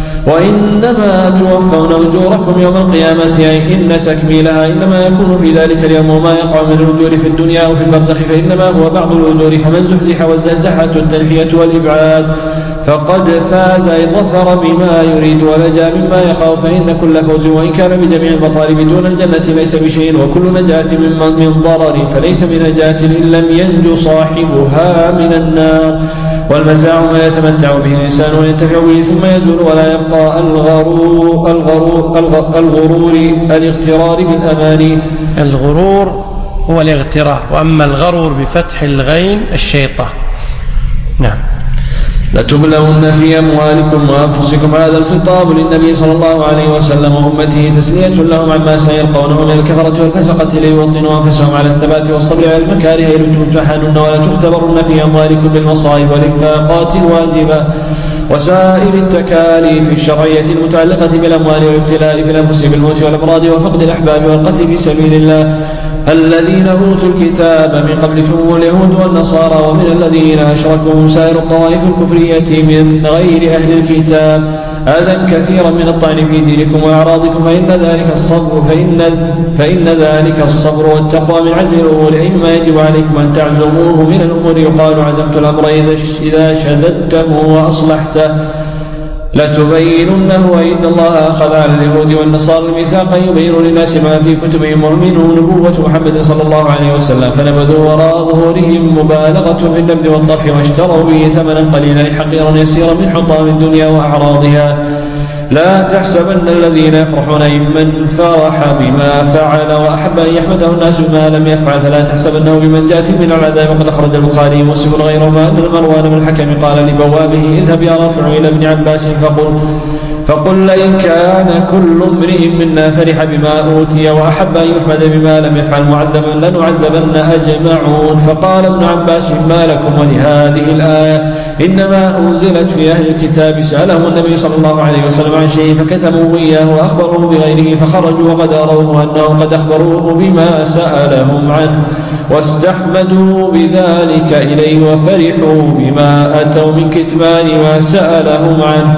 وإنما توفون أجوركم يوم القيامة أي إن تكميلها إنما يكون في ذلك اليوم. وما يقع من الأجور في الدنيا أو في البرزخ فإنما هو بعض الأجور. فمن زحزح والزحزحة التنحية والإبعاد فقد فاز إذ ظفر بما يريد ونجا مما يخاف. فإن كل فوز وإن كان بجميع المطالب دون الجنة ليس بشيء. وكل نجاة من, من ضرر فليس بنجاة إن لم ينج صاحبها من النار. والمتاع ما يتمتع به الإنسان وينتفع به ثم يزول ولا يبقى. الغرور, الغرور, الغرور الاغترار بالأماني. الغرور هو الاغترار، وأما الغرور بفتح الغين الشيطان. نعم. لتبلون في أموالكم وأنفسكم. هذا الخطاب للنبي صلى الله عليه وسلم وأمته تسلية لهم عما سيلقونه من الكفرة والفسقة ليوطنوا أنفسهم على الثبات والصبر على المكاره لتمتحنن ولا تختبرن في أموالكم بالمصائب والإنفاقات الواجبة وسائر التكاليف الشرعية المتعلقة بالأموال والابتلاء في الأنفس بالموت والأمراض وفقد الأحباب والقتل في سبيل الله. الذين أوتوا الكتاب من قبلكم واليهود والنصارى ومن الذين أشركوا سائر الطوائف الكفرية من غير أهل الكتاب أذى كثيرا من الطعن في دينكم وأعراضكم. فإن ذلك الصبر فإن, فإن ذلك الصبر والتقوى من عزم الأمور أي مما يجب عليكم أن تعزموه من الأمور. يقال عزمت الأمر إذا شددته وأصلحته لتبيننه. وإن الله أخذ على اليهود والنصارى الميثاق يبين للناس ما في كتبهم ومنه نبوة محمد صلى الله عليه وسلم فنبذوا وراء ظهورهم مبالغة في النبذ والطرح واشتروا به ثمنا قليلا حقيرا يسيرا من حطام الدنيا وأعراضها. لا تحسبن الذين يفرحون ممن فرح بما فعل وأحب أن يحمده الناس بما لم يفعل فلا تحسبنه بمنجاة من العذاب. وقد أخرج البخاري ومسلم غيرهما أن المروان بن الحكم قال لبوابه اذهب يا رافع إلى ابن عباس فقل فقل إن كان كل امرئ منا فرح بما أوتي وأحب أن يحمد بما لم يفعل معذبا لنعذبن أجمعون. فقال ابن عباس ما لكم ولهذه الآية إنما أنزلت في أهل الكتاب. سألهم النبي صلى الله عليه وسلم عن شيء فكتموه إياه وأخبروه بغيره فخرجوا وقد أروه أنهم قد أخبروه بما سألهم عنه واستحمدوا بذلك إليه وفرحوا بما أتوا من كتمان ما سألهم عنه.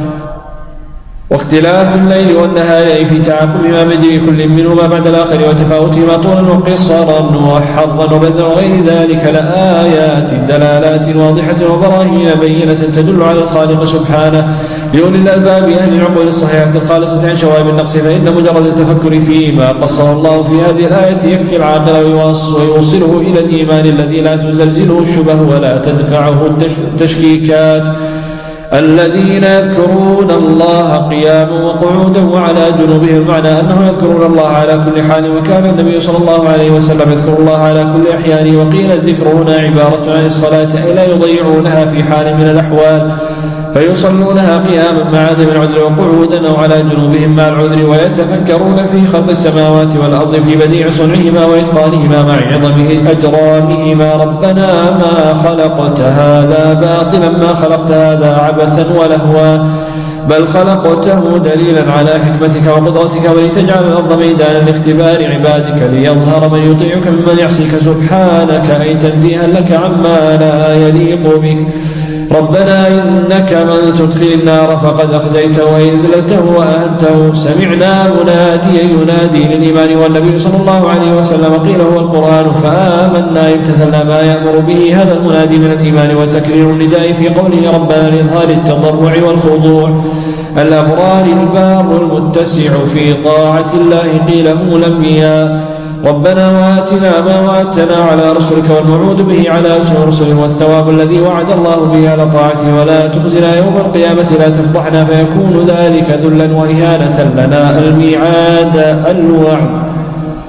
واختلاف الليل والنهار في تعاقبهما مجري كل منهما بعد الآخر وتفاوتهما طولا وقصرا وحرا وبذلا وغير ذلك لآيات دلالات واضحة وبراهين بينة تدل على الخالق سبحانه لأولي الألباب أهل العقول الصحيحة الخالصة عن شوائب النقص. فإن مجرد التفكر فيما قصه الله في هذه الآية يكفي العاقل ويوصله إلى الإيمان الذي لا تزلزله الشبه ولا تدفعه التشكيكات. الذين يذكرون الله قياما وقعودا وعلى جنوبهم معنى أنهم يذكرون الله على كل حال. وكان النبي صلى الله عليه وسلم يذكر الله على كل أحيان. وقيل الذكر هنا عبارة عن الصلاة أي لا يضيعونها في حال من الأحوال فيصلونها قياما مع عدم العذر وقعودا أو على جنوبهم مع العذر ويتفكرون في خلق السماوات والأرض في بديع صنعهما وإتقانهما مع عظم أجرامهما. ربنا ما خلقت هذا باطلا ما خلقت هذا عبثا ولهوا بل خلقته دليلا على حكمتك وقدرتك ولتجعل الأرض ميدانا لاختبار عبادك ليظهر من يطيعك ممن يعصيك سبحانك أي تنزيها لك عما لا يليق بك. ربنا إنك من تدخل النار فقد أخزيته وإن ذلته وأهنته. سمعنا مناديا ينادي للإيمان والنبي صلى الله عليه وسلم قيل هو القرآن فآمنا امتثلنا ما يأمر به هذا المنادي من الإيمان وتكرير النداء في قوله ربنا لإظهار التضرع والخضوع. الأبرار البار المتسع في طاعة الله قيل هم الأنبياء. ربنا وآتنا ما وعدتنا على رسلك والموعود به على رسله والثواب الذي وعد الله به على طاعته ولا تخزنا يوم القيامة لا تفضحنا فيكون ذلك ذلا وإهانة لنا الميعاد الوعد.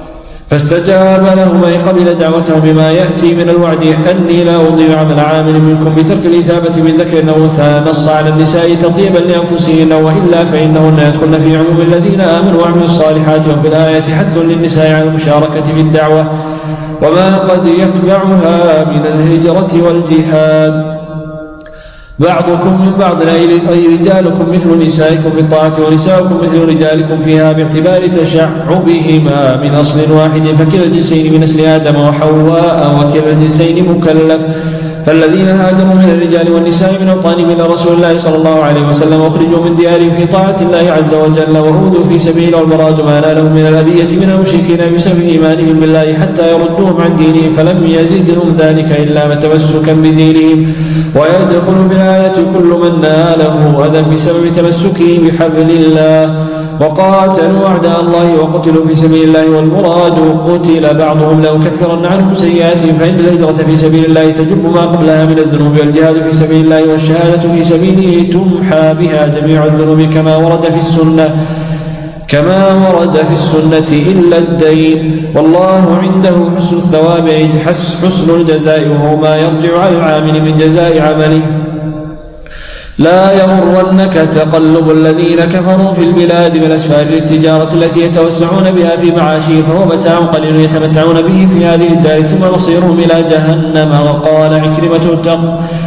فاستجاب لهم أي قبل دعوته بما يأتي من الوعد أني لا أضيع عمل عامل منكم بترك الإثابة من ذكر أو أنثى. نص على النساء تطيبا لأنفسهن وإلا فإنهن يدخلن في عموم الذين آمنوا وعملوا الصالحات. وفي الآية حث للنساء على المشاركة في الدعوة وما قد يتبعها من الهجرة والجهاد. بعضكم من بعض أي رجالكم مثل نسائكم في الطاعة ونساؤكم مثل رجالكم فيها باعتبار تشعبهما من أصل واحد. فكلا الجنسين من نسل آدم وحواء وكلا الجنسين مكلف. فالذين هاجروا من الرجال والنساء من أوطانهم إلى رسول الله صلى الله عليه وسلم واخرجوا من ديارهم في طاعة الله عز وجل وأوذوا في سبيله والمراد ما نالهم من الأذية من المشركين بسبب إيمانهم بالله حتى يردوهم عن دينهم فلم يزدهم ذلك إلا تمسكا بدينهم. ويدخل في الآية كل من ناله أذى بسبب تمسكه بحبل الله. وقاتلوا أعداء الله وقتلوا في سبيل الله والمراد قتل بعضهم لو كفرن عنهم سيئاتهم. فإن الهجرة في سبيل الله تجب ما قبلها من الذنوب والجهاد في سبيل الله والشهادة في سبيله تمحى بها جميع الذنوب كما ورد في السنة كما ورد في السنة إلا الدين. والله عنده حسن الثواب حسن الجزاء وهو ما يرجع على العامل من جزاء عمله. لا يغرنك تقلب الذين كفروا في البلاد بالأسفار للتجارة التي يتوسعون بها في معاشهم فهو متاع قليل يتمتعون به في هذه الدار ثم مصيرهم إلى جهنم. وقال عكرمة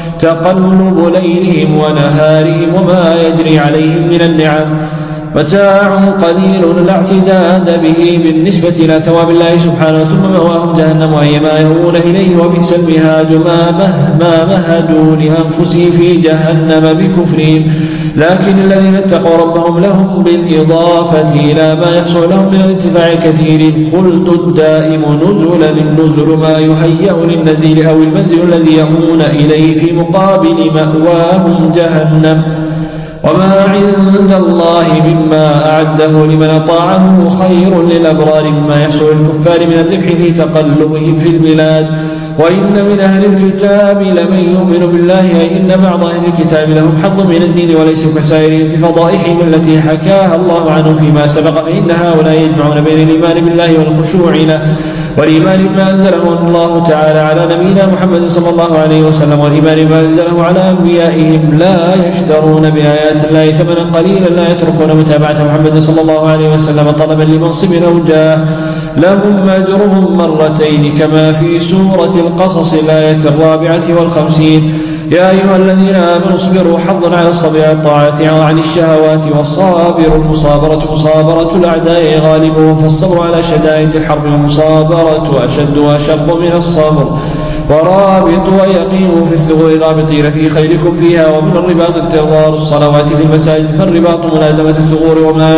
تقلب ليلهم ونهارهم وما يجري عليهم من النعم متاع قليل لا اعتداد به بالنسبة إلى ثواب الله سبحانه ثم مواهم جهنم أيما يهون إليه وبئس المهاد ما مهما مهدوا لأنفسهم في جهنم بكفرهم. لكن الذين اتقوا ربهم لهم بالإضافة إلى ما يحصل لهم من الانتفاع الكثير الخلد الدائم نزلا النزل ما يهيأ للنزيل أو المنزل الذي يهون إليه في مقابل مأواهم جهنم. وما عند الله مما أعده لمن أطاعه خير للأبرار مما يحصل للكفار من الربح في تقلبهم في البلاد. وإن من أهل الكتاب لمن يؤمن بالله أي إن بعض أهل الكتاب لهم حظ من الدين وليسوا كسائرهم في فضائحهم التي حكاها الله عنه فيما سبق. فإن هؤلاء يجمعون بين الإيمان بالله والخشوع له والإيمان بما أنزله الله تعالى على نبينا محمد صلى الله عليه وسلم والإيمان بما أنزله على أنبيائهم لا يشترون بآيات الله ثمنا قليلا لا يتركون متابعة محمد صلى الله عليه وسلم طلبا لمنصب أو جاه لهم أجرهم مرتين كما في سورة القصص الآية الرابعة والخمسين. يا أيها الذين آمنوا اصبروا حظا على الصبر على الطاعات وعن الشهوات والصابر المصابرة مصابرة الأعداء غالبهم فالصبر على شدائد الحرب والمصابرة أشد وأشق من الصبر. ورابطوا ويقيموا في الثغور رابطين في خيركم فيها. ومن الرباط انتظار الصلوات في المساجد فالرباط ملازمة الثغور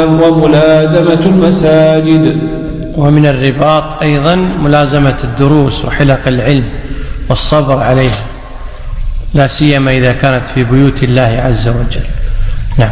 وملازمة المساجد. ومن الرباط أيضا ملازمة الدروس وحلق العلم والصبر عليها لا سيما إذا كانت في بيوت الله عز وجل. نعم.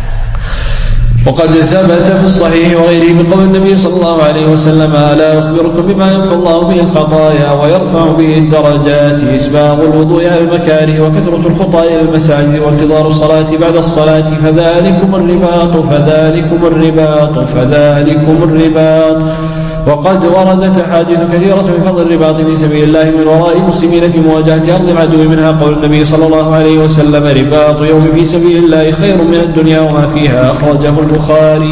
وقد ثبت في الصحيح وغيره من قول النبي صلى الله عليه وسلم ألا أخبركم بما يمحو الله به الخطايا ويرفع به الدرجات إسباغ الوضوء على المكاره وكثرة الخطى إلى المساجد وانتظار الصلاة بعد الصلاة فذلكم الرباط فذلكم الرباط فذلكم الرباط. وقد وردت أحاديث كثيرة في فضل الرباط في سبيل الله من وراء المسلمين في مواجهة أرض العدو منها قول النبي صلى الله عليه وسلم رباط يوم في سبيل الله خير من الدنيا وما فيها أخرجه البخاري.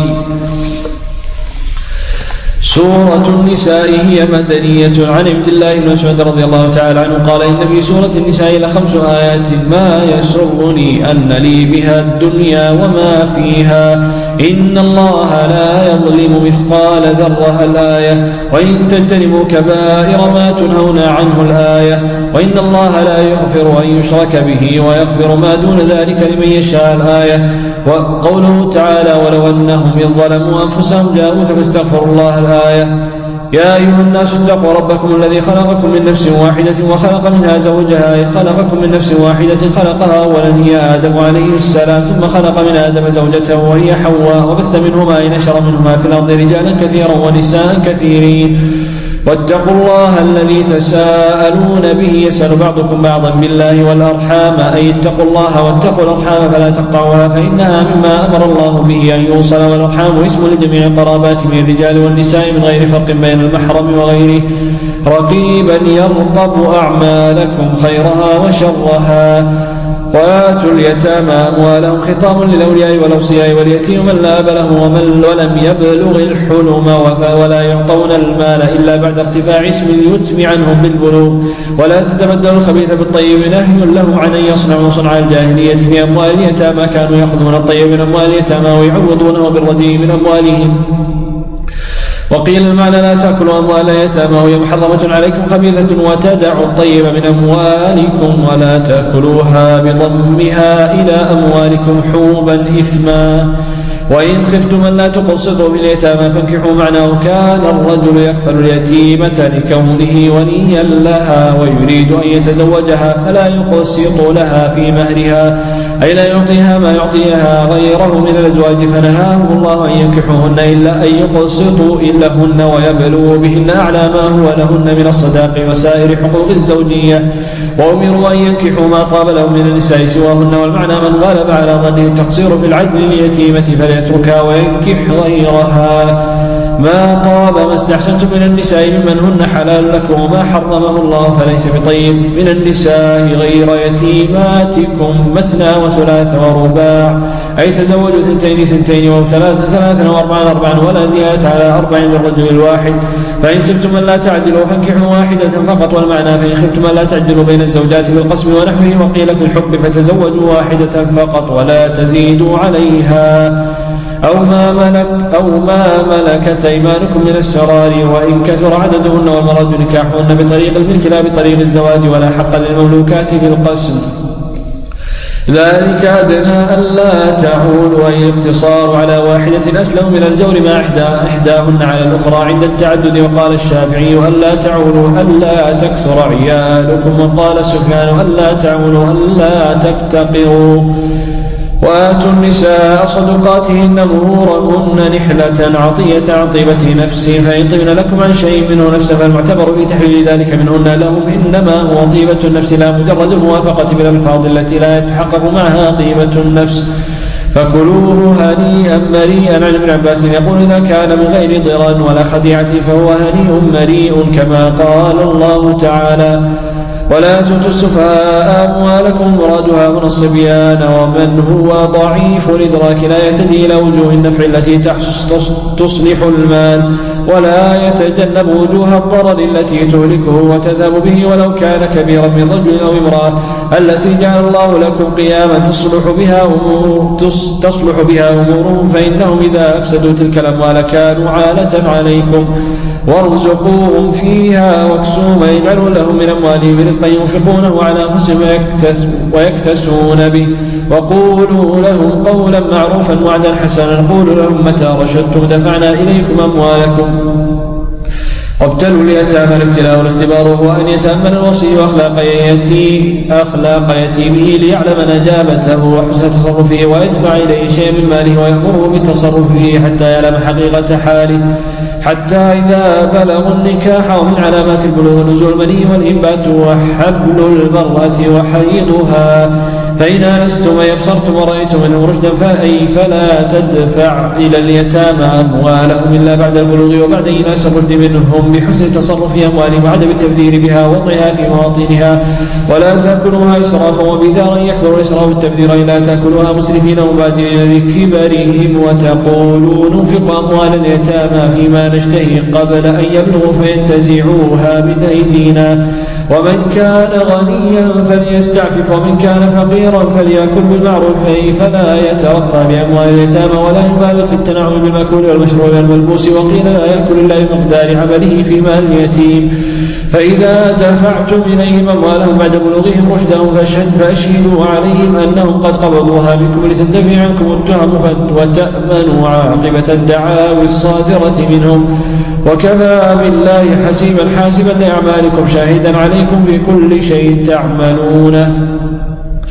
سورة النساء هي مدنية. عن عبد الله بن مسعود رضي الله تعالى عنه قال إن في سورة النساء لخمس آيات ما يسرني أن لي بها الدنيا وما فيها إن الله لا يظلم مثقال ذرة الآية وإن تجتنبوا كبائر ما تنهون عنه الآية وإن الله لا يغفر أن يشرك به ويغفر ما دون ذلك لمن يشاء الآية. وقوله تعالى ولو أنهم إذ ظلموا أنفسهم جاءوك فاستغفروا الله الآية. يا أيها الناس اتقوا ربكم الذي خلقكم من نفس واحدة وخلق منها زوجها خلقكم من نفس واحدة خلقها أولا هي آدم عليه السلام ثم خلق من آدم زوجته وهي حواء وبث منهما أي نشر منهما في الأرض رجالا كثيرا ونساء كثيرين واتقوا الله الذي تساءلون به يسأل بعضكم بعضا بالله والأرحام أي اتقوا الله واتقوا الأرحام فلا تقطعوها فإنها مما أمر الله به أن يوصل والأرحام اسم لجميع القرابات من الرجال والنساء من غير فرق بين المحرم وغيره رقيبا يرقب أعمالكم خيرها وشرها. وآتوا اليتامى أموالهم خطاب للأولياء والأوصياء واليتيم من لا أب له ومن ولم يبلغ الحلم ولا يعطون المال إلا بعد ارتفاع اسم اليتم عنهم بالبلوغ. ولا تتبدلوا الخبيث بالطيب نهي لهم عن أن يصنعوا صنع الجاهلية في أموال اليتامى كانوا يأخذون الطيب من أموال اليتامى ويعوضونه بالرديء من أموالهم. وقيل المعنى لا تأكلوا أموال اليتامى وهي محرمة عليكم خبيثة وتدعوا الطيب من أموالكم ولا تأكلوها بضمها إلى أموالكم حوبا إثما. وإن خفتم أن لا تقسطوا في اليتامى فانكحوا معناه كان الرجل يكفل اليتيمة لكونه وليا لها ويريد أن يتزوجها فلا يقسط لها في مهرها أي لا يعطيها ما يعطيها غيره من الأزواج فنهاهم الله أن ينكحوهن إلا أن يقسطوا إلهن ويبلغوا بهن أعلى ما هو لهن من الصداق وسائر حقوق الزوجية وأمروا أن ينكحوا ما طاب لهم من النساء سواهن. والمعنى من غلب على ظنه التقصير في العدل اليتيمة فليتركها وينكح غيرها ما طاب ما استحسنتم من النساء ممن هن حلال لكم وما حرمه الله فليس بطيب من النساء غير يتيماتكم مثنى وثلاث ورباع أي تزوجوا ثنتين ثنتين وثلاثة ثلاثا وأربعا أربعا ولا زيادة على أربع للرجل الواحد. فإن خفتم أن لا تعدلوا فانكحوا واحدة فقط. والمعنى فإن خفتم أن لا تعدلوا بين الزوجات بالقسم ونحوه. وقيل في الحب فتزوجوا واحدة فقط ولا تزيدوا عليها أو ما ملك أو ما ملكت أيمانكم من السرار وإن كثر عددهن والمراد نكاحهن بطريق الملك لا بطريق الزواج ولا حق للمملوكات في القسم. ذلك أدنى ألا تعولوا أي الاقتصار على واحدة أسلم من الجور ما إحدى إحداهن على الأخرى عند التعدد. وقال الشافعي ألا تعولوا ألا تكثر عيالكم وقال سفيان ألا تعولوا ألا تفتقروا. وآتوا النساء صدقاتهن مهورهن نحلة عطية عن طيبة نفس فإن طبن لكم عن شيء منه نفسا فالمعتبر في تحليل ذلك منهن لهم إنما هو طيبة النفس لا مجرد الموافقة بالألفاظ التي لا يتحقق معها طيبة النفس فكلوه هنيئا مريئا. عن ابن عباس يقول إذا كان من غير ضرر ولا خديعة فهو هنيء مريء كما قال الله تعالى ولا تؤتوا السفهاء أموالكم مرادها هنا الصبيان ومن هو ضعيف الإدراك لا يهتدي إلى وجوه النفع التي تصلح المال ولا يتجنب وجوه الضرر التي تهلكه وتذهب به ولو كان كبيرا من رجل أو امرأة التي جعل الله لكم قياما تصلح بها أمور تصلح بها أمورهم فإنهم إذا أفسدوا تلك الأموال كانوا عالة عليكم وارزقوهم فيها واكسوهم يجعلون لهم من أموالهم رزقا ينفقونه على أنفسهم ويكتسون به وقولوا لهم قولا معروفا وعدا حسنا. قولوا لهم متى رشدتم دفعنا إليكم أموالكم. وابتلوا اليتامى الابتلاء والاختبار هو أن يتأمل الوصي أخلاق يتي أخلاق يتيمه ليعلم نجابته وحسن تصرفه ويدفع إليه شيء من ماله ويأمره بالتصرف فيه حتى يعلم حقيقة حاله حتى إذا بلغوا النكاح. ومن علامات البلوغ نزول المني والإنبات وحبل المرأة وحيضها فإن آنستم ويبصرتم ورأيتم منهم رشدا فأي فلا تدفع إلى اليتامى أموالهم إلا بعد البلوغ وبعد إناس الرشد منهم بحسن تصرف أموالهم وعدم التبذير بها ووضعها في مواطنها ولا تأكلوها إسرافا وبدارا يكبر الإسراف التبذير لا تأكلوها مسرفين مبادرين لكبرهم وتقولوا ننفق أموال اليتامى فيما نشتهي قبل أن يبلغوا فينتزعوها من أيدينا. ومن كان غنيا فليستعفف ومن كان فقيرا فليأكل بالمعروف فلا يترخى بأموال اليتامى ولا يبالغ في التنعم بالمأكول والمشروب والملبوس. وقيل لا يأكل إلا بمقدار عمله في مال اليتيم. فإذا دفعتم إليهم أموالهم بعد بلوغهم رشدهم فأشهدوا عليهم أنهم قد قبضوها بكم لتندفع عنكم التهم وتأمنوا عاقبة الدعاوى الصادرة منهم وكفى بالله حسيبا حاسبا لأعمالكم شاهدا عليكم في كل شيء تعملونه.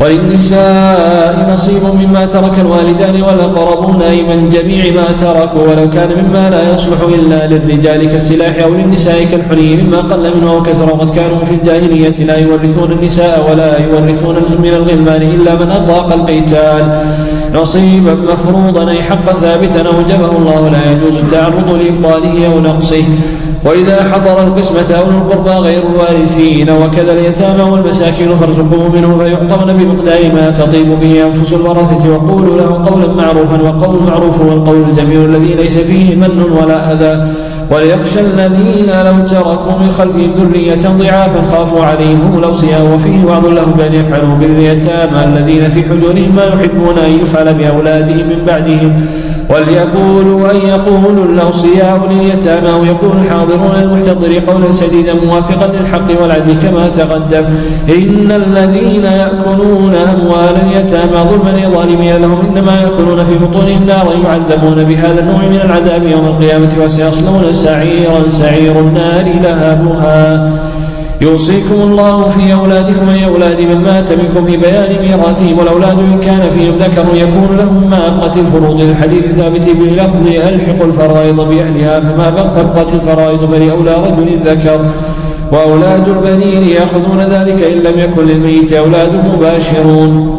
وللنساء نصيب مما ترك الوالدان والأقربون أي من جميع ما تركوا ولو كان مما لا يصلح إلا للرجال كالسلاح أو للنساء كالحلي مما قل منه أو كثر وقد كانوا في الجاهلية لا يورثون النساء ولا يورثون من الغلمان إلا من أطاق القتال نصيبا مفروضا أي حقا ثابتا أوجبه الله لا يجوز التعرض لإبطاله أو نقصه. وإذا حضر القسمة أولو القربى غير الوارثين وكذا اليتامى والمساكين فارزقوا منه فيعطون بمقدار ما تطيب به أنفس الورثة وقولوا له قولا معروفا وقول المعروف والقول الجميل الذي ليس فيه من ولا أذى وليخشى الذين لو تركوا من خلفهم ذرية ضعافا خافوا عليهم هم الأوصياء وفيه وعظ لهم بأن يفعلوا باليتامى الذين في حجورهم ما يحبون أن يفعل بأولادهم من بعدهم وليقولوا أن يقولوا الأوصياء لليتامى ويكون الحاضرون المحتضر قولا سديدا موافقا للحق والعدل كما تقدم. إن الذين يأكلون أموال اليتامى ظلما ظالمين لهم إنما يأكلون في بطونهم نارا يعذبون بهذا النوع من العذاب يوم القيامة وسيصلون سعيرا سعير النار لهبها. يوصيكم الله في أولادكم أي أولاد من مات منكم في بيان ميراثهم والأولاد إن كان فيهم ذكر يكون لهم ما أبقت الفروض للحديث ثابت بلفظ ألحق الفرائض بأهلها فما أبقت الفرائض فلأولى رجل ذكر وأولاد البنين يأخذون ذلك إن لم يكن للميت أولاد مباشرون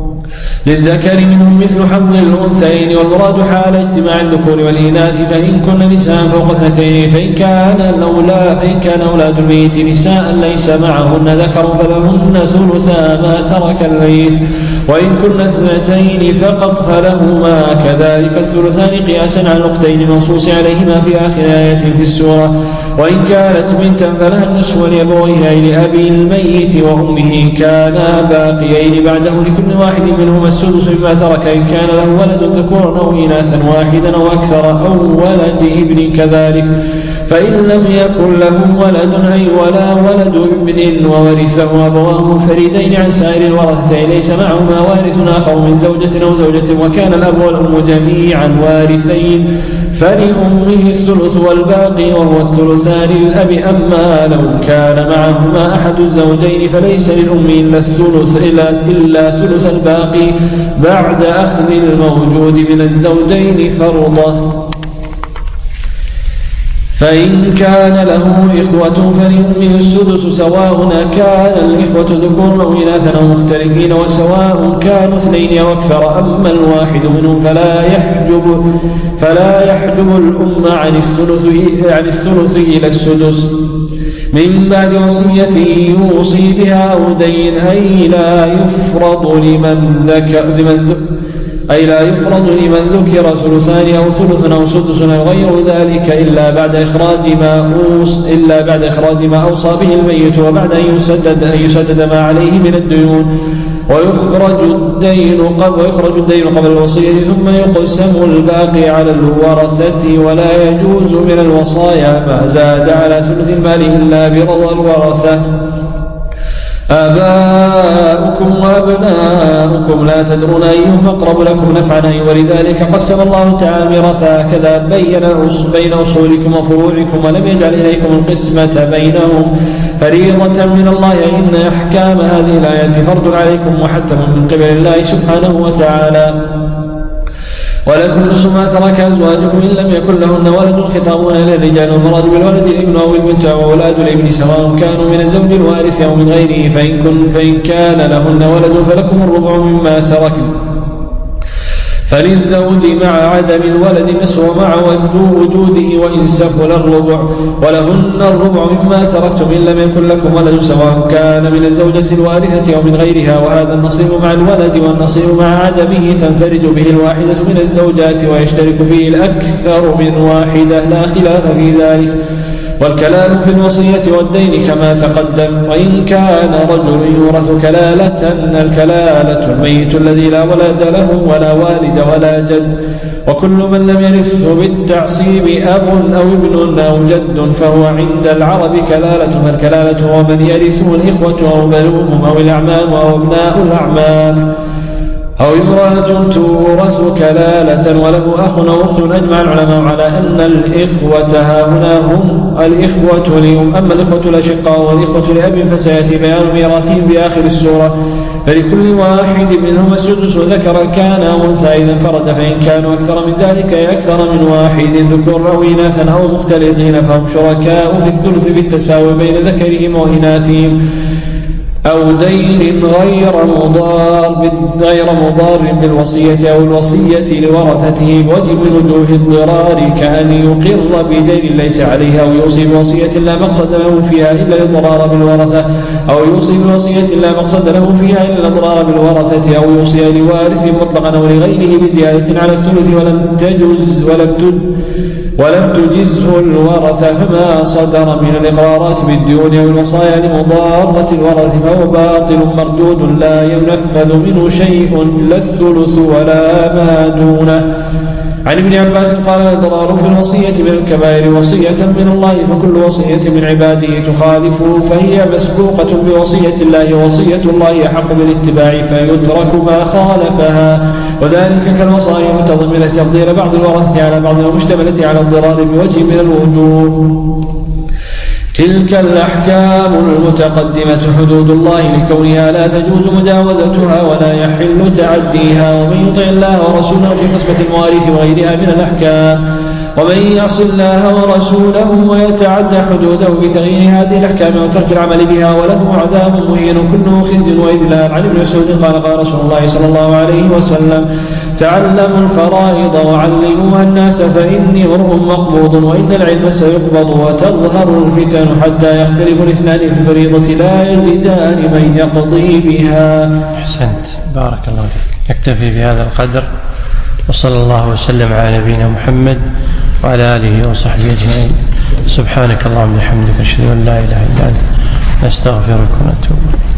للذكر منهم مثل حظ الأنثيين والمراد حال اجتماع الذكور والإناث فإن كن نساء فوق اثنتين فإن كان الأولاد فإن كان أولاد الميت نساء ليس معهن ذكر فلهن ثلثا ما ترك الميت وإن كن اثنتين فقط فلهما كذلك الثلثان قياسا على الأختين المنصوص عليهما في آخر آية في السورة وإن كانت بنتا فلها النصف لأبويها أي لأبي الميت وأمه إن كانا باقيين بعده لكل واحد منهما السدس مما ترك إن كان له ولد ذكورا أو إناثا واحدا أو أكثر أو ولد ابن كذلك فإن لم يكن لهم ولد أي ولا ولد ابن وورثه أبواه منفردين عن سائر الورثة ليس معهما وارث آخر من زوجة أو زوجة وكان الأب والأم جميعا وارثين فلأمه الثلث والباقي وهو الثلثان للأب أما لو كان معهما أحد الزوجين فليس للأم إلا الثلث إلا, إلا ثلث الباقي بعد أخذ الموجود من الزوجين فرضه. فإن كان له إخوة فلأمه السدس سواء كان الإخوة ذكور أو إناثا أو مختلفين وسواء كانوا اثنين أو أكثر أما الواحد منهم فلا يحجب فلا يحجب الأم عن الثلث عن الثلث إلى السدس من بعد وصية يوصي بها أو دين أي لا يفرض لمن ذكر لمن ذكر أي لا يفرض لمن ذكر ثلثان أو ثلث أو سدس أو غير ذلك إلا بعد إخراج ما أوص إلا بعد إخراج ما أوصى به الميت وبعد أن يسدد أن يسدد ما عليه من الديون ويخرج الدين قبل ويخرج الدين قبل الوصية ثم يقسم الباقي على الورثة ولا يجوز من الوصايا ما زاد على ثلث المال إلا برضا الورثة. آباؤكم وأبناؤكم لا تدرون أيهم أقرب لكم نفعا ولذلك قسم الله تعالى الميراث هكذا بين بين أصولكم وفروعكم ولم يجعل إليكم القسمة بينهم فريضة من الله إن أحكام هذه الآيات فرض عليكم وحتم من قبل الله سبحانه وتعالى. ولكم نصف ما ترك أزواجكم إن لم يكن لهن ولد خطابون إلى الرجال والمراد بالولد الابن أو البنت أو أولاد الابن سواء كانوا من الزوج الوارث أو من غيره فإن, كن فإن كان لهن ولد فلكم الربع مما تركن فللزوج مع عدم الولد نصف ومع وجوده وإن سفل الربع ولهن الربع مما تركتم إن لم يكن لكم ولد سواء كان من الزوجة الوارثة أو من غيرها وهذا النصيب مع الولد والنصيب مع عدمه تنفرد به الواحدة من الزوجات ويشترك فيه الأكثر من واحدة لا خلاف في ذلك. والكلال في الوصية والدين كما تقدم. وإن كان رجل يورث كلالة الكلالة الميت الذي لا ولد له ولا والد ولا جد وكل من لم يرثه بالتعصيب أب أو ابن أو جد فهو عند العرب كلالة فالكلالة هو من يرثه الإخوة أو بنوهم أو الأعمام أو أبناء الأعمام أو امرأة تورث كلالة وله أخ أو أخت. أجمع العلماء على أن الإخوة هاهنا هم الإخوة لأم أما الإخوة الأشقاء والإخوة لأب فسيأتي بيان ميراثهم في آخر السورة. فلكل واحد منهما السدس ذكرا كان أو أنثى إذا انفرد، فإن كانوا أكثر من ذلك أي أكثر من واحد ذكور أو إناثا أو مختلطين فهم شركاء في الثلث بالتساوي بين ذكرهم وإناثهم، أو دين غير مضار غير مضار بالوصية أو الوصية لورثته بوجه من وجوه الضرار، كأن يقر بدين ليس عليه، أو يوصي بوصية لا مقصد له فيها إلا الإضرار بالورثة، أو يوصي بوصية لا مقصد له فيها إلا الإضرار بالورثة، أو يوصي لوارث مطلقا أو لغيره بزيادة على الثلث ولم تجز ولم تد ولم تجزه الورثة، فما صدر من الإقرارات بالديون أو الوصايا لمضارة الورث فهو باطل مردود لا ينفذ منه شيء لا الثلث ولا ما دونه. عن ابن عباس قال: الإضرار في الوصية من الكبائر وصية من الله، فكل وصية من عباده تخالفه فهي مسبوقة بوصية الله، ووصية الله أحق بالاتباع فيترك ما خالفها، وذلك كالوصايا المتضمنة تفضيل بعض الورثة على بعض المشتملة على الضرار بوجه من الوجوه. تلك الأحكام المتقدمة حدود الله لكونها لا تجوز مجاوزتها ولا يحل تعديها، ومن يطع الله ورسوله في قسمة المواريث وغيرها من الأحكام، ومن يعص الله ورسوله ويتعدى حدوده بتغيير هذه الأحكام وترك العمل بها وله عذاب مهين كله خزي وإذلال. عن ابن مسعود قال: قال رسول الله صلى الله عليه وسلم: تعلموا الفرائض وعلموها الناس فإني امرؤ مقبوض، وإن العلم سيقبض وتظهر الفتن حتى يختلف الاثنان في الفريضة لا يجدان من يقضي بها. أحسنت، بارك الله فيك. يكتفي بهذا القدر، وصلى الله وسلم على نبينا محمد وعلى آله وصحبه أجمعين. سبحانك اللهم وبحمدك، أشهد أن لا إله إلا أنت، نستغفرك ونتوب إليك.